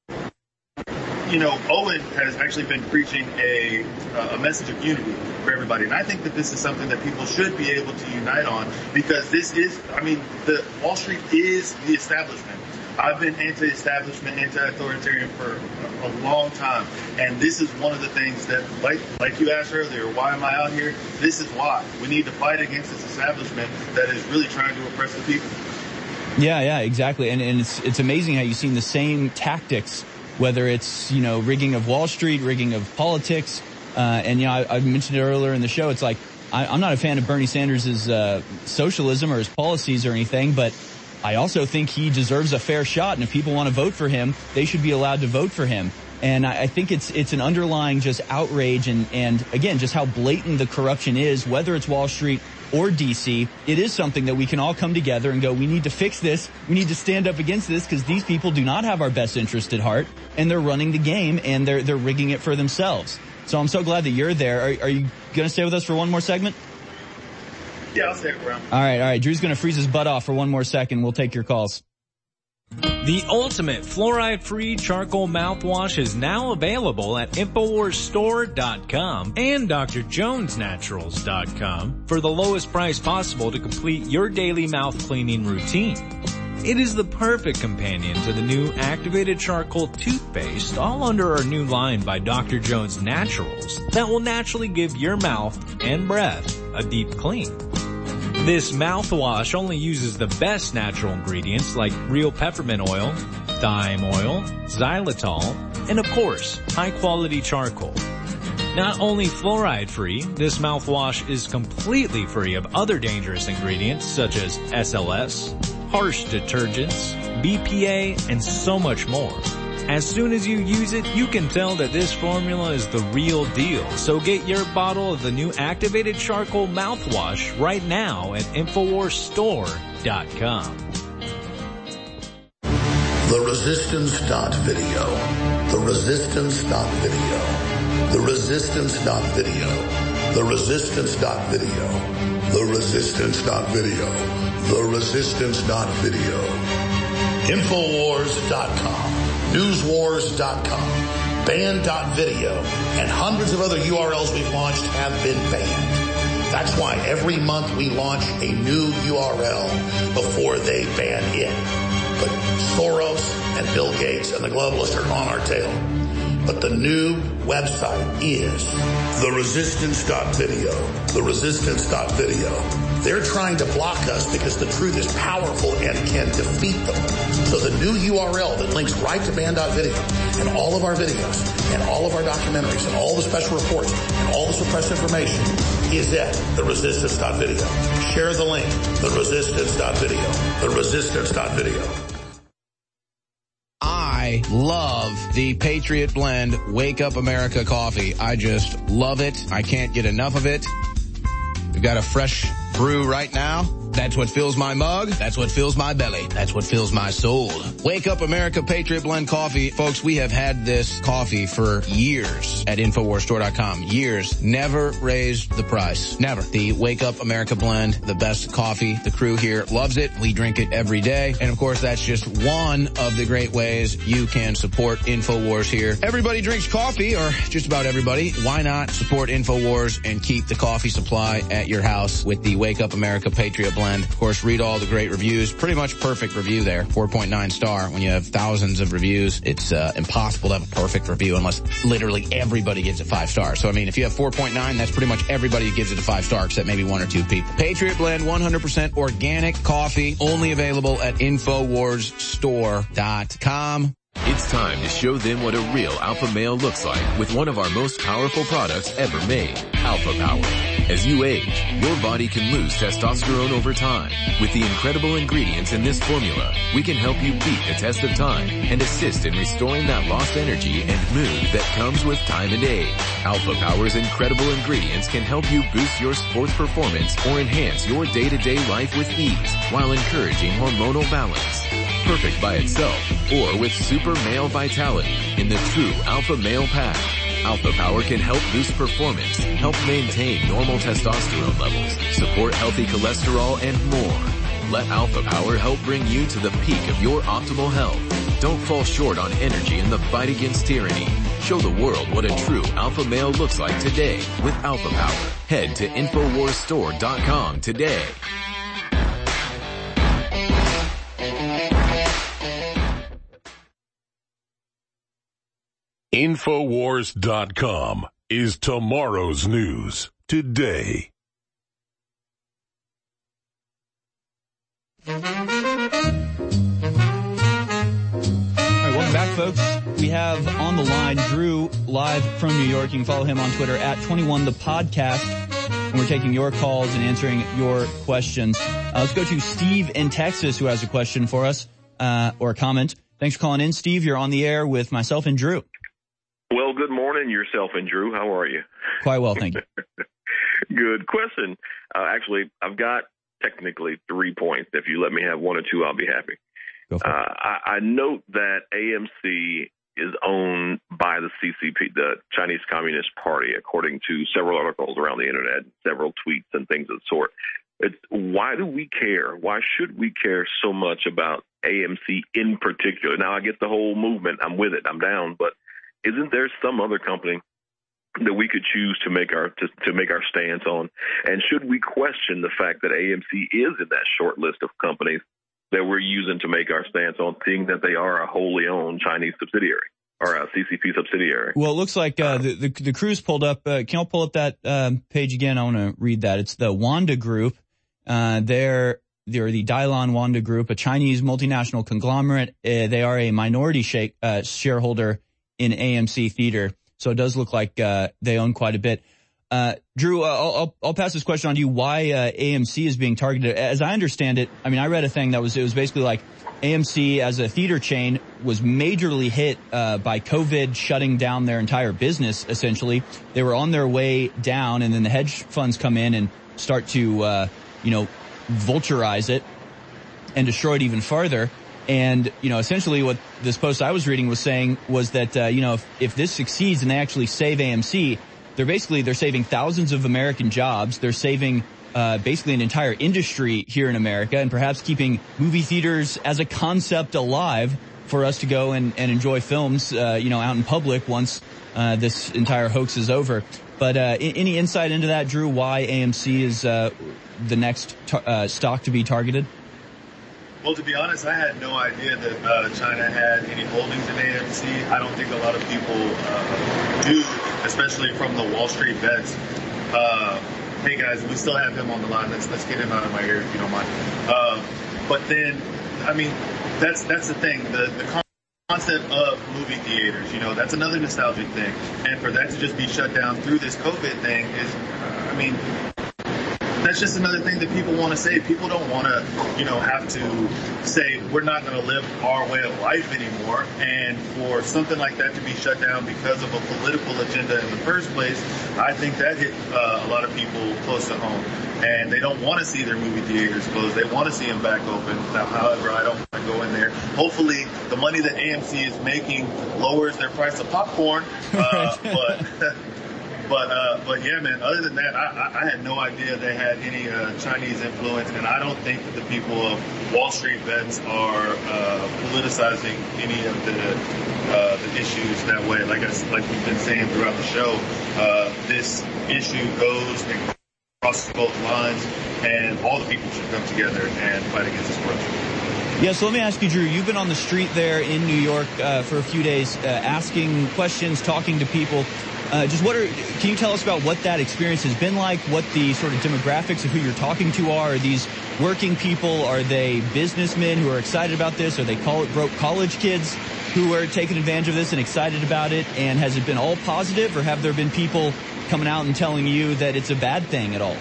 you know, Owen has actually been preaching a a message of unity for everybody. And I think that this is something that people should be able to unite on, because this is, I mean, the Wall Street is the establishment. I've been anti-establishment, anti-authoritarian for a, a long time. And this is one of the things that, like like you asked earlier, why am I out here? This is why. We need to fight against this establishment that is really trying to oppress the people. Yeah, yeah, exactly. And, and it's, it's amazing how you've seen the same tactics, whether it's, you know, rigging of Wall Street, rigging of politics. Uh, and, you know, I, I mentioned it earlier in the show. It's like, I, I'm not a fan of Bernie Sanders' uh, socialism or his policies or anything, but I also think he deserves a fair shot, and if people want to vote for him, they should be allowed to vote for him. And I, I think it's it's an underlying just outrage, and, and again, just how blatant the corruption is, whether it's Wall Street or D C. It is something that we can all come together and go, we need to fix this, we need to stand up against this, because these people do not have our best interest at heart, and they're running the game, and they're they're rigging it for themselves. So I'm so glad that you're there. Are, are you going to stay with us for one more segment? Yeah, I'll stay around. All right, all right. Drew's going to freeze his butt off for one more second. We'll take your calls. The ultimate fluoride-free charcoal mouthwash is now available at Infowars Store dot com and D R Jones Naturals dot com for the lowest price possible to complete your daily mouth cleaning routine. It is the perfect companion to the new activated charcoal toothpaste, all under our new line by D R Jones Naturals, that will naturally give your mouth and breath a deep clean. This mouthwash only uses the best natural ingredients like real peppermint oil, thyme oil, xylitol, and of course, high-quality charcoal. Not only fluoride-free, this mouthwash is completely free of other dangerous ingredients such as S L S, harsh detergents, B P A, and so much more. As soon as you use it, you can tell that this formula is the real deal. So get your bottle of the new activated charcoal mouthwash right now at Infowars Store dot com. The Resistance dot video. The Resistance dot video. The Resistance dot video. The Resistance dot video. The Resistance dot video. The Resistance dot video. Infowars dot com. Newswars dot com, Banned dot video, and hundreds of other U R Ls we've launched have been banned. That's why every month we launch a new U R L before they ban it. But Soros and Bill Gates and the globalists are on our tail. But the new website is The Resistance dot video. The Resistance dot video. They're trying to block us because the truth is powerful and can defeat them. So the new U R L that links right to band dot video and all of our videos and all of our documentaries and all the special reports and all the suppressed information is at the resistance dot video. Share the link, the resistance dot video, the resistance dot video. I love the Patriot Blend Wake Up America coffee. I just love it. I can't get enough of it. We've got a fresh brew right now. That's what fills my mug. That's what fills my belly. That's what fills my soul. Wake Up America Patriot Blend Coffee. Folks, we have had this coffee for years at Infowars Store dot com. Years. Never raised the price. Never. The Wake Up America Blend, the best coffee. The crew here loves it. We drink it every day. And of course, that's just one of the great ways you can support Infowars here. Everybody drinks coffee, or just about everybody. Why not support Infowars and keep the coffee supply at your house with the Wake Up America Patriot Blend? Of course, read all the great reviews. Pretty much perfect review there. four point nine star. When you have thousands of reviews, it's uh, impossible to have a perfect review unless literally everybody gives it five stars. So, I mean, if you have four point nine, that's pretty much everybody who gives it a five star except maybe one or two people. Patriot Blend, one hundred percent organic coffee, only available at Infowars Store dot com. It's time to show them what a real alpha male looks like with one of our most powerful products ever made, Alpha Power. As you age, your body can lose testosterone over time. With the incredible ingredients in this formula, we can help you beat the test of time and assist in restoring that lost energy and mood that comes with time and age. Alpha Power's incredible ingredients can help you boost your sports performance or enhance your day-to-day life with ease while encouraging hormonal balance. Perfect by itself or with super male vitality in the true Alpha Male Pack. Alpha Power can help boost performance, help maintain normal testosterone levels, support healthy cholesterol, and more. Let Alpha Power help bring you to the peak of your optimal health. Don't fall short on energy in the fight against tyranny. Show the world what a true alpha male looks like today with Alpha Power. Head to Infowars Store dot com today. Infowars dot com is tomorrow's news today. All right, welcome back, folks. We have on the line Drew live from New York. You can follow him on Twitter at twenty-one the podcast. And we're taking your calls and answering your questions. Uh, let's go to Steve in Texas, who has a question for us, uh, or a comment. Thanks for calling in, Steve. You're on the air with myself and Drew. Well, good morning, yourself and Drew. How are you? Quite well, thank you. Good question. Uh, actually, I've got technically three points. If you let me have one or two, I'll be happy. Go for uh, it. I, I note that A M C is owned by the C C P, the Chinese Communist Party, according to several articles around the internet, several tweets and things of the sort. It's, why do we care? Why should we care so much about A M C in particular? Now, I get the whole movement. I'm with it. I'm down. But isn't there some other company that we could choose to make our to, to make our stance on? And should we question the fact that A M C is in that short list of companies that we're using to make our stance on, seeing that they are a wholly owned Chinese subsidiary or a C C P subsidiary? Well, it looks like uh, the, the the crew's pulled up. Uh, can you pull up that um, page again? I want to read that. It's the Wanda Group. Uh, they're they're the Dailan Wanda Group, a Chinese multinational conglomerate. Uh, they are a minority shake, uh, shareholder in A M C Theater, so it does look like uh, they own quite a bit. Uh, Drew, uh, I'll, I'll, I'll pass this question on to you. Why uh, A M C is being targeted? As I understand it, I mean, I read a thing that was it was basically like A M C as a theater chain was majorly hit uh, by COVID shutting down their entire business. Essentially, they were on their way down, and then the hedge funds come in and start to, uh, you know, vulturize it and destroy it even further. And, you know, essentially what this post I was reading was saying was that, uh, you know, if, if this succeeds and they actually save A M C, they're basically, they're saving thousands of American jobs. They're saving, uh, basically an entire industry here in America and perhaps keeping movie theaters as a concept alive for us to go and, and enjoy films, uh, you know, out in public once, uh, this entire hoax is over. But, uh, any insight into that, Drew, why A M C is, uh, the next, tar- uh, stock to be targeted? Well, to be honest, I had no idea that uh, China had any holdings in A M C. I don't think a lot of people uh, do, especially from the Wall Street bets. Uh, hey guys, we still have him on the line. Let's let's get him out of my ear if you don't mind. Uh, but then, I mean, that's that's the thing. The the concept of movie theaters, you know, that's another nostalgic thing. And for that to just be shut down through this COVID thing is, I mean, that's just another thing that people want to say. People don't want to, you know, have to say we're not going to live our way of life anymore. And for something like that to be shut down because of a political agenda in the first place, I think that hit uh, a lot of people close to home. And they don't want to see their movie theaters closed. They want to see them back open. Now, however, I don't want to go in there. Hopefully, the money that A M C is making lowers their price of popcorn. Uh, but, but, uh, but yeah, man. Other than that, I, I had no idea they had any uh, Chinese influence, and I don't think that the people of Wall Street Bets are uh, politicizing any of the uh, the issues that way. Like I, like we've been saying throughout the show, uh, this issue goes and crosses both lines, and all the people should come together and fight against this corruption. Yeah, so let me ask you, Drew, you've been on the street there in New York uh, for a few days, uh, asking questions, talking to people. Uh, just what are, can you tell us about what that experience has been like, what the sort of demographics of who you're talking to are? Are these working people? Are they businessmen who are excited about this? Are they broke college kids who are taking advantage of this and excited about it? And has it been all positive, or have there been people coming out and telling you that it's a bad thing at all?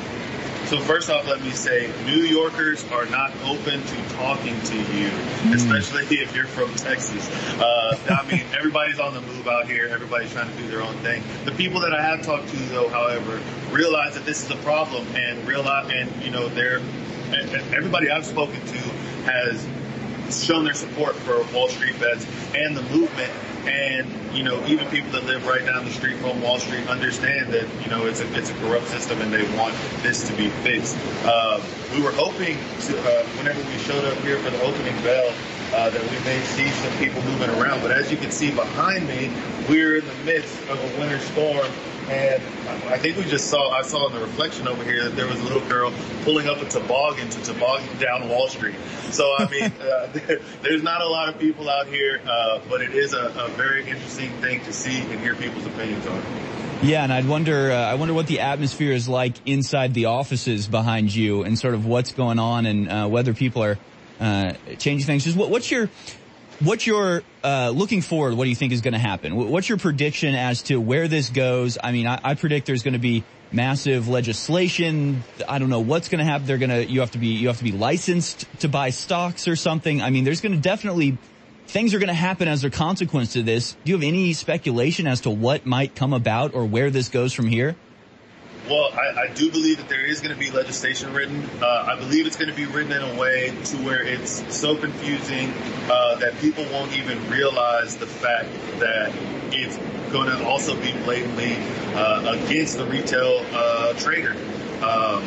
So first off, let me say, New Yorkers are not open to talking to you, especially if you're from Texas. Uh, I mean, everybody's on the move out here. Everybody's trying to do their own thing. The people that I have talked to, though, however, realize that this is a problem, and realize, and you know, they're everybody I've spoken to has shown their support for Wall Street Bets and the movement. And, you know, even people that live right down the street from Wall Street understand that, you know, it's a, it's a corrupt system and they want this to be fixed. Uh, we were hoping to, uh, whenever we showed up here for the opening bell, uh, that we may see some people moving around. But as you can see behind me, we're in the midst of a winter storm. And I think we just saw, I saw in the reflection over here that there was a little girl pulling up a toboggan to toboggan down Wall Street. So, I mean, uh, there, there's not a lot of people out here, uh, but it is a, a very interesting thing to see and hear people's opinions on it. Yeah, and I'd wonder, uh, I wonder what the atmosphere is like inside the offices behind you and sort of what's going on and uh, whether people are uh, changing things. Just what, what's your... What you're uh, looking forward, what do you think is going to happen? What's your prediction as to where this goes? I mean, I, I predict there's going to be massive legislation. I don't know what's going to happen. They're going to, you have to be, you have to be licensed to buy stocks or something. I mean, there's going to definitely, things are going to happen as a consequence to this. Do you have any speculation as to what might come about or where this goes from here? Well, I, I do believe that there is going to be legislation written. Uh, I believe it's going to be written in a way to where it's so confusing uh, that people won't even realize the fact that it's going to also be blatantly uh, against the retail uh, trader. Um,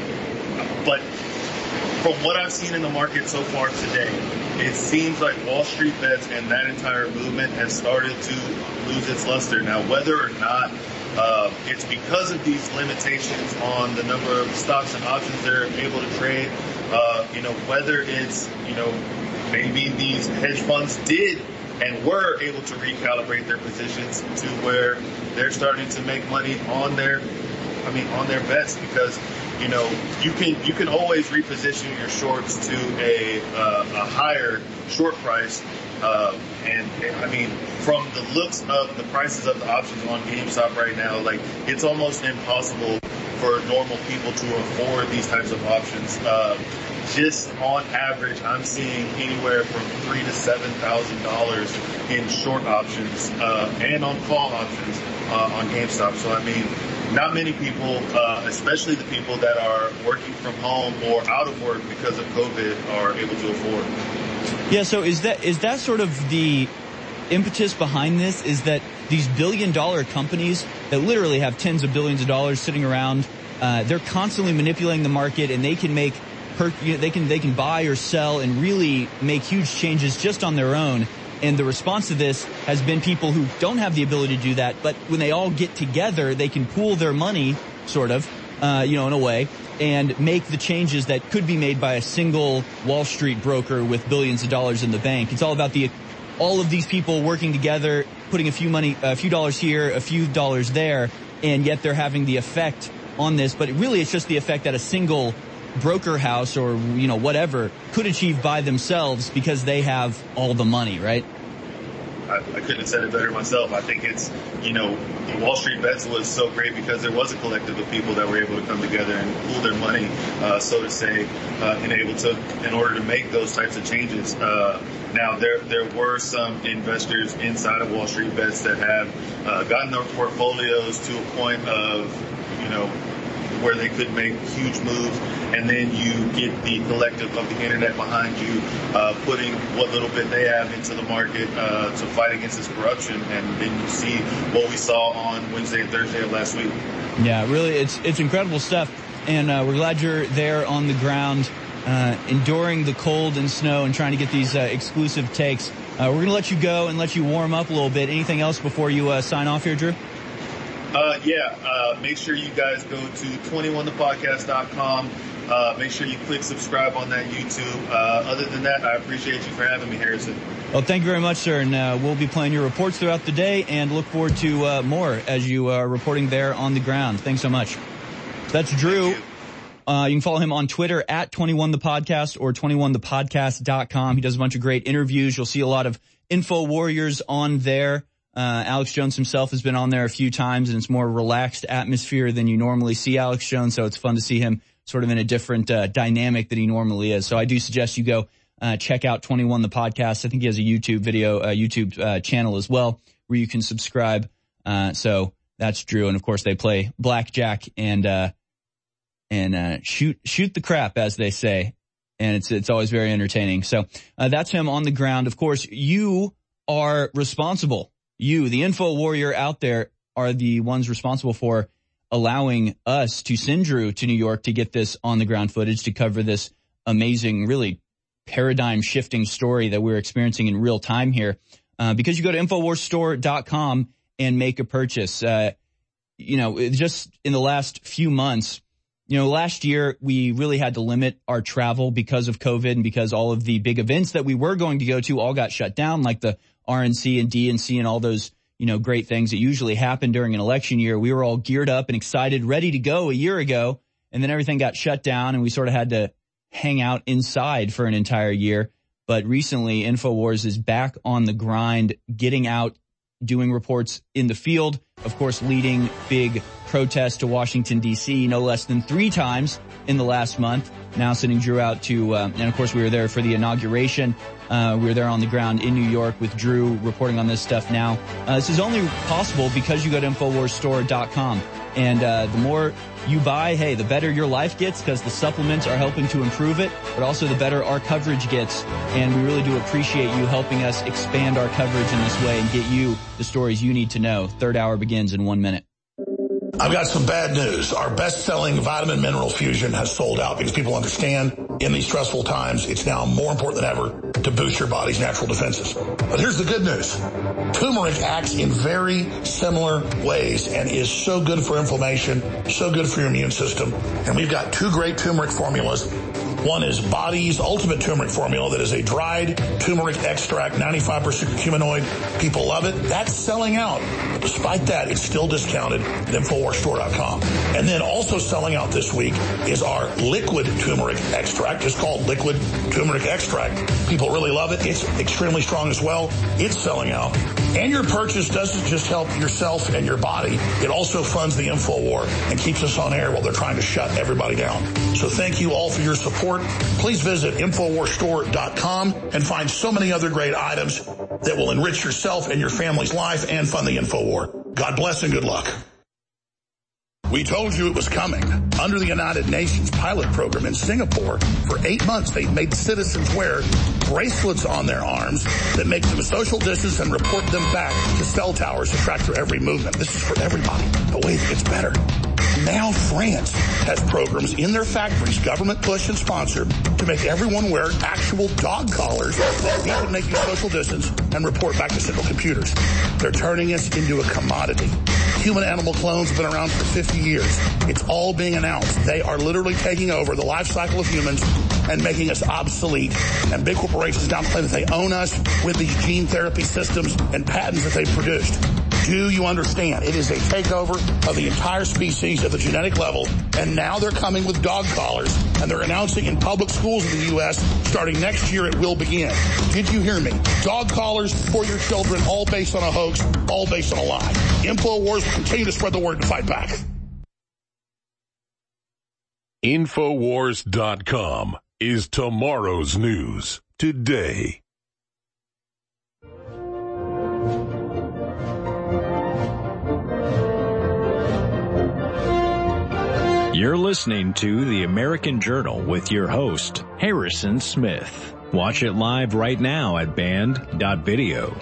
but from what I've seen in the market so far today, it seems like Wall Street Bets and that entire movement has started to lose its luster. Now, whether or not Uh, it's because of these limitations on the number of stocks and options they're able to trade. Uh, you know, whether it's, you know, maybe these hedge funds did and were able to recalibrate their positions to where they're starting to make money on their, I mean, on their bets, because, you know, you can, you can always reposition your shorts to a, uh, a higher short price. Uh, and, and I mean, from the looks of the prices of the options on GameStop right now, like, it's almost impossible for normal people to afford these types of options. Uh, just on average, I'm seeing anywhere from three to seven thousand dollars in short options uh, and on call options uh, on GameStop. So I mean, not many people, uh, especially the people that are working from home or out of work because of COVID, are able to afford. Yeah, so is that is that sort of the impetus behind this, is that these billion dollar companies that literally have tens of billions of dollars sitting around, uh, they're constantly manipulating the market, and they can make, per, you know, they can they can buy or sell and really make huge changes just on their own. And the response to this has been people who don't have the ability to do that, but when they all get together, they can pool their money, sort of, uh, you know, in a way, and make the changes that could be made by a single Wall Street broker with billions of dollars in the bank. It's all about the, all of these people working together, putting a few money, a few dollars here, a few dollars there, and yet they're having the effect on this, but really it's just the effect that a single broker house or, you know, whatever could achieve by themselves because they have all the money, right? I, I couldn't have said it better myself. I think it's, you know, the Wall Street Bets was so great because there was a collective of people that were able to come together and pool their money, uh, so to say, uh, and able to, in order to make those types of changes. Uh, now, there there were some investors inside of Wall Street Bets that have uh, gotten their portfolios to a point of, you know, where they could make huge moves, and then you get the collective of the internet behind you, uh, putting what little bit they have into the market uh, to fight against this corruption, and then you see what we saw on Wednesday and Thursday of last week. Yeah, really, it's it's incredible stuff, and uh, we're glad you're there on the ground, uh, enduring the cold and snow and trying to get these uh, exclusive takes. Uh, we're going to let you go and let you warm up a little bit. Anything else before you uh, sign off here, Drew? Uh, yeah, uh, make sure you guys go to twenty-one the podcast dot com. Uh, make sure you click subscribe on that YouTube. Uh, other than that, I appreciate you for having me, Harrison. Well, thank you very much, sir. And uh, we'll be playing your reports throughout the day and look forward to uh, more as you are reporting there on the ground. Thanks so much. That's Drew. You. Uh, you can follow him on Twitter at twenty-one the podcast or twenty-one the podcast dot com. He does a bunch of great interviews. You'll see a lot of info warriors on there. Uh, Alex Jones himself has been on there a few times, and it's more relaxed atmosphere than you normally see Alex Jones, so it's fun to see him sort of in a different uh, dynamic than he normally is. So I do suggest you go uh, check out twenty-one the podcast. I think he has a YouTube video, uh, YouTube uh, channel as well, where you can subscribe. Uh, so that's Drew, and of course they play blackjack and uh, and uh, shoot shoot the crap, as they say, and it's it's always very entertaining. So uh, that's him on the ground. Of course, you are responsible. You, the info warrior out there, are the ones responsible for allowing us to send Drew to New York to get this on-the-ground footage to cover this amazing, really paradigm-shifting story that we're experiencing in real time here. Uh, because you go to infowars store dot com and make a purchase. Uh, you know, just in the last few months, you know, last year we really had to limit our travel because of COVID and because all of the big events that we were going to go to all got shut down, like the R N C and D N C and all those, you know, great things that usually happen during an election year. We were all geared up and excited, ready to go a year ago, and then everything got shut down and we sort of had to hang out inside for an entire year. But recently, InfoWars is back on the grind, getting out, doing reports in the field, of course, leading big protests to Washington, D C, no less than three times in the last month. Now sending Drew out to, uh, and of course we were there for the inauguration. Uh, we were there on the ground in New York with Drew reporting on this stuff now. Uh, this is only possible because you go to infowars store dot com. And uh, the more you buy, hey, the better your life gets because the supplements are helping to improve it, but also the better our coverage gets. And we really do appreciate you helping us expand our coverage in this way and get you the stories you need to know. Third hour begins in one minute. I've got some bad news. Our best-selling vitamin mineral fusion has sold out because people understand in these stressful times, it's now more important than ever to boost your body's natural defenses. But here's the good news. Turmeric acts in very similar ways and is so good for inflammation, so good for your immune system. And we've got two great turmeric formulas. One is Body's Ultimate Turmeric Formula that is a dried turmeric extract, ninety-five percent curcuminoid. People love it. That's selling out. But despite that, it's still discounted at infowars store dot com. And then also selling out this week is our liquid turmeric extract. It's called liquid turmeric extract. People really love it. It's extremely strong as well. It's selling out. And your purchase doesn't just help yourself and your body. It also funds the InfoWar and keeps us on air while they're trying to shut everybody down. So thank you all for your support. Please visit infowars store dot com and find so many other great items that will enrich yourself and your family's life and fund the InfoWar. God bless and good luck. We told you it was coming. Under the United Nations pilot program in Singapore, for eight months, they made citizens wear bracelets on their arms that make them social distance and report them back to cell towers to track their every movement. This is for everybody. But wait, it gets better. Now France has programs in their factories, government push and sponsored, to make everyone wear actual dog collars that people make you social distance and report back to central computers. They're turning us into a commodity. Human-animal clones have been around for fifty years. It's all being announced. They are literally taking over the life cycle of humans and making us obsolete. And big corporations now claim that they own us with these gene therapy systems and patents that they've produced. Do you understand? It is a takeover of the entire species at the genetic level, and now they're coming with dog collars, and they're announcing in public schools in the U S starting next year it will begin. Did you hear me? Dog collars for your children, all based on a hoax, all based on a lie. InfoWars will continue to spread the word and fight back. Infowars dot com is tomorrow's news today. You're listening to The American Journal with your host, Harrison Smith. Watch it live right now at band dot video.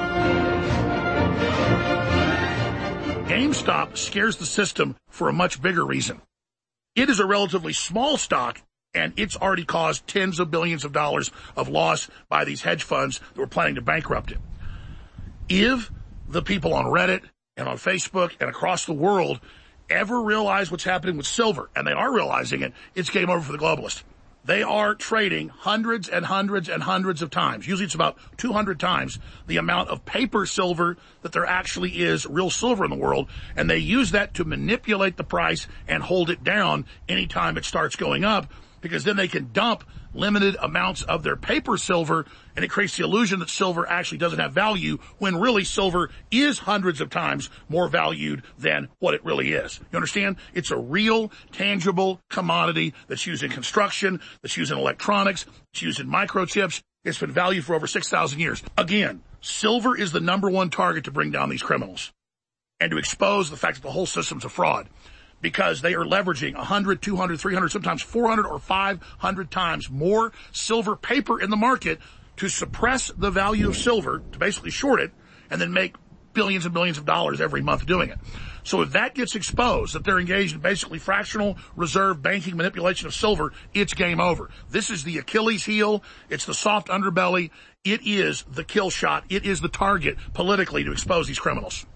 GameStop scares the system for a much bigger reason. It is a relatively small stock, and it's already caused tens of billions of dollars of loss by these hedge funds that were planning to bankrupt it. If the people on Reddit and on Facebook and across the world ever realize what's happening with silver, and they are realizing it, it's game over for the globalists. They are trading hundreds and hundreds and hundreds of times. Usually it's about two hundred times the amount of paper silver that there actually is real silver in the world, and they use that to manipulate the price and hold it down anytime it starts going up, because then they can dump limited amounts of their paper silver, and it creates the illusion that silver actually doesn't have value, when really silver is hundreds of times more valued than what it really is. You understand? It's a real, tangible commodity that's used in construction, that's used in electronics, it's used in microchips. It's been valued for over six thousand years. Again, silver is the number one target to bring down these criminals and to expose the fact that the whole system's a fraud, because they are leveraging one hundred, two hundred, three hundred, sometimes four hundred or five hundred times more silver paper in the market to suppress the value of silver, to basically short it, and then make billions and billions of dollars every month doing it. So if that gets exposed, that they're engaged in basically fractional reserve banking manipulation of silver, it's game over. This is the Achilles heel. It's the soft underbelly. It is the kill shot. It is the target politically to expose these criminals.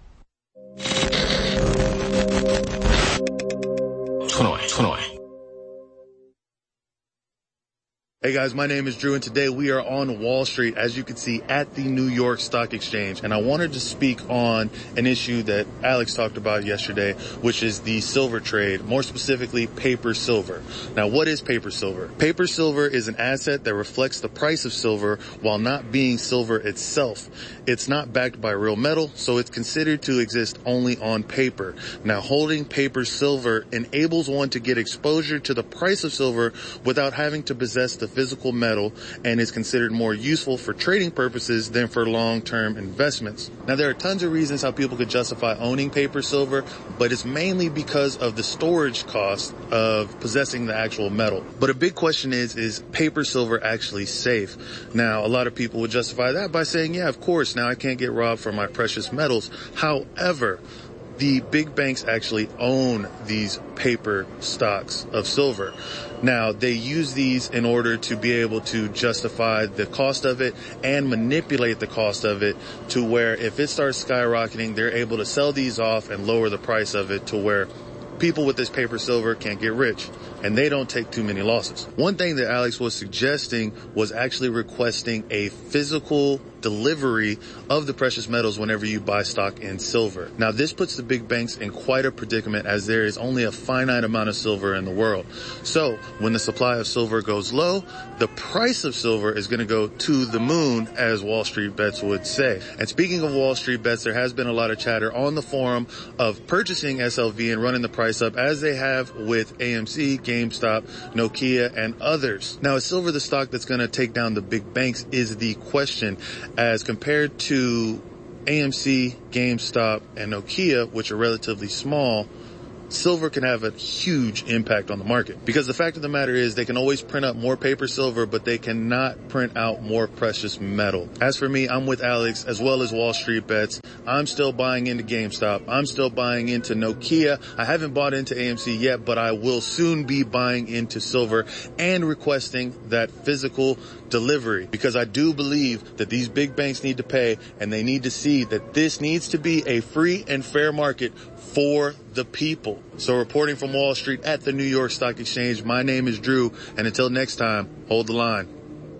Hey guys, my name is Drew, and today we are on Wall Street, as you can see, at the New York Stock Exchange. And I wanted to speak on an issue that Alex talked about yesterday, which is the silver trade, more specifically paper silver. Now, what is paper silver? Paper silver is an asset that reflects the price of silver while not being silver itself. It's not backed by real metal, so it's considered to exist only on paper. Now, holding paper silver enables one to get exposure to the price of silver without having to possess the physical metal, and is considered more useful for trading purposes than for long-term investments. Now, there are tons of reasons how people could justify owning paper silver, but it's mainly because of the storage cost of possessing the actual metal. But a big question is, is paper silver actually safe? Now, a lot of people would justify that by saying, yeah, of course, now I can't get robbed for my precious metals. However, the big banks actually own these paper stocks of silver. Now, they use these in order to be able to justify the cost of it and manipulate the cost of it to where if it starts skyrocketing, they're able to sell these off and lower the price of it to where people with this paper silver can't get rich, and they don't take too many losses. One thing that Alex was suggesting was actually requesting a physical delivery of the precious metals whenever you buy stock in silver. Now, this puts the big banks in quite a predicament, as there is only a finite amount of silver in the world. So when the supply of silver goes low, the price of silver is going to go to the moon, as Wall Street Bets would say. And speaking of Wall Street Bets, there has been a lot of chatter on the forum of purchasing S L V and running the price up, as they have with A M C, GameStop, Nokia, and others. Now, is silver the stock that's going to take down the big banks is the question, as compared to A M C, GameStop, and Nokia, which are relatively small. Silver can have a huge impact on the market, because the fact of the matter is they can always print up more paper silver, but they cannot print out more precious metal. As for me, I'm with Alex as well as Wall Street Bets. I'm still buying into GameStop. I'm still buying into Nokia. I haven't bought into A M C yet, but I will soon be buying into silver and requesting that physical delivery, because I do believe that these big banks need to pay, and they need to see that this needs to be a free and fair market for the people. So, reporting from Wall Street at the New York Stock Exchange, my name is Drew, and until next time, hold the line.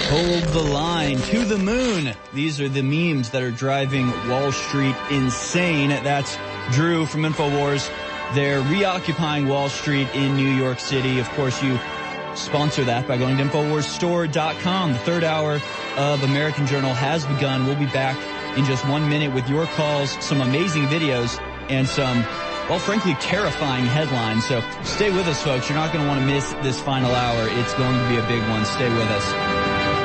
Hold the line to the moon. These are the memes that are driving Wall Street insane. That's Drew from InfoWars. They're reoccupying Wall Street in New York City. Of course, you sponsor that by going to InfoWars Store dot com. The third hour of American Journal has begun. We'll be back in just one minute with your calls, some amazing videos, and some, well, frankly, terrifying headlines. So stay with us, folks. You're not going to want to miss this final hour. It's going to be a big one. Stay with us.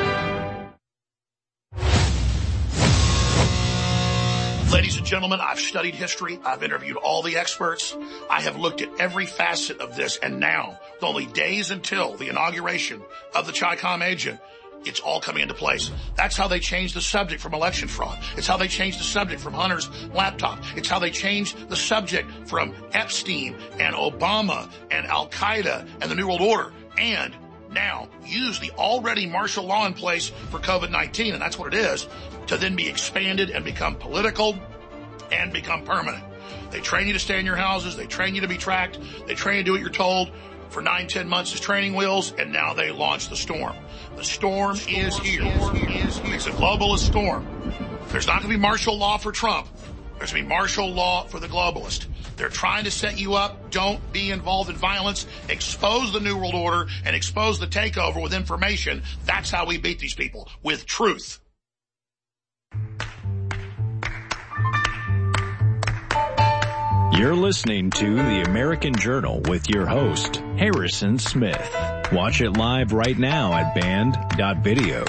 Ladies and gentlemen, I've studied history. I've interviewed all the experts. I have looked at every facet of this. And now, with only days until the inauguration of the Chi-Com agent, it's all coming into place. That's how they changed the subject from election fraud. It's how they changed the subject from Hunter's laptop. It's how they changed the subject from Epstein and Obama and Al-Qaeda and the New World Order. And now use the already martial law in place for COVID nineteen, and that's what it is, to then be expanded and become political and become permanent. They train you to stay in your houses. They train you to be tracked. They train you to do what you're told for nine, ten months as training wheels, and now they launch the storm. The storm, storm is here. Storm is here. It's a globalist storm. There's not going to be martial law for Trump. There's going to be martial law for the globalist. They're trying to set you up. Don't be involved in violence. Expose the New World Order and expose the takeover with information. That's how we beat these people, with truth. You're listening to The American Journal with your host, Harrison Smith. Watch it live right now at band dot video.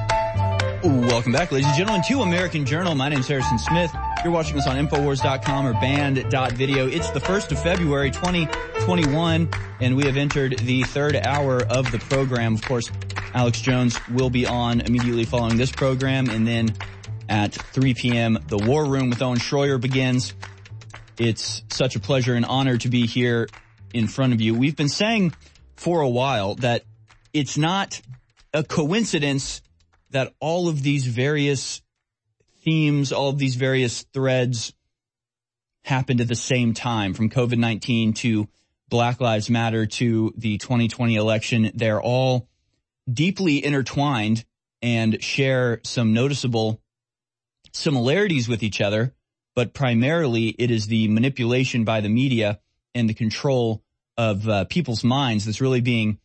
Welcome back, ladies and gentlemen, to American Journal. My name is Harrison Smith. You're watching us on InfoWars dot com or band dot video. It's the first of February, twenty twenty-one, and we have entered the third hour of the program. Of course, Alex Jones will be on immediately following this program, and then at three p.m., the War Room with Owen Schroyer begins. It's such a pleasure and honor to be here in front of you. We've been saying for a while that it's not a coincidence that all of these various themes, all of these various threads happened at the same time, from COVID nineteen to Black Lives Matter to the twenty twenty election. They're all deeply intertwined and share some noticeable similarities with each other, but primarily it is the manipulation by the media and the control of uh, people's minds that's really being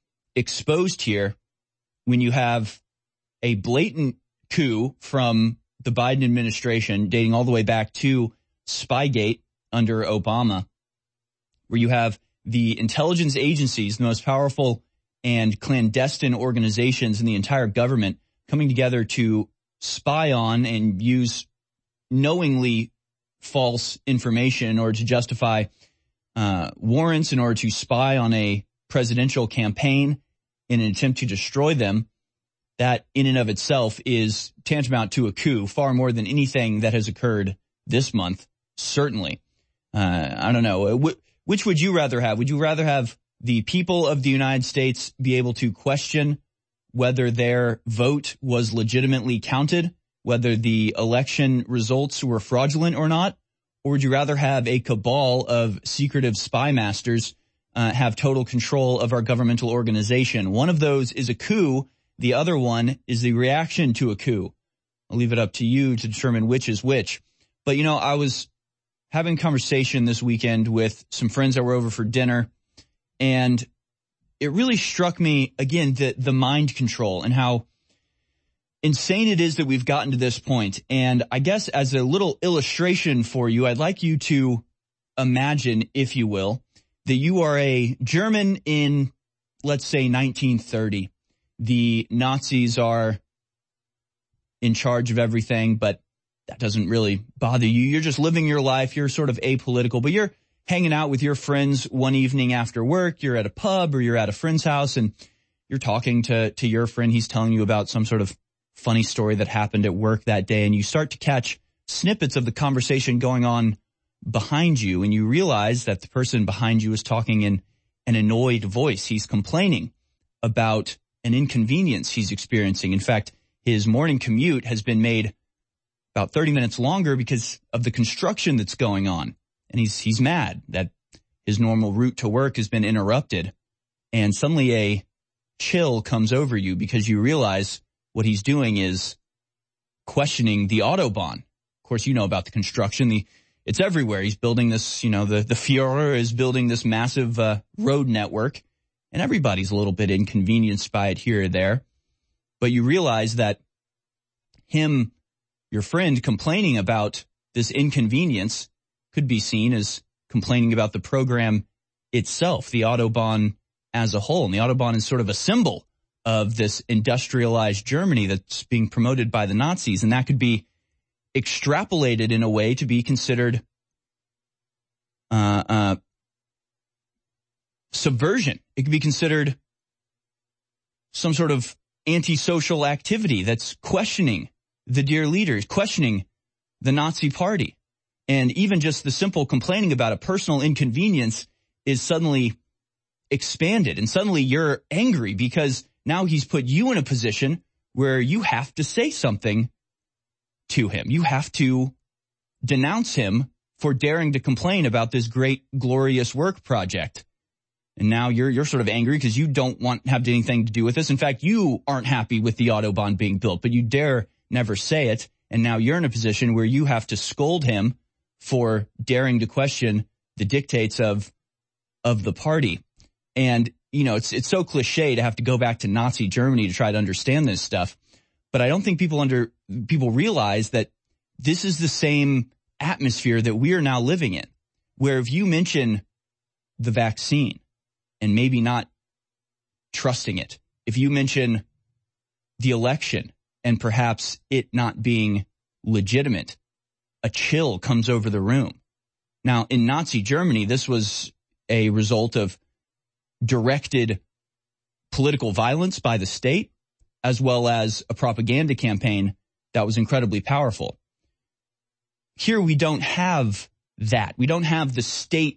exposed here when you have a blatant coup from the Biden administration dating all the way back to Spygate under Obama, where you have the intelligence agencies, the most powerful and clandestine organizations in the entire government, coming together to spy on and use knowingly false information in order to justify uh, warrants, in order to spy on a presidential campaign in an attempt to destroy them. That in and of itself is tantamount to a coup, far more than anything that has occurred this month, certainly. Uh, I don't know. Wh- which would you rather have? Would you rather have the people of the United States be able to question whether their vote was legitimately counted, whether the election results were fraudulent or not? Or would you rather have a cabal of secretive spy masters uh, have total control of our governmental organization? One of those is a coup. The other one is the reaction to a coup. I'll leave it up to you to determine which is which. But, you know, I was having a conversation this weekend with some friends that were over for dinner, and it really struck me, again, the, the mind control and how insane it is that we've gotten to this point. And I guess as a little illustration for you, I'd like you to imagine, if you will, that you are a German in, let's say, nineteen thirty. The Nazis are in charge of everything, but that doesn't really bother you. You're just living your life. You're sort of apolitical, but you're hanging out with your friends one evening after work. You're at a pub or you're at a friend's house, and you're talking to, to your friend. He's telling you about some sort of funny story that happened at work that day, and you start to catch snippets of the conversation going on behind you, and you realize that the person behind you is talking in an annoyed voice. He's complaining about an inconvenience he's experiencing. In fact, his morning commute has been made about thirty minutes longer because of the construction that's going on. And he's he's mad that his normal route to work has been interrupted. And suddenly a chill comes over you because you realize what he's doing is questioning the Autobahn. Of course, you know about the construction. The It's everywhere. He's building this, you know, the, the Führer is building this massive uh, road network, and everybody's a little bit inconvenienced by it here or there. But you realize that him, your friend, complaining about this inconvenience could be seen as complaining about the program itself, the Autobahn as a whole. And the Autobahn is sort of a symbol of this industrialized Germany that's being promoted by the Nazis. And that could be extrapolated in a way to be considered uh, uh, subversion. It could be considered some sort of antisocial activity that's questioning the dear leaders, questioning the Nazi party. And even just the simple complaining about a personal inconvenience is suddenly expanded. And suddenly you're angry because now he's put you in a position where you have to say something to him. You have to denounce him for daring to complain about this great, glorious work project. And now you're you're sort of angry because you don't want to have anything to do with this. In fact, you aren't happy with the Autobahn being built, but you dare never say it. And now you're in a position where you have to scold him for daring to question the dictates of of the party. And, you know, it's it's so cliche to have to go back to Nazi Germany to try to understand this stuff. But I don't think people under people realize that this is the same atmosphere that we are now living in, where if you mention the vaccine and maybe not trusting it, if you mention the election and perhaps it not being legitimate, a chill comes over the room. Now, in Nazi Germany, this was a result of directed political violence by the state, as well as a propaganda campaign that was incredibly powerful. Here we don't have that. We don't have the state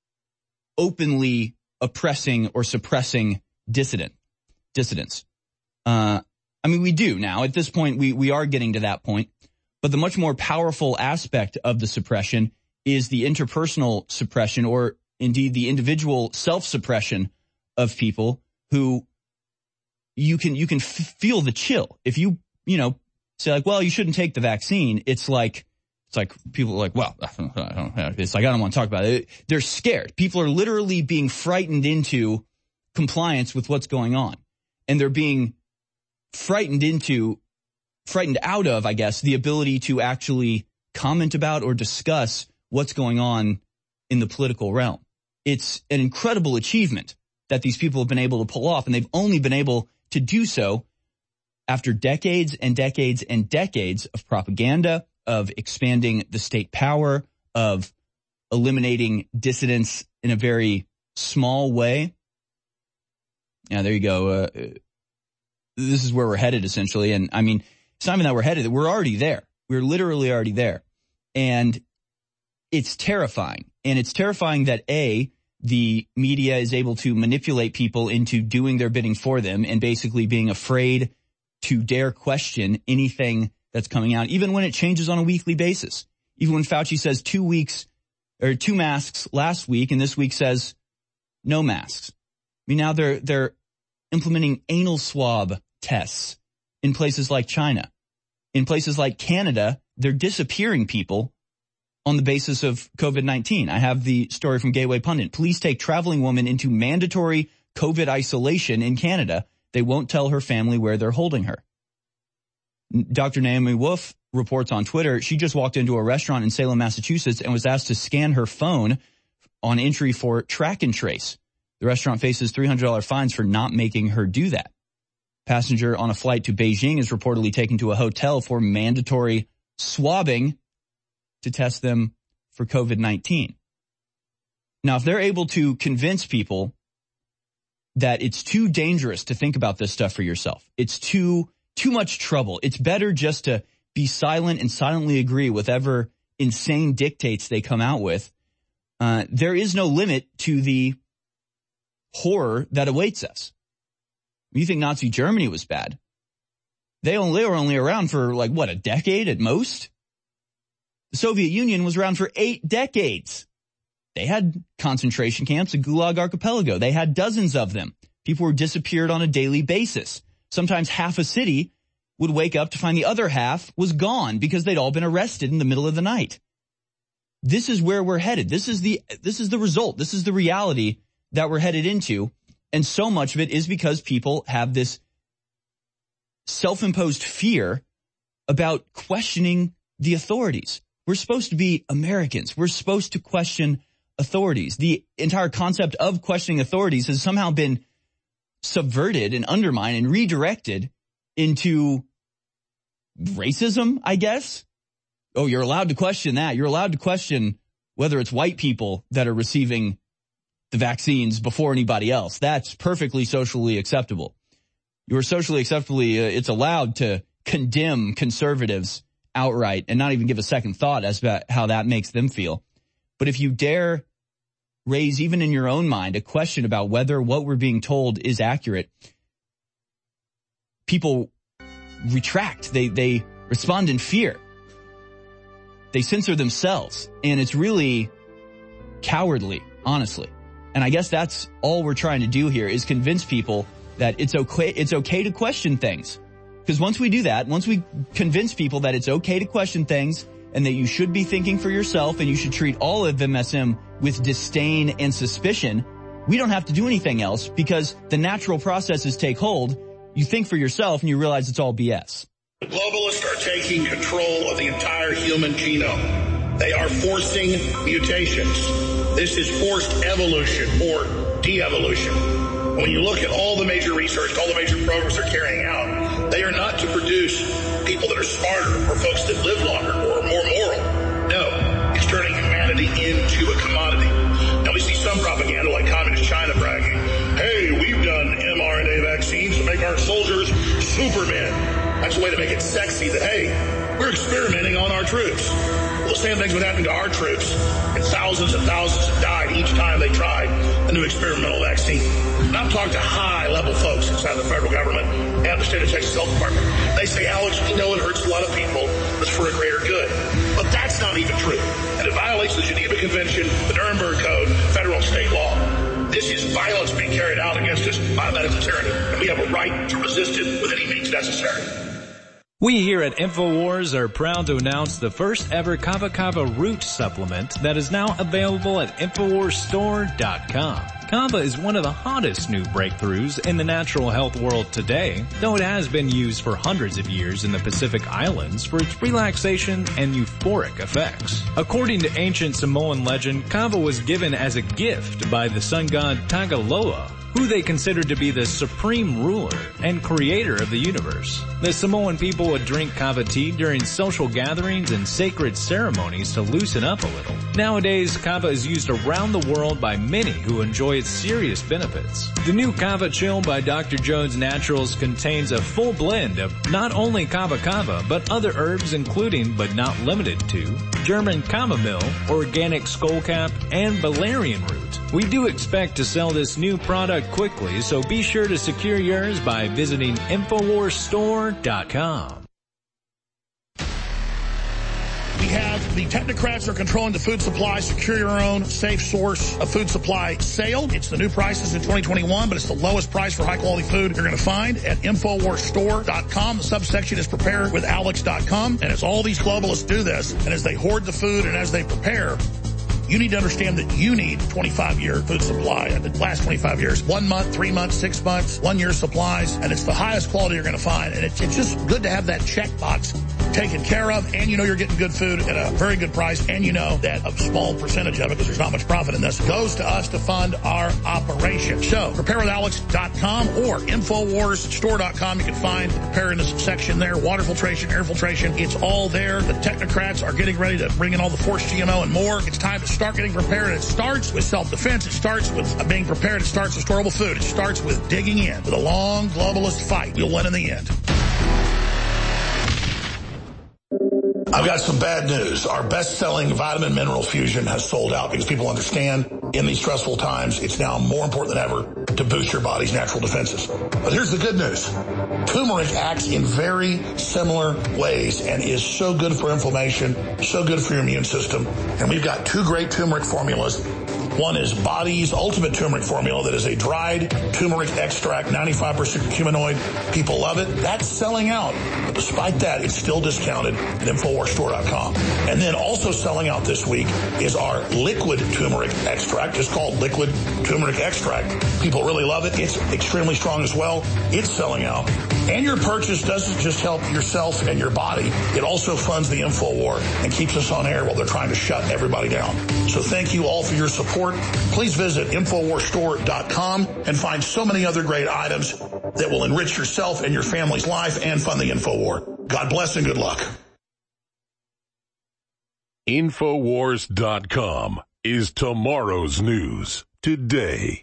openly oppressing or suppressing dissident dissidents. Uh, I mean, we do now. At this point, we, we are getting to that point. But the much more powerful aspect of the suppression is the interpersonal suppression, or indeed the individual self-suppression of people who you can you can f- feel the chill. If you, you know, say like, well, you shouldn't take the vaccine, it's like, it's like people are like, well, I don't, it's like, I don't want to talk about it. They're scared. People are literally being frightened into compliance with what's going on. And they're being frightened into, frightened out of, I guess, the ability to actually comment about or discuss what's going on in the political realm. It's an incredible achievement that these people have been able to pull off, and they've only been able to do so after decades and decades and decades of propaganda, of expanding the state power, of eliminating dissidents in a very small way. Yeah, there you go. Uh, this is where we're headed, essentially. And I mean, it's not even that we're headed. We're already there. We're literally already there. And it's terrifying. And it's terrifying that, A, the media is able to manipulate people into doing their bidding for them and basically being afraid to dare question anything that's coming out, even when it changes on a weekly basis. Even when Fauci says two weeks or two masks last week, and this week says no masks. I mean, now they're they're implementing anal swab tests in places like China. In places like Canada, they're disappearing people on the basis of COVID nineteen. I have the story from Gateway Pundit. Police take traveling woman into mandatory COVID isolation in Canada. They won't tell her family where they're holding her. Doctor Naomi Wolf reports on Twitter, she just walked into a restaurant in Salem, Massachusetts, and was asked to scan her phone on entry for track and trace. The restaurant faces three hundred dollars fines for not making her do that. Passenger on a flight to Beijing is reportedly taken to a hotel for mandatory swabbing to test them for COVID nineteen. Now, if they're able to convince people that it's too dangerous to think about this stuff for yourself, it's too too much trouble, it's better just to be silent and silently agree with whatever insane dictates they come out with, uh, there is no limit to the horror that awaits us. You think Nazi Germany was bad? They only they were only around for like, what, a decade at most? The Soviet Union was around for eight decades. They had concentration camps, the Gulag Archipelago. They had dozens of them. People were disappeared on a daily basis. Sometimes half a city would wake up to find the other half was gone because they'd all been arrested in the middle of the night. This is where we're headed. This is the, this is the result. This is the reality that we're headed into. And so much of it is because people have this self-imposed fear about questioning the authorities. We're supposed to be Americans. We're supposed to question authorities. The entire concept of questioning authorities has somehow been subverted and undermined and redirected into racism, I guess. Oh, you're allowed to question that. You're allowed to question whether it's white people that are receiving the vaccines before anybody else. That's perfectly socially acceptable. You're socially acceptably, uh, it's allowed to condemn conservatives outright and not even give a second thought as to how that makes them feel. But if you dare raise, even in your own mind, a question about whether what we're being told is accurate, people retract. They, they respond in fear. They censor themselves. And it's really cowardly, honestly. And I guess that's all we're trying to do here is convince people that it's okay, it's okay to question things. Because once we do that, once we convince people that it's okay to question things and that you should be thinking for yourself and you should treat all of M S M with disdain and suspicion, we don't have to do anything else because the natural processes take hold. You think for yourself and you realize it's all B S. The globalists are taking control of the entire human genome. They are forcing mutations. This is forced evolution or de-evolution. When you look at all the major research, all the major programs they're carrying out, they are not to produce people that are smarter or folks that live longer or more moral. No, it's turning humanity into a commodity. Now we see some propaganda like Communist China bragging, hey, we've done mRNA vaccines to make our soldiers supermen. That's a way to make it sexy that, hey, we're experimenting on our troops. Well, the same things would happen to our troops, and thousands and thousands have died each time they tried a new experimental vaccine. And I've talked to high-level folks inside the federal government and the state of Texas Health Department. They say, Alex, we know it hurts a lot of people, but it's for a greater good. But that's not even true. And it violates the Geneva Convention, the Nuremberg Code, federal and state law. This is violence being carried out against us by medical tyranny, and we have a right to resist it with any means necessary. We here at InfoWars are proud to announce the first ever Kava Kava root supplement that is now available at InfoWars Store dot com. Kava is one of the hottest new breakthroughs in the natural health world today, though it has been used for hundreds of years in the Pacific Islands for its relaxation and euphoric effects. According to ancient Samoan legend, Kava was given as a gift by the sun god Tagaloa, who they considered to be the supreme ruler and creator of the universe. The Samoan people would drink kava tea during social gatherings and sacred ceremonies to loosen up a little. Nowadays, kava is used around the world by many who enjoy its serious benefits. The new Kava Chill by Doctor Jones Naturals contains a full blend of not only kava kava, but other herbs including, but not limited to, German chamomile, organic skullcap, and valerian root. We do expect to sell this new product quickly, so be sure to secure yours by visiting InfoWars Store dot com. We have the technocrats are controlling the food supply. Secure your own safe source of food supply sale. It's the new prices in twenty twenty-one, but it's the lowest price for high-quality food you're going to find at InfoWars Store dot com. The subsection is prepare with alex dot com, and as all these globalists do this, and as they hoard the food and as they prepare, you need to understand that you need twenty-five year food supply. And the last twenty-five years, one month, three months, six months, one year supplies, and it's the highest quality you're going to find. And it's, it's just good to have that checkbox taken care of, and you know you're getting good food at a very good price, and you know that a small percentage of it, because there's not much profit in this, goes to us to fund our operation. So, prepare with alex dot com or InfoWars Store dot com. You can find the preparedness section there, water filtration, air filtration. It's all there. The technocrats are getting ready to bring in all the forced G M O and more. It's time to start getting prepared. It starts with self-defense. It starts with being prepared. It starts with storable food. It starts with digging in. With a long globalist fight, you'll win in the end. I've got some bad news. Our best-selling vitamin mineral fusion has sold out because people understand in these stressful times, it's now more important than ever to boost your body's natural defenses. But here's the good news. Turmeric acts in very similar ways and is so good for inflammation, so good for your immune system. And we've got two great turmeric formulas. One is Body's Ultimate Turmeric Formula that is a dried turmeric extract, ninety-five percent curcuminoid. People love it. That's selling out. But despite that, it's still discounted at Infowars Store dot com. And then also selling out this week is our liquid turmeric extract. It's called Liquid Turmeric Extract. People really love it. It's extremely strong as well. It's selling out. And your purchase doesn't just help yourself and your body. It also funds the InfoWar and keeps us on air while they're trying to shut everybody down. So thank you all for your support. Please visit Infowars Store dot com and find so many other great items that will enrich yourself and your family's life and fund the InfoWar. God bless and good luck. Infowars dot com is tomorrow's news today.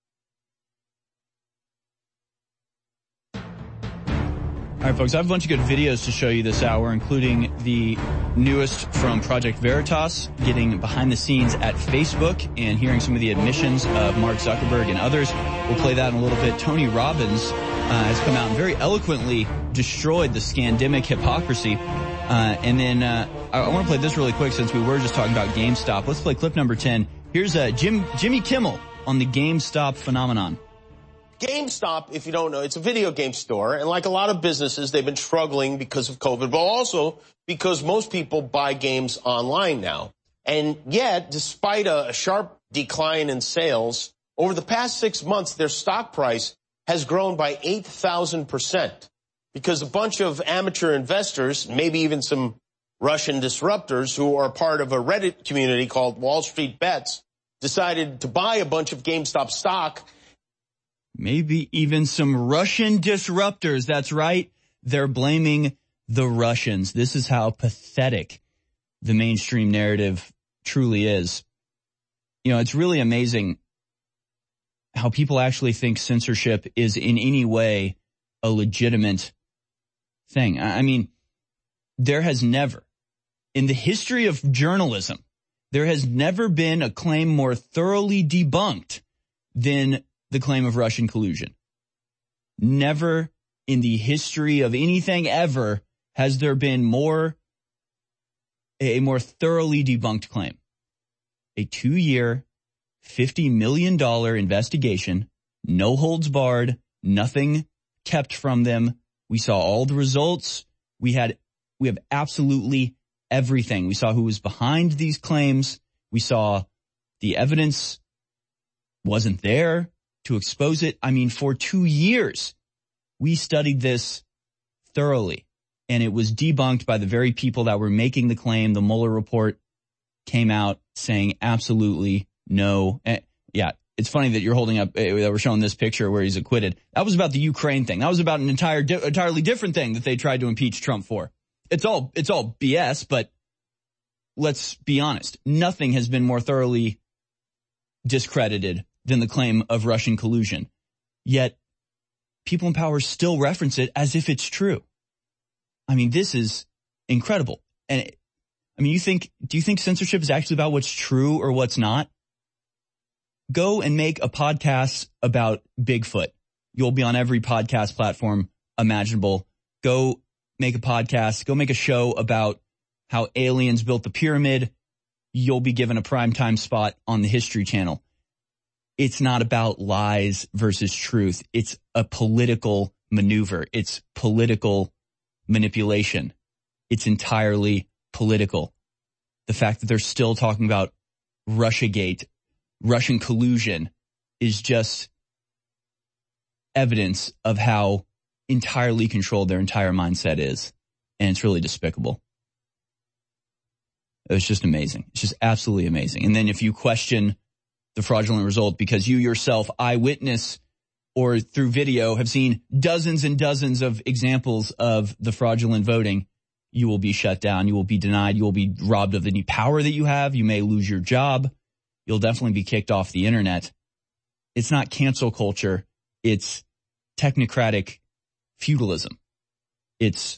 All right, folks, I have a bunch of good videos to show you this hour, including the newest from Project Veritas, getting behind the scenes at Facebook and hearing some of the admissions of Mark Zuckerberg and others. We'll play that in a little bit. Tony Robbins uh, has come out and very eloquently destroyed the scandemic hypocrisy. Uh, and then uh, I, I want to play this really quick since we were just talking about GameStop. Let's play clip number ten. Here's uh, Jim Jimmy Kimmel on the GameStop phenomenon. GameStop, if you don't know, it's a video game store, and like a lot of businesses, they've been struggling because of COVID, but also because most people buy games online now. And yet, despite a sharp decline in sales, over the past six months, their stock price has grown by eight thousand percent because a bunch of amateur investors, maybe even some Russian disruptors who are part of a Reddit community called Wall Street Bets, decided to buy a bunch of GameStop stock. Maybe even some Russian disruptors. That's right. They're blaming the Russians. This is how pathetic the mainstream narrative truly is. You know, it's really amazing how people actually think censorship is in any way a legitimate thing. I mean, there has never, in the history of journalism, there has never been a claim more thoroughly debunked than the claim of Russian collusion. Never in the history of anything ever has there been more, a more thoroughly debunked claim. A two-year, fifty million dollars investigation, no holds barred, nothing kept from them. We saw all the results. We had, we have absolutely everything. We saw who was behind these claims. We saw the evidence wasn't there to expose it. I mean, for two years, we studied this thoroughly, and it was debunked by the very people that were making the claim. The Mueller report came out saying absolutely no. Eh, yeah, it's funny that you're holding up, uh, that we're showing this picture where he's acquitted. That was about the Ukraine thing. That was about an entire, di- entirely different thing that they tried to impeach Trump for. It's all, it's all B S, but let's be honest. Nothing has been more thoroughly discredited than the claim of Russian collusion. Yet, people in power still reference it as if it's true. I mean, this is incredible. And, it, I mean, you think, do you think censorship is actually about what's true or what's not? Go and make a podcast about Bigfoot. You'll be on every podcast platform imaginable. Go make a podcast. Go make a show about how aliens built the pyramid. You'll be given a primetime spot on the History Channel. It's not about lies versus truth. It's a political maneuver. It's political manipulation. It's entirely political. The fact that they're still talking about Russiagate, Russian collusion, is just evidence of how entirely controlled their entire mindset is. And it's really despicable. It was just amazing. It's just absolutely amazing. And then if you question the fraudulent result because you yourself, eyewitness or through video, have seen dozens and dozens of examples of the fraudulent voting, you will be shut down. You will be denied. You will be robbed of any power that you have. You may lose your job. You'll definitely be kicked off the internet. It's not cancel culture. It's technocratic feudalism. It's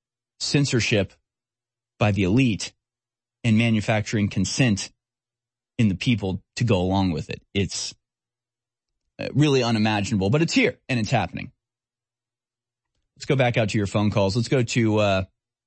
censorship by the elite and manufacturing consent in the people to go along with it. It's really unimaginable, but it's here and it's happening. Let's go back out to your phone calls. Let's go to, uh,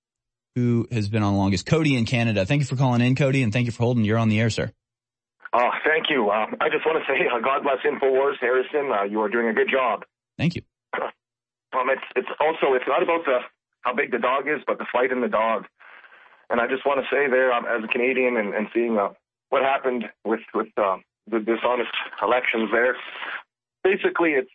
who has been on the longest? Cody in Canada. Thank you for calling in, Cody, and thank you for holding. You're on the air, sir. Oh, thank you. Uh, I just want to say, uh, God bless InfoWars, Harrison. Uh, you are doing a good job. Thank you. Um, it's it's also it's not about the how big the dog is, but the fight in the dog. And I just want to say there, um, as a Canadian, and, and seeing uh, what happened with with uh, the dishonest elections there. Basically, it's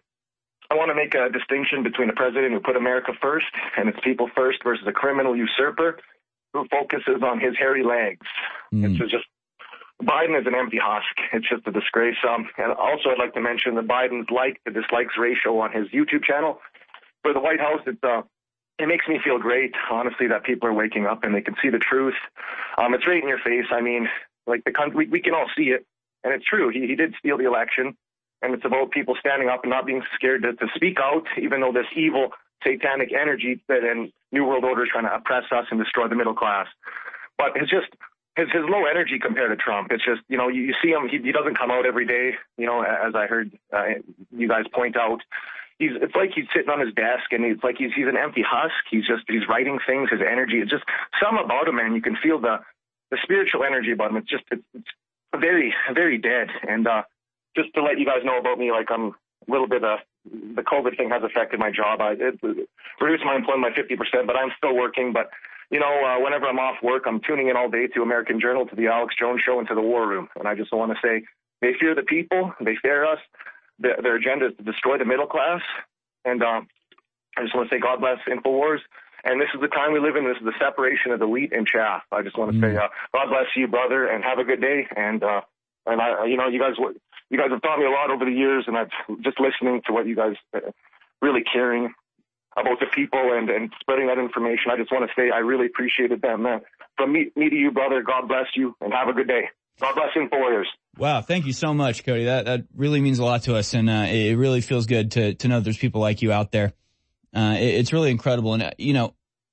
I want to make a distinction between a president who put America first and its people first versus a criminal usurper who focuses on his hairy legs. Mm. It's just Biden is an empty husk. It's just a disgrace. Um, and also, I'd like to mention that Biden's like to dislikes ratio on his YouTube channel. For the White House, it's uh, it makes me feel great, honestly, that people are waking up and they can see the truth. Um, it's right in your face. I mean, like the country, we, we can all see it, and it's true. He, he did steal the election, and it's about people standing up and not being scared to, to speak out, even though this evil, satanic energy that and New World Order is trying to oppress us and destroy the middle class. But it's just his his low energy compared to Trump. It's just, you know, you, you see him, he, he doesn't come out every day, you know, as I heard uh, you guys point out. He's, it's like he's sitting on his desk, and it's like he's he's an empty husk. He's just he's writing things. His energy, it's just something about him, man. You can feel the the spiritual energy about him. It's just it's, it's very very dead. And uh, just to let you guys know about me, like I'm a little bit uh the COVID thing has affected my job. I it, it reduced my employment by fifty percent, but I'm still working. But you know, uh, whenever I'm off work, I'm tuning in all day to American Journal, to the Alex Jones Show, and to the War Room. And I just want to say, they fear the people, they fear us. The, their agenda is to destroy the middle class. And um, I just want to say, God bless InfoWars. And this is the time we live in. This is the separation of the wheat and chaff. I just want to mm. say, uh, God bless you, brother, and have a good day. And uh, and I, you know, you guys, you guys have taught me a lot over the years, and I've just listening to what you guys uh, really caring about the people and, and spreading that information. I just want to say I really appreciated that, man. From me, me to you, brother, God bless you, and have a good day. God bless InfoWars. Wow, thank you so much, Cody. That that really means a lot to us, and uh, it really feels good to to know there's people like you out there. Uh, it, it's really incredible, and uh, you know,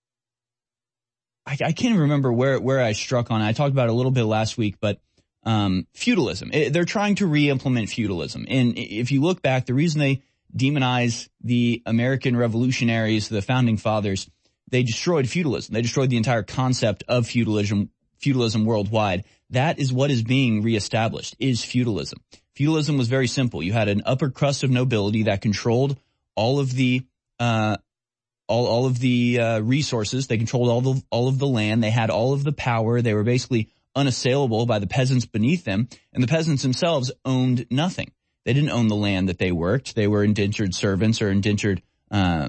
I, I can't even remember where where I struck on it. I talked about it a little bit last week, but um, feudalism. It, they're trying to re-implement feudalism, and if you look back, the reason they demonize the American revolutionaries, the founding fathers, they destroyed feudalism. They destroyed the entire concept of feudalism, feudalism worldwide. That is what is being reestablished, is feudalism. Feudalism was very simple. You had an upper crust of nobility that controlled all of the, uh, all, all of the, uh, resources. They controlled all the, all of the land. They had all of the power. They were basically unassailable by the peasants beneath them. And the peasants themselves owned nothing. They didn't own the land that they worked. They were indentured servants or indentured, uh,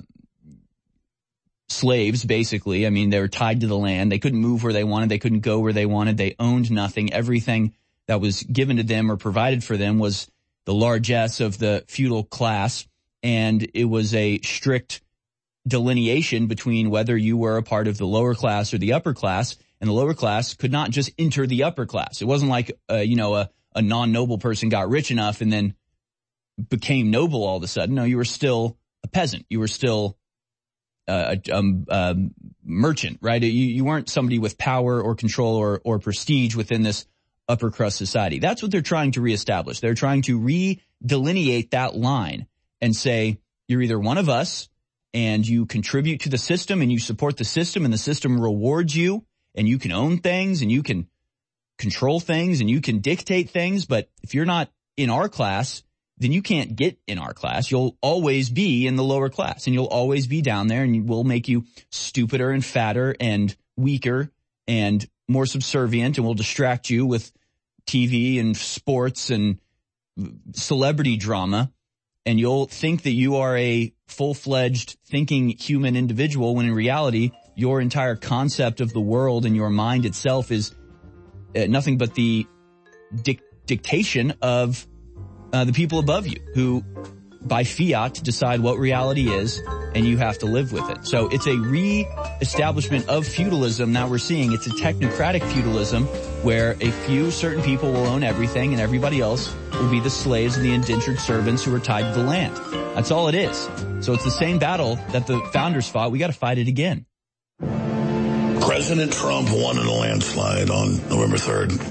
slaves, basically. I mean, they were tied to the land. They couldn't move where they wanted. They couldn't go where they wanted. They owned nothing. Everything that was given to them or provided for them was the largesse of the feudal class. And it was a strict delineation between whether you were a part of the lower class or the upper class. And the lower class could not just enter the upper class. It wasn't like, uh, you know, a, a non-noble person got rich enough and then became noble all of a sudden. No, you were still a peasant. You were still Uh, a um, uh, merchant, right? You, you weren't somebody with power or control or, or prestige within this upper crust society. That's what they're trying to reestablish. They're trying to re-delineate that line and say, you're either one of us and you contribute to the system and you support the system and the system rewards you and you can own things and you can control things and you can dictate things. But if you're not in our class, then you can't get in our class. You'll always be in the lower class, and you'll always be down there, and we'll make you stupider and fatter and weaker and more subservient, and we'll distract you with T V and sports and celebrity drama, and you'll think that you are a full-fledged thinking human individual when in reality your entire concept of the world and your mind itself is uh, nothing but the dic- dictation of Uh, the people above you who by fiat decide what reality is, and you have to live with it. So it's a re-establishment of feudalism. Now we're seeing it's a technocratic feudalism where a few certain people will own everything and everybody else will be the slaves and the indentured servants who are tied to the land. That's all it is. So it's the same battle that the founders fought. We got to fight it again. President Trump won in a landslide on November third.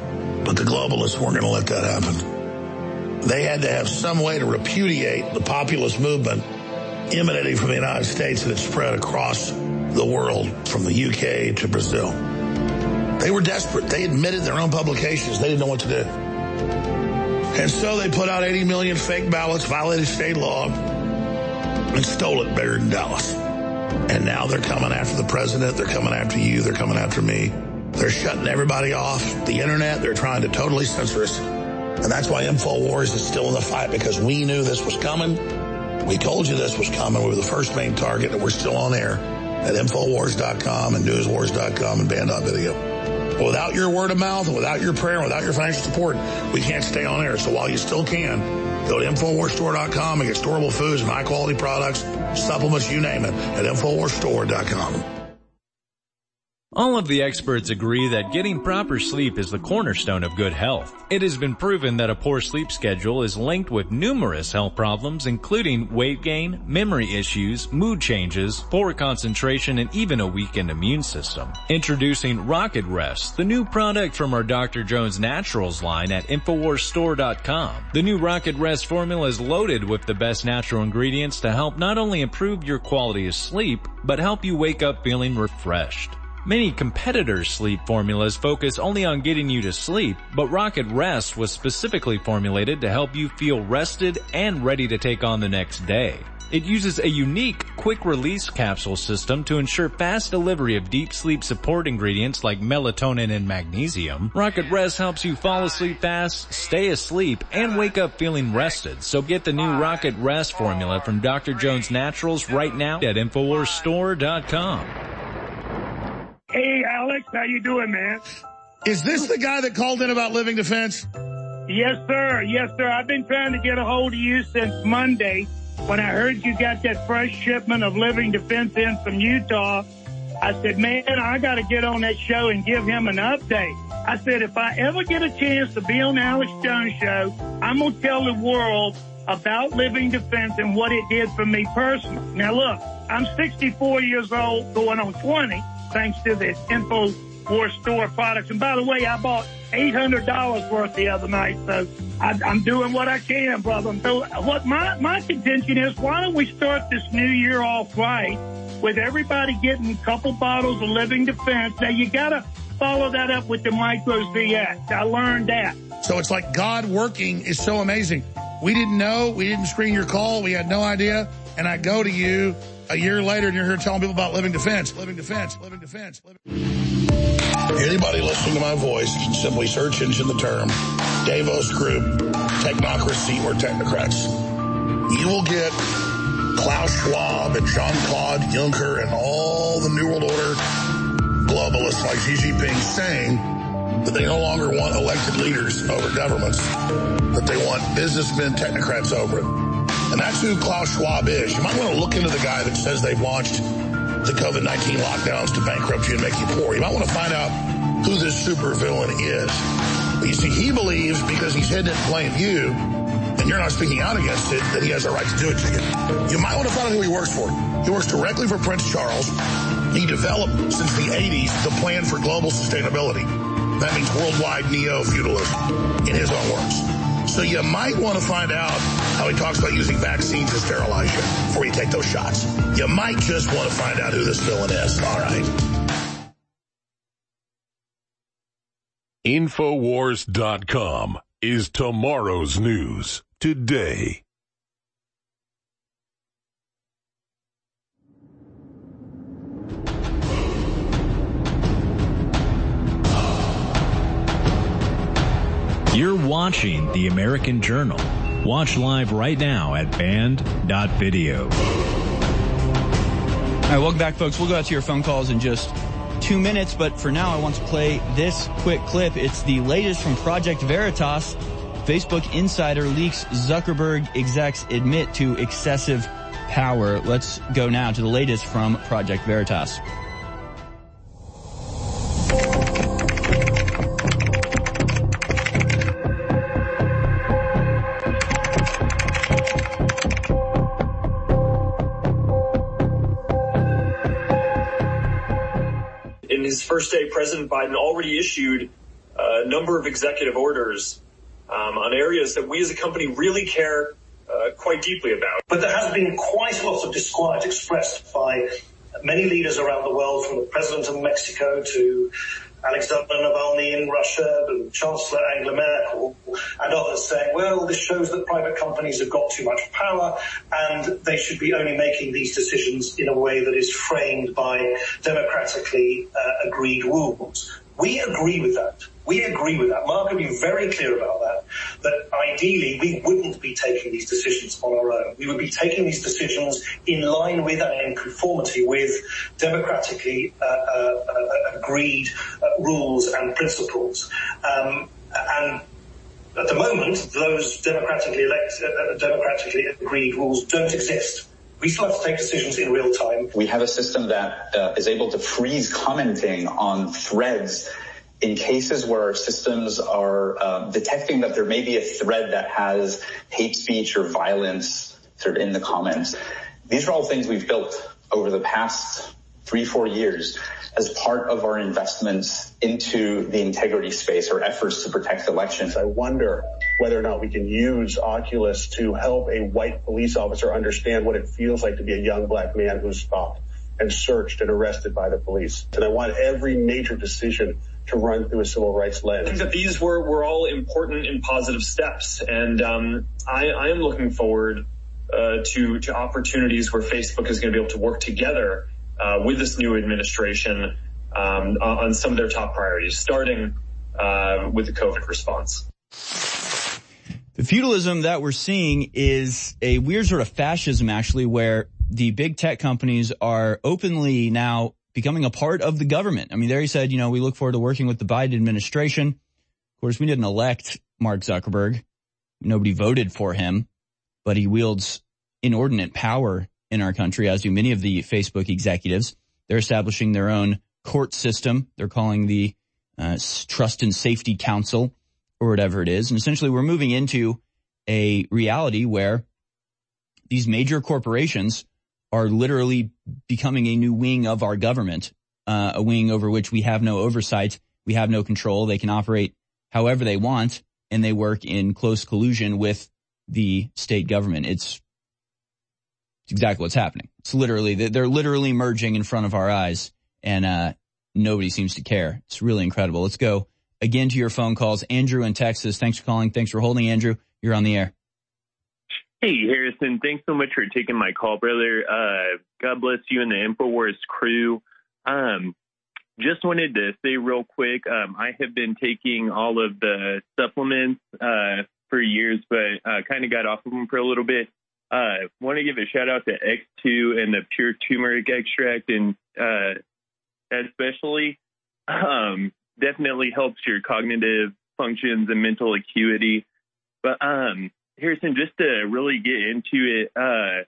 But the globalists weren't going to let that happen. They had to have some way to repudiate the populist movement emanating from the United States that had spread across the world from the U K to Brazil. They were desperate. They admitted in their own publications they didn't know what to do. And so they put out eighty million fake ballots, violated state law, and stole it buried in Dallas. And now they're coming after the president. They're coming after you. They're coming after me. They're shutting everybody off the internet. They're trying to totally censor us. And that's why InfoWars is still in the fight, because we knew this was coming. We told you this was coming. We were the first main target, and we're still on air at Infowars dot com and Newswars dot com and Band dot video. But without your word of mouth and without your prayer and without your financial support, we can't stay on air. So while you still can, go to Infowars Store dot com and get storable foods and high-quality products, supplements, you name it, at Infowars Store dot com. All of the experts agree that getting proper sleep is the cornerstone of good health. It has been proven that a poor sleep schedule is linked with numerous health problems, including weight gain, memory issues, mood changes, poor concentration, and even a weakened immune system. Introducing Rocket Rest, the new product from our Doctor Jones Naturals line at Infowars Store dot com. The new Rocket Rest formula is loaded with the best natural ingredients to help not only improve your quality of sleep, but help you wake up feeling refreshed. Many competitors' sleep formulas focus only on getting you to sleep, but Rocket Rest was specifically formulated to help you feel rested and ready to take on the next day. It uses a unique quick-release capsule system to ensure fast delivery of deep sleep support ingredients like melatonin and magnesium. Rocket Rest helps you fall asleep fast, stay asleep, and wake up feeling rested. So get the new Rocket Rest formula from Doctor Jones Naturals right now at Infowars Store dot com. Hey, Alex, how you doing, man? Is this the guy that called in about Living Defense? Yes, sir. Yes, sir. I've been trying to get a hold of you since Monday when I heard you got that fresh shipment of Living Defense in from Utah. I said, man, I got to get on that show and give him an update. I said, if I ever get a chance to be on the Alex Jones show, I'm going to tell the world about Living Defense and what it did for me personally. Now, look, I'm sixty-four years old, going on twenty. Thanks to the InfoWars Store products. And by the way, I bought eight hundred dollars worth the other night, so I, I'm doing what I can, brother. So what my, my contention is, why don't we start this new year off right with everybody getting a couple bottles of Living Defense? Now, you got to follow that up with the Micro Z X. I learned that. So it's like God working is so amazing. We didn't know. We didn't screen your call. We had no idea. And I go to you a year later, and you're here telling people about Living Defense, Living Defense, Living Defense. Living... Anybody listening to my voice can simply search engine the term Davos Group, technocracy, or technocrats. You will get Klaus Schwab and Jean-Claude Juncker and all the New World Order globalists like Xi Jinping saying that they no longer want elected leaders over governments, that they want businessmen, technocrats over it. And that's who Klaus Schwab is. You might want to look into the guy that says they've launched the COVID nineteen lockdowns to bankrupt you and make you poor. You might want to find out who this supervillain is. But you see, he believes because he's hidden it in plain view, and you're not speaking out against it, that he has a right to do it to you. You might want to find out who he works for. He works directly for Prince Charles. He developed, since the eighties, the plan for global sustainability. That means worldwide neo-feudalism, in his own words. So you might want to find out how he talks about using vaccines to sterilize you before you take those shots. You might just want to find out who this villain is. All right. Infowars dot com is tomorrow's news today. You're watching The American Journal. Watch live right now at Band dot video. All right, welcome back, folks. We'll go out to your phone calls in just two minutes, but for now I want to play this quick clip. It's the latest from Project Veritas. Facebook insider leaks Zuckerberg execs admit to excessive power. Let's go now to the latest from Project Veritas. In his first day, President Biden already issued uh, a number of executive orders um, on areas that we as a company really care uh, quite deeply about. But there has been quite a lot of disquiet expressed by many leaders around the world, from the president of Mexico to Alexander Navalny in Russia, and Chancellor Angela Merkel, and others saying, well, this shows that private companies have got too much power and they should be only making these decisions in a way that is framed by democratically uh, agreed rules. We agree with that. We agree with that. Mark has been very clear about that, that ideally we wouldn't be taking these decisions on our own. We would be taking these decisions in line with and in conformity with democratically uh, uh, agreed uh, rules and principles. Um, and at the moment, those democratically elect, uh, democratically agreed rules don't exist. We still have to take decisions in real time. We have a system that uh, is able to freeze commenting on threads in cases where our systems are uh, detecting that there may be a thread that has hate speech or violence sort of in the comments. These are all things we've built over the past three, four years as part of our investments into the integrity space or efforts to protect elections. I wonder whether or not we can use Oculus to help a white police officer understand what it feels like to be a young black man who's stopped and searched and arrested by the police. And I want every major decision to run through a civil rights lens. I think that these were, were all important and positive steps. And um, I, I am looking forward uh, to, to opportunities where Facebook is going to be able to work together uh, with this new administration um, on some of their top priorities, starting uh, with the COVID response. The feudalism that we're seeing is a weird sort of fascism, actually, where the big tech companies are openly now becoming a part of the government. I mean, there he said, you know, we look forward to working with the Biden administration. Of course, we didn't elect Mark Zuckerberg. Nobody voted for him, but he wields inordinate power in our country, as do many of the Facebook executives. They're establishing their own court system. They're calling the uh, Trust and Safety Council or whatever it is. And essentially we're moving into a reality where these major corporations are literally becoming a new wing of our government, uh, a wing over which we have no oversight, we have no control. They can operate however they want, and they work in close collusion with the state government. It's, it's exactly what's happening. It's literally, they're literally merging in front of our eyes, and uh nobody seems to care. It's really incredible. Let's go again to your phone calls. Andrew in Texas, thanks for calling. Thanks for holding, Andrew. You're on the air. Hey, Harrison, thanks so much for taking my call, brother. Uh, God bless you and the InfoWars crew. Um, just wanted to say real quick, um, I have been taking all of the supplements uh, for years, but uh, kind of got off of them for a little bit. Uh, want to give a shout out to X two and the pure turmeric extract, and uh, especially um, definitely helps your cognitive functions and mental acuity. But um, Harrison, just to really get into it, uh,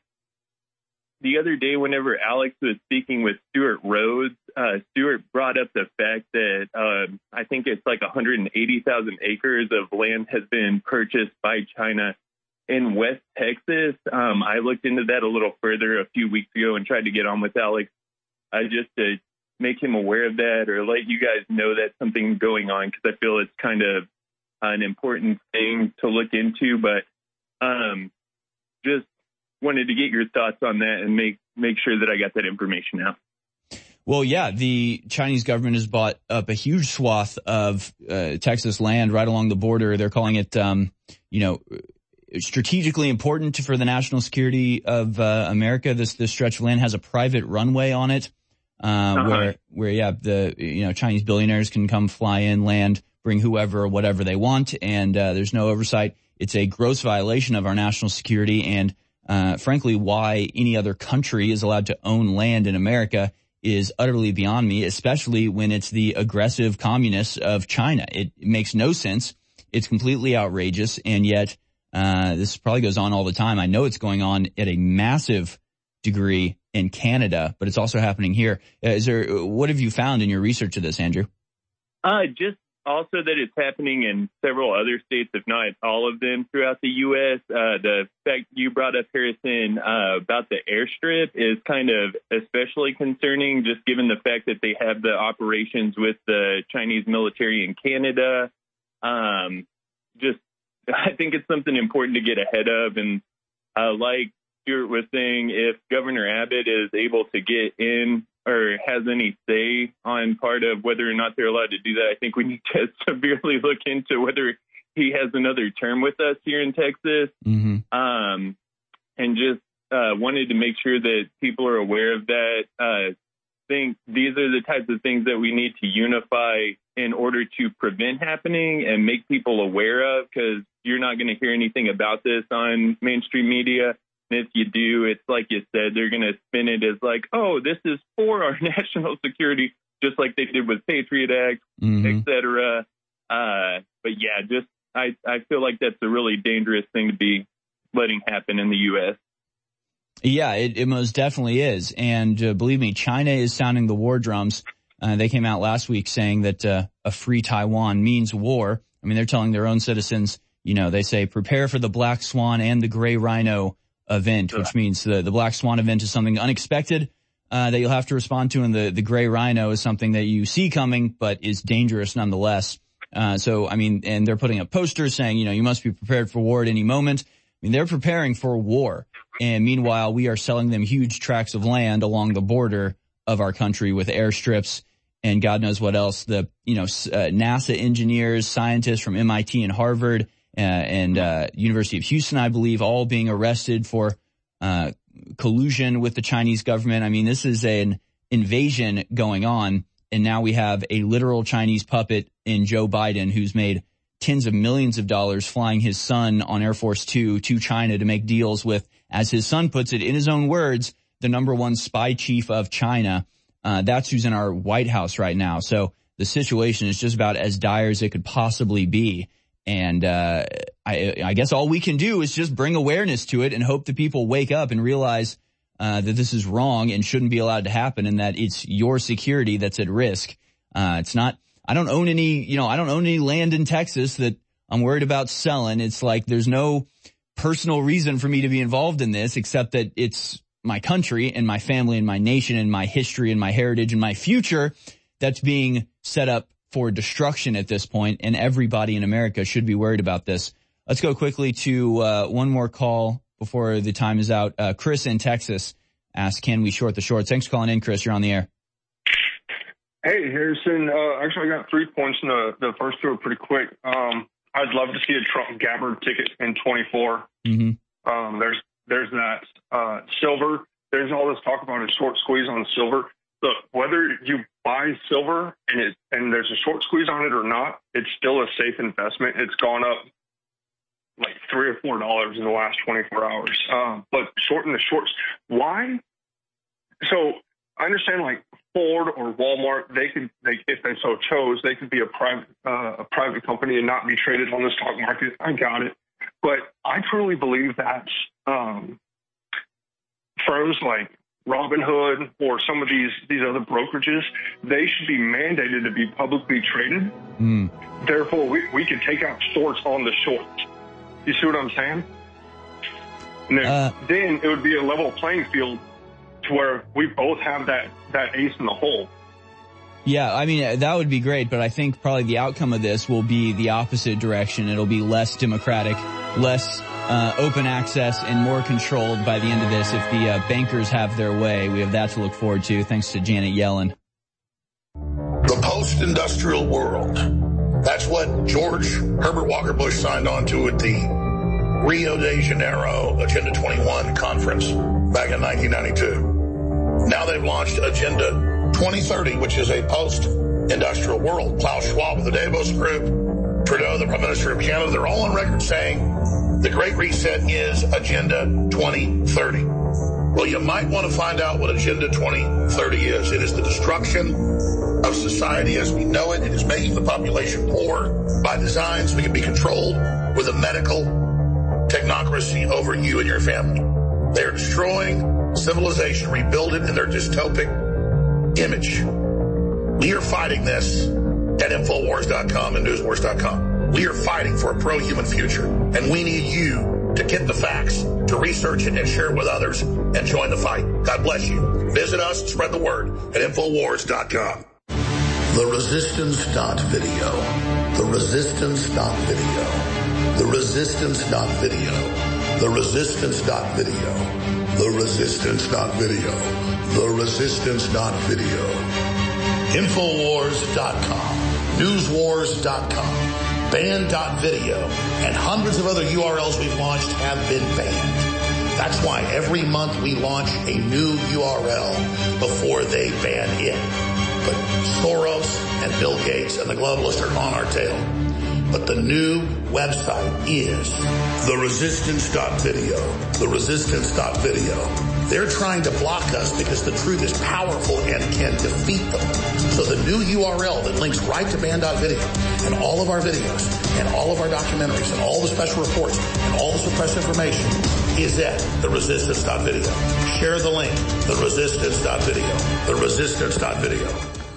the other day whenever Alex was speaking with Stuart Rhodes, uh, Stuart brought up the fact that uh, I think it's like one hundred eighty thousand acres of land has been purchased by China in West Texas. Um, I looked into that a little further a few weeks ago and tried to get on with Alex uh, just to make him aware of that or let you guys know that's something going on, because I feel it's kind of an important thing to look into. But um, just wanted to get your thoughts on that and make make sure that I got that information out. Well, yeah, the Chinese government has bought up a huge swath of uh, Texas land right along the border. They're calling it, um, you know, strategically important for the national security of uh, America. This this stretch of land has a private runway on it, uh, uh-huh. where where yeah, the you know Chinese billionaires can come fly in, land, bring whoever or whatever they want, and uh, there's no oversight. It's a gross violation of our national security, and uh, frankly, why any other country is allowed to own land in America is utterly beyond me, especially when it's the aggressive communists of China. It, it makes no sense. It's completely outrageous, and yet uh this probably goes on all the time. I know it's going on at a massive degree in Canada, but it's also happening here. Uh, is there? What have you found in your research of this, Andrew? Uh, just also that it's happening in several other states, if not all of them, throughout the U S. Uh, the fact you brought up, Harrison, uh, about the airstrip is kind of especially concerning, just given the fact that they have the operations with the Chinese military in Canada. Um, just, I think it's something important to get ahead of. And uh, like Stuart was saying, if Governor Abbott is able to get in or has any say on part of whether or not they're allowed to do that, I think we need to severely look into whether he has another term with us here in Texas. Mm-hmm. Um, and just uh, wanted to make sure that people are aware of that. Uh, think these are the types of things that we need to unify in order to prevent happening and make people aware of, because you're not going to hear anything about this on mainstream media. And if you do, it's like you said, they're going to spin it as like, oh, this is for our national security, just like they did with Patriot Act, mm-hmm. et cetera. Uh, but yeah, just I, I feel like that's a really dangerous thing to be letting happen in the U S. Yeah, it, it most definitely is. And uh, believe me, China is sounding the war drums. Uh, they came out last week saying that uh, a free Taiwan means war. I mean, they're telling their own citizens, you know, they say prepare for the Black Swan and the Gray Rhino event, which means the, the Black Swan event is something unexpected uh, that you'll have to respond to, and the, the Gray Rhino is something that you see coming but is dangerous nonetheless. Uh, so, I mean, and they're putting up posters saying, you know, you must be prepared for war at any moment. I mean, they're preparing for war. And meanwhile, we are selling them huge tracts of land along the border of our country with airstrips and God knows what else. The, you know, uh, NASA engineers, scientists from M I T and Harvard, Uh, and uh, University of Houston, I believe, all being arrested for uh, collusion with the Chinese government. I mean, this is an invasion going on, and now we have a literal Chinese puppet in Joe Biden who's made tens of millions of dollars flying his son on Air Force Two to China to make deals with, as his son puts it in his own words, the number one spy chief of China. Uh, that's who's in our White House right now. So the situation is just about as dire as it could possibly be. And uh I, I guess all we can do is just bring awareness to it and hope that people wake up and realize uh that this is wrong and shouldn't be allowed to happen, and that it's your security that's at risk. Uh It's not, I don't own any, you know, I don't own any land in Texas that I'm worried about selling. It's like there's no personal reason for me to be involved in this except that it's my country and my family and my nation and my history and my heritage and my future that's being set up for destruction at this point, and everybody in America should be worried about this. Let's go quickly to uh one more call before the time is out. Uh Chris in Texas asks, can we short the shorts? Thanks for calling in, Chris. You're on the air. Hey, Harrison. Uh, actually, I got three points, and the, the first two are pretty quick. Um, I'd love to see a Trump Gabbard ticket in twenty-four. Mm-hmm. Um, there's there's that. Uh, silver, there's all this talk about a short squeeze on silver. Look, whether you buy silver and it and there's a short squeeze on it or not, it's still a safe investment. It's gone up like three or four dollars in the last twenty-four hours. Um, but shorten the shorts. Why? So I understand, like Ford or Walmart, they could, they, if they so chose, they could be a private uh, a private company and not be traded on the stock market. I got it, but I truly believe that um, firms like Robinhood or some of these these other brokerages, they should be mandated to be publicly traded. Mm. Therefore, we, we could take out shorts on the shorts. You see what I'm saying? And then, uh, then it would be a level playing field to where we both have that, that ace in the hole. Yeah, I mean, that would be great, but I think probably the outcome of this will be the opposite direction. It'll be less democratic, less uh, open access, and more controlled by the end of this if the uh, bankers have their way. We have that to look forward to, thanks to Janet Yellen. The post-industrial world. That's what George Herbert Walker Bush signed on to at the Rio de Janeiro Agenda twenty-one conference back in nineteen ninety-two. Now they've launched Agenda twenty thirty, which is a post-industrial world. Klaus Schwab of the Davos Group, Trudeau, the Prime Minister of Canada, they're all on record saying the Great Reset is Agenda twenty thirty. Well, you might want to find out what Agenda twenty thirty is. It is the destruction of society as we know it. It is making the population poor by design so we can be controlled with a medical technocracy over you and your family. They are destroying civilization, rebuild it in their dystopic image. We are fighting this at Infowars dot com and Newswars dot com. We are fighting for a pro-human future, and we need you to get the facts, to research it and share it with others, and join the fight. God bless you. Visit us and spread the word at Infowars dot com. The Resistance Video. The Resistance Video. The Resistance Video. The Resistance Video. The Resistance Video. The Resistance Video. Infowars dot com. Newswars dot com. Banned dot video. And hundreds of other U R Ls we've launched have been banned. That's why every month we launch a new U R L before they ban it. But Soros and Bill Gates and the globalists are on our tail. But the new website is the resistance video. The resistance video. They're trying to block us because the truth is powerful and can defeat them. So the new U R L that links right to banned dot video and all of our videos and all of our documentaries and all the special reports and all the suppressed information is at the resistance video. Share the link, the resistance video. The resistance video.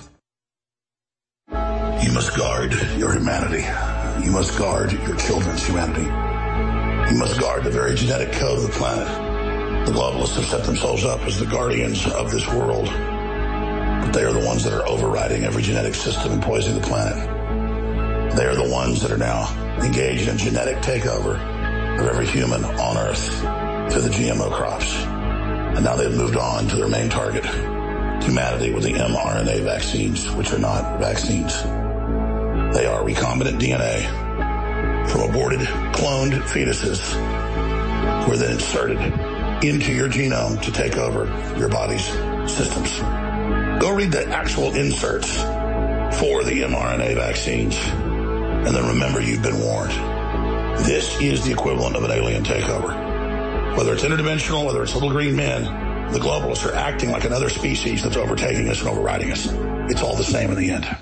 You must guard your humanity. You must guard your children's humanity. You must guard the very genetic code of the planet. The globalists have set themselves up as the guardians of this world, but they are the ones that are overriding every genetic system and poisoning the planet. They are the ones that are now engaged in genetic takeover of every human on Earth through the G M O crops. And now they've moved on to their main target, humanity, with the mRNA vaccines, which are not vaccines. They are recombinant D N A from aborted, cloned fetuses who are then inserted into your genome to take over your body's systems. Go read the actual inserts for the mRNA vaccines, and then remember you've been warned. This is the equivalent of an alien takeover. Whether it's interdimensional, whether it's little green men, the globalists are acting like another species that's overtaking us and overriding us. It's all the same in the end.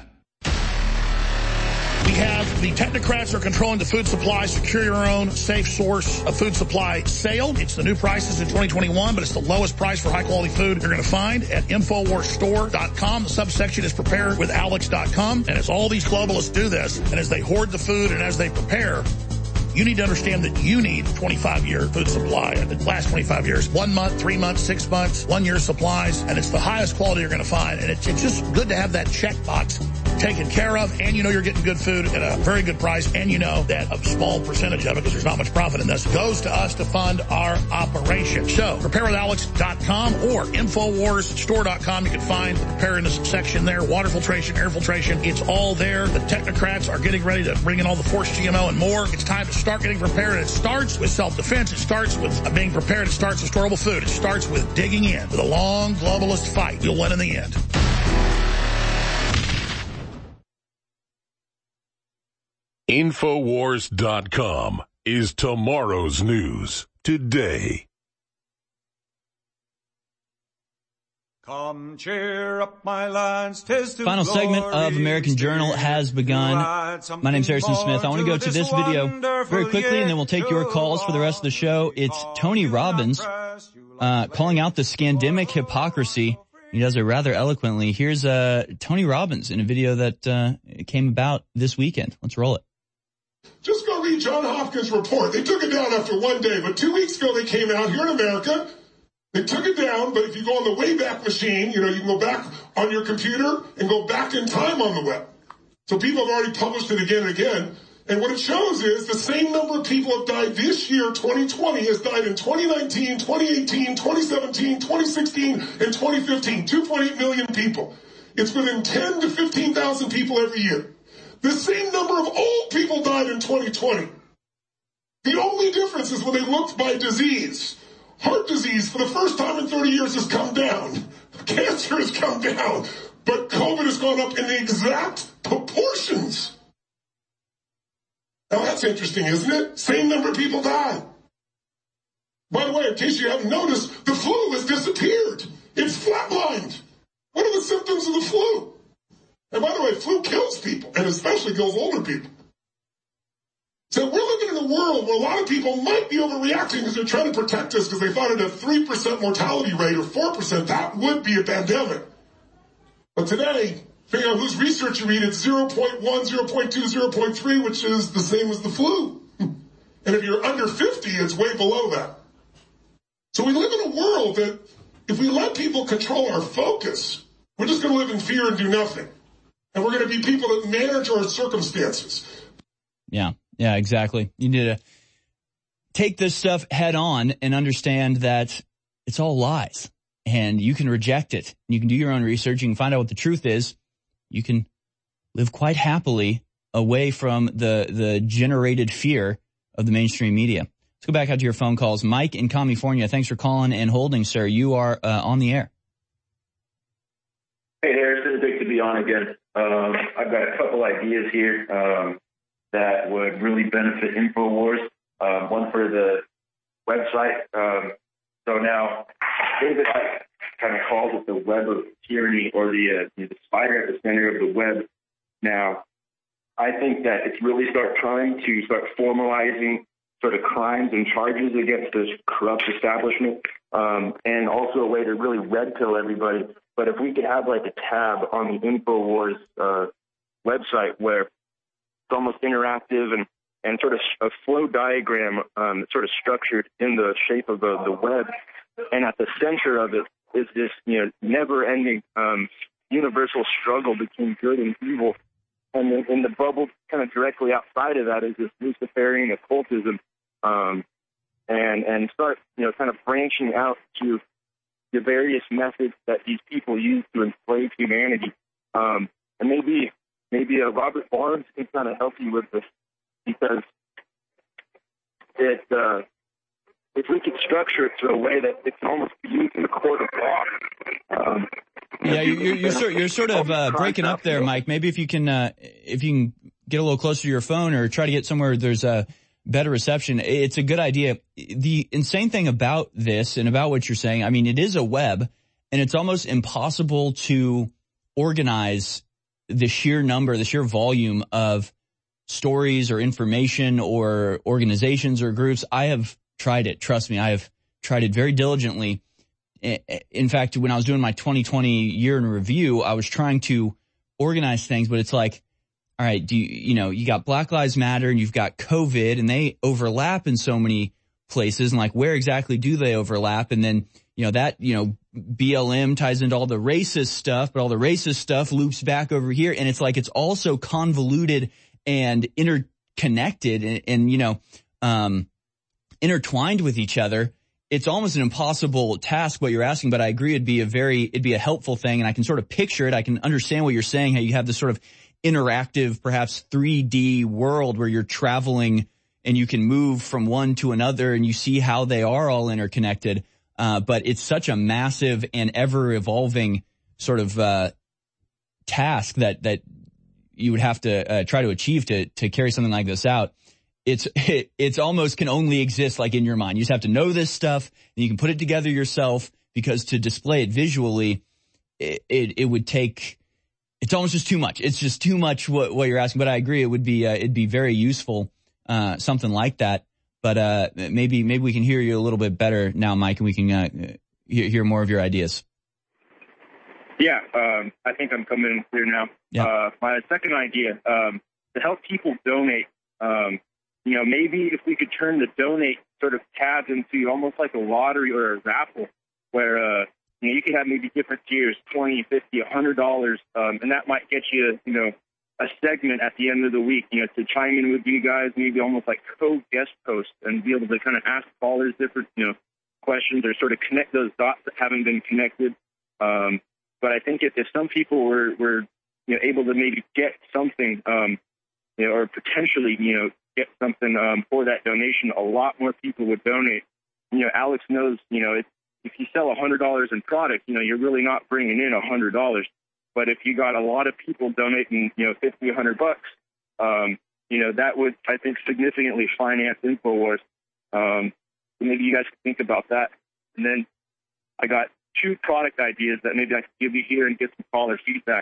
We have the technocrats are controlling the food supply. Secure your own safe source of food supply sale. It's the new prices in twenty twenty-one, but it's the lowest price for high-quality food you're going to find at Infowars Store dot com. The subsection is prepare with alex dot com. And as all these globalists do this, and as they hoard the food and as they prepare, you need to understand that you need twenty-five year food supply. The last twenty-five years, one month, three months, six months, one year supplies, and it's the highest quality you're going to find. And it's, it's just good to have that checkbox taken care of, and you know you're getting good food at a very good price, and you know that a small percentage of it, because there's not much profit in this, goes to us to fund our operation. So, prepare with alex dot com or Infowars Store dot com. You can find the preparedness section there, water filtration, air filtration. It's all there. The technocrats are getting ready to bring in all the forced G M O and more. It's time to start getting prepared. It starts with self-defense. It starts with being prepared. It starts with storable food. It starts with digging in. With a long globalist fight, you'll win in the end. Infowars dot com is tomorrow's news today. Come cheer up my lads, 'tis to Final segment of American Journal has begun. My name's Harrison Smith. I want to go to this video very quickly, and then we'll take your calls for the rest of the show. It's Tony Robbins uh calling out the scandemic hypocrisy. He does it rather eloquently. Here's uh Tony Robbins in a video that uh came about this weekend. Let's roll it. Just go read John Hopkins' report. They took it down after one day, but two weeks ago they came out here in America. They took it down, but if you go on the Wayback Machine, you know, you can go back on your computer and go back in time on the web. So people have already published it again and again. And what it shows is the same number of people have died this year, twenty twenty, has died in twenty nineteen, twenty eighteen, twenty seventeen, twenty sixteen, and twenty fifteen. two point eight million people. It's within ten to fifteen thousand people every year. The same number of old people died in twenty twenty. The only difference is when they looked by disease. Heart disease, for the first time in thirty years, has come down. Cancer has come down. But COVID has gone up in the exact proportions. Now that's interesting, isn't it? Same number of people die. By the way, in case you haven't noticed, the flu has disappeared. It's flatlined. What are the symptoms of the flu? And by the way, flu kills people, and especially kills older people. So we're living in a world where a lot of people might be overreacting because they're trying to protect us because they thought at a three percent mortality rate or four percent, that would be a pandemic. But today, Depending on whose research you read, it's zero point one, zero point two, zero point three, which is the same as the flu. And if you're under fifty, it's way below that. So we live in a world that if we let people control our focus, we're just going to live in fear and do nothing. And we're going to be people that manage our circumstances. Yeah, yeah, exactly. You need to take this stuff head on and understand that it's all lies. And you can reject it. You can do your own research. You can find out what the truth is. You can live quite happily away from the, the generated fear of the mainstream media. Let's go back out to your phone calls. Mike in California, thanks for calling and holding, sir. You are uh, on the air. Hey, Harrison, it's good to be on again. Um, I've got a couple ideas here um, that would really benefit InfoWars. Um, one for the website. Um, so now, David kind of calls it the web of tyranny, or the, uh, the spider at the center of the web. Now, I think that it's really start time to start formalizing sort of crimes and charges against this corrupt establishment, um, and also a way to really red pill everybody. But if we could have like a tab on the InfoWars uh, website where it's almost interactive and, and sort of a flow diagram um, sort of structured in the shape of the, the web, and at the center of it is this, you know, never-ending um, universal struggle between good and evil. And in, in the bubble kind of directly outside of that is this Luciferian occultism, um, and, and start, you know, kind of branching out to the various methods that these people use to enslave humanity. Um, and maybe maybe uh, Robert Barnes can kind of help you with this, because it, uh, if we could structure it to a way that it can almost be used in a court of law. Um, Yeah, you're, you're, sort, you're sort of uh, breaking up there, Mike. Maybe if you can, uh, if you can get a little closer to your phone or try to get somewhere there's a better reception. It's a good idea. The insane thing about this and about what you're saying, I mean, it is a web, and it's almost impossible to organize the sheer number, the sheer volume of stories or information or organizations or groups. I have tried it. Trust me, I have tried it very diligently. In fact, when I was doing my twenty twenty year in review, I was trying to organize things, but it's like, all right, do you, you know, you got Black Lives Matter and you've got COVID, and they overlap in so many places, and like, where exactly do they overlap? And then, you know, that, you know, B L M ties into all the racist stuff, but all the racist stuff loops back over here. And it's like, it's all so convoluted and interconnected and, and you know, um, intertwined with each other. It's almost an impossible task what you're asking, but I agree it'd be a very, it'd be a helpful thing, and I can sort of picture it. I can understand what you're saying, how you have this sort of interactive, perhaps three D world where you're traveling and you can move from one to another and you see how they are all interconnected. Uh, but it's such a massive and ever evolving sort of, uh, task that, that you would have to, uh, try to achieve to, to carry something like this out. It's, it, it's almost can only exist like in your mind. You just have to know this stuff and you can put it together yourself, because to display it visually, it, it, it would take, it's almost just too much. It's just too much what, what you're asking. But I agree, it would be, uh, it'd be very useful, uh, something like that. But, uh, maybe, maybe we can hear you a little bit better now, Mike, and we can, uh, hear, hear more of your ideas. Yeah, um, I think I'm coming in clear now. Yeah. Uh, my second idea, um, to help people donate, um, you know, maybe if we could turn the donate sort of tabs into almost like a lottery or a raffle, where, uh, you know, you could have maybe different tiers, twenty, fifty, a hundred dollars, um, and that might get you, you know, a segment at the end of the week, you know, to chime in with you guys, maybe almost like co-guest posts, and be able to kind of ask callers different, you know, questions, or sort of connect those dots that haven't been connected. Um, but I think if, if some people were, were, you know, able to maybe get something, um, you know, or potentially, you know, get something um, for that donation, a lot more people would donate. You know, Alex knows, you know, if, if you sell one hundred dollars in product, you know, you're really not bringing in one hundred dollars. But if you got a lot of people donating, you know, fifty, one hundred bucks, um, you know, that would, I think, significantly finance InfoWars. Um, so maybe you guys could think about that. And then I got two product ideas that maybe I could give you here and get some caller feedback.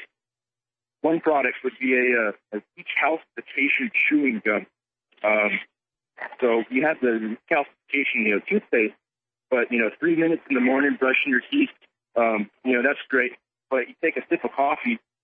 One product would be a, a, a decalcification chewing gum. Um, so you have the decalcification, you know, toothpaste, but, you know, three minutes in the morning brushing your teeth, um, you know, that's great. But you take a sip of coffee,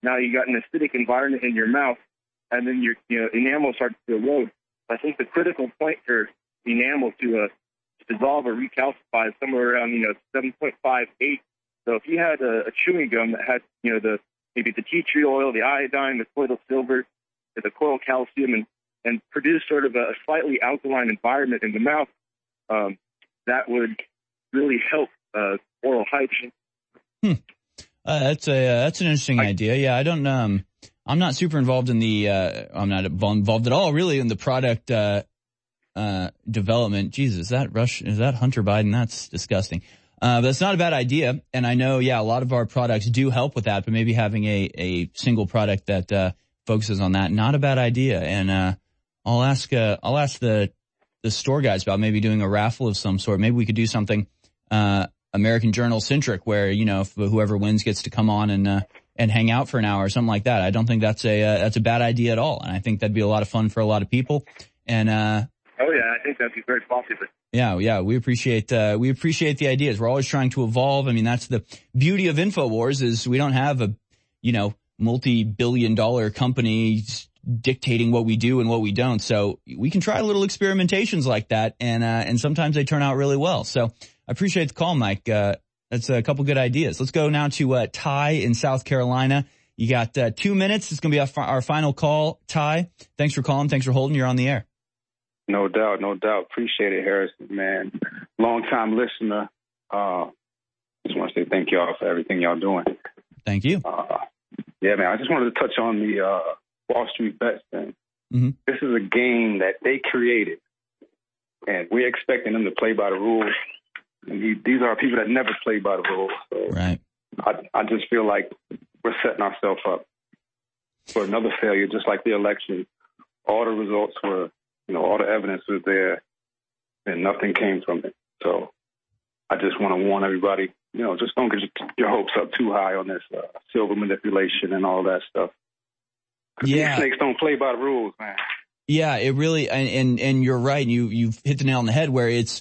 now you got an acidic environment in your mouth, and then your you know enamel starts to erode. I think the critical point for enamel to uh, dissolve or recalcify is somewhere around you know seven point five eight. So if you had a, a chewing gum that had you know the maybe the tea tree oil, the iodine, the colloidal silver, the coil calcium, and and produce sort of a slightly alkaline environment in the mouth, um, that would really help uh, oral hygiene. Hmm. Uh, that's a uh, that's an interesting I, idea. Yeah, I don't. Um, I'm not super involved in the. Uh, I'm not involved at all, really, in the product uh, uh, development. Jesus, is that Rush? Is that Hunter Biden? That's disgusting. Uh, but it's not a bad idea, and I know, yeah, a lot of our products do help with that. But maybe having a a single product that uh, focuses on that, not a bad idea. And uh, I'll ask. Uh, I'll ask the the store guys about maybe doing a raffle of some sort. Maybe we could do something. Uh, American Journal centric, where you know if whoever wins gets to come on and uh, and hang out for an hour or something like that. I don't think that's a uh, that's a bad idea at all, and I think that'd be a lot of fun for a lot of people. And uh, oh yeah, I think that'd be very popular. Yeah, yeah, we appreciate uh, we appreciate the ideas. We're always trying to evolve. I mean, that's the beauty of InfoWars is we don't have a you know multi-billion dollar company dictating what we do and what we don't. So we can try little experimentations like that, and uh, and sometimes they turn out really well. So. I appreciate the call, Mike. Uh, that's a couple good ideas. Let's go now to uh, Ty in South Carolina. You got uh, two minutes. It's going to be our, fi- our final call. Ty, thanks for calling. Thanks for holding. You're on the air. No doubt, no doubt. Appreciate it, Harrison, man. Long-time listener. Uh, just want to say thank y'all for everything y'all doing. Thank you. Uh, yeah, man, I just wanted to touch on the uh, Wall Street Bets thing. Mm-hmm. This is a game that they created, and we're expecting them to play by the rules. And these are people that never play by the rules. So right. I, I just feel like we're setting ourselves up for another failure, just like the election. All the results were, you know, all the evidence was there, and nothing came from it. So I just want to warn everybody, you know, just don't get your hopes up too high on this uh, silver manipulation and all that stuff. Yeah. These snakes don't play by the rules, man. Yeah, it really, and, and, and you're right. You, you've hit the nail on the head where it's,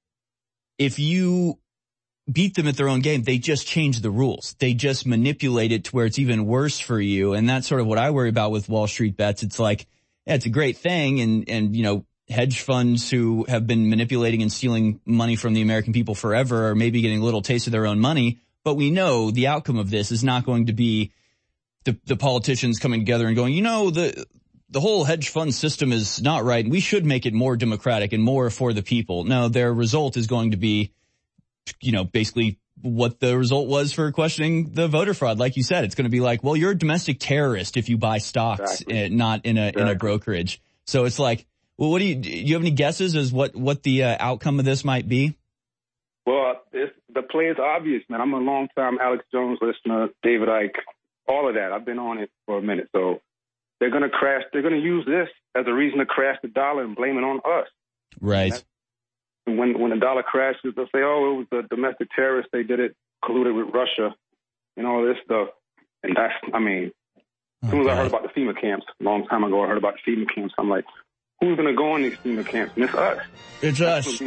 if you beat them at their own game, they just change the rules. They just manipulate it to where it's even worse for you. And that's sort of what I worry about with Wall Street Bets. It's like, yeah, it's a great thing. And, and, you know, hedge funds who have been manipulating and stealing money from the American people forever are maybe getting a little taste of their own money. But we know the outcome of this is not going to be the, the politicians coming together and going, you know, the, the whole hedge fund system is not right, and we should make it more democratic and more for the people. No, their result is going to be, you know, basically what the result was for questioning the voter fraud. Like you said, it's going to be like, well, you're a domestic terrorist if you buy stocks, exactly. and not in a exactly. in a brokerage. So it's like, well, what do you do? You have any guesses as what what the uh, outcome of this might be? Well, it's, the play is obvious, man. I'm a long-time Alex Jones listener, David Icke, all of that. I've been on it for a minute, so. They're going to crash. They're going to use this as a reason to crash the dollar and blame it on us. Right. And when when the dollar crashes, they'll say, "Oh, it was the domestic terrorists. They did it, colluded with Russia, and all this stuff." And that's, I mean, as soon as I heard about the FEMA camps a long time ago, I heard about the FEMA camps. I'm like, who's going to go on these FEMA camps? And it's us. It's us.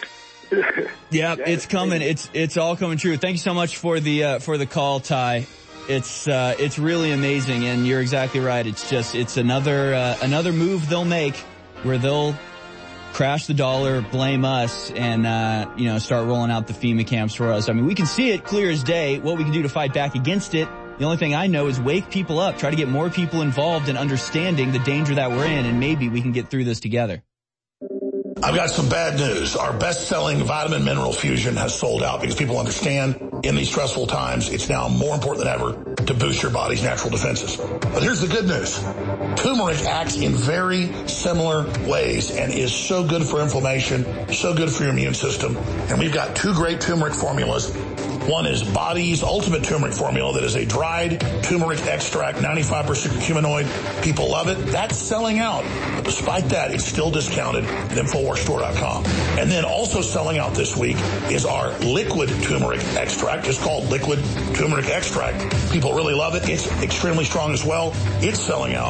Yeah, it's coming. It's it's all coming true. Thank you so much for the uh, for the call, Ty. It's uh, it's really amazing, and you're exactly right. It's just it's another uh, another move they'll make where they'll crash the dollar, blame us, and uh, you know start rolling out the FEMA camps for us. I mean, we can see it clear as day. What we can do to fight back against it. The only thing I know is wake people up, try to get more people involved in understanding the danger that we're in, and maybe we can get through this together. I've got some bad news. Our best-selling vitamin mineral fusion has sold out because people understand in these stressful times, it's now more important than ever to boost your body's natural defenses. But here's the good news. Turmeric acts in very similar ways and is so good for inflammation, so good for your immune system. And we've got two great turmeric formulas. One is Body's Ultimate Turmeric Formula that is a dried turmeric extract, ninety-five percent curcuminoid. People love it. That's selling out. But despite that, it's still discounted at Infowars Store dot com. And then also selling out this week is our liquid turmeric extract. It's called liquid turmeric extract. People really love it. It's extremely strong as well. It's selling out.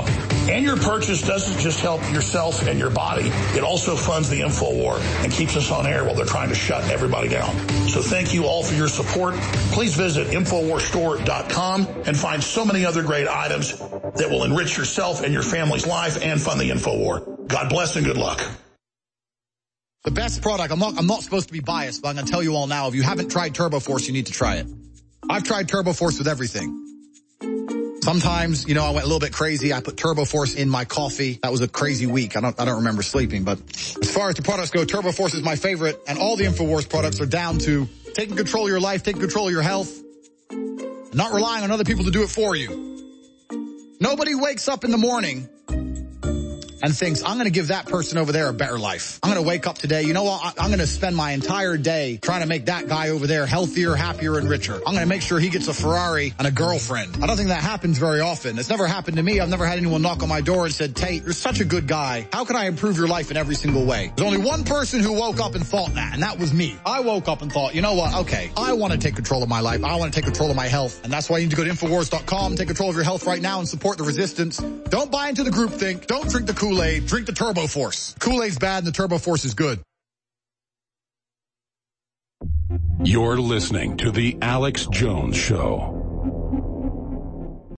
And your purchase doesn't just help yourself and your body, it also funds the InfoWar and keeps us on air while they're trying to shut everybody down. So thank you all for your support. Please visit infowar store dot com and find so many other great items that will enrich yourself and your family's life and fund the InfoWar. God bless and good luck. The best product, I'm not, I'm not supposed to be biased, but I'm going to tell you all now, if you haven't tried TurboForce, you need to try it. I've tried TurboForce with everything. Sometimes, you know, I went a little bit crazy. I put TurboForce in my coffee. That was a crazy week. I don't, I don't remember sleeping, but as far as the products go, TurboForce is my favorite, and all the InfoWars products are down to taking control of your life, taking control of your health, not relying on other people to do it for you. Nobody wakes up in the morning and thinks, I'm going to give that person over there a better life. I'm going to wake up today, you know what, I'm going to spend my entire day trying to make that guy over there healthier, happier, and richer. I'm going to make sure he gets a Ferrari and a girlfriend. I don't think that happens very often. It's never happened to me. I've never had anyone knock on my door and said, Tate, you're such a good guy. How can I improve your life in every single way? There's only one person who woke up and thought that, and that was me. I woke up and thought, you know what, okay, I want to take control of my life. I want to take control of my health, and that's why you need to go to infowars dot com, take control of your health right now, and support the resistance. Don't buy into the groupthink. Don't drink the Kool-Aid. Drink the TurboForce. Kool-Aid's bad and the TurboForce is good. You're listening to The Alex Jones Show.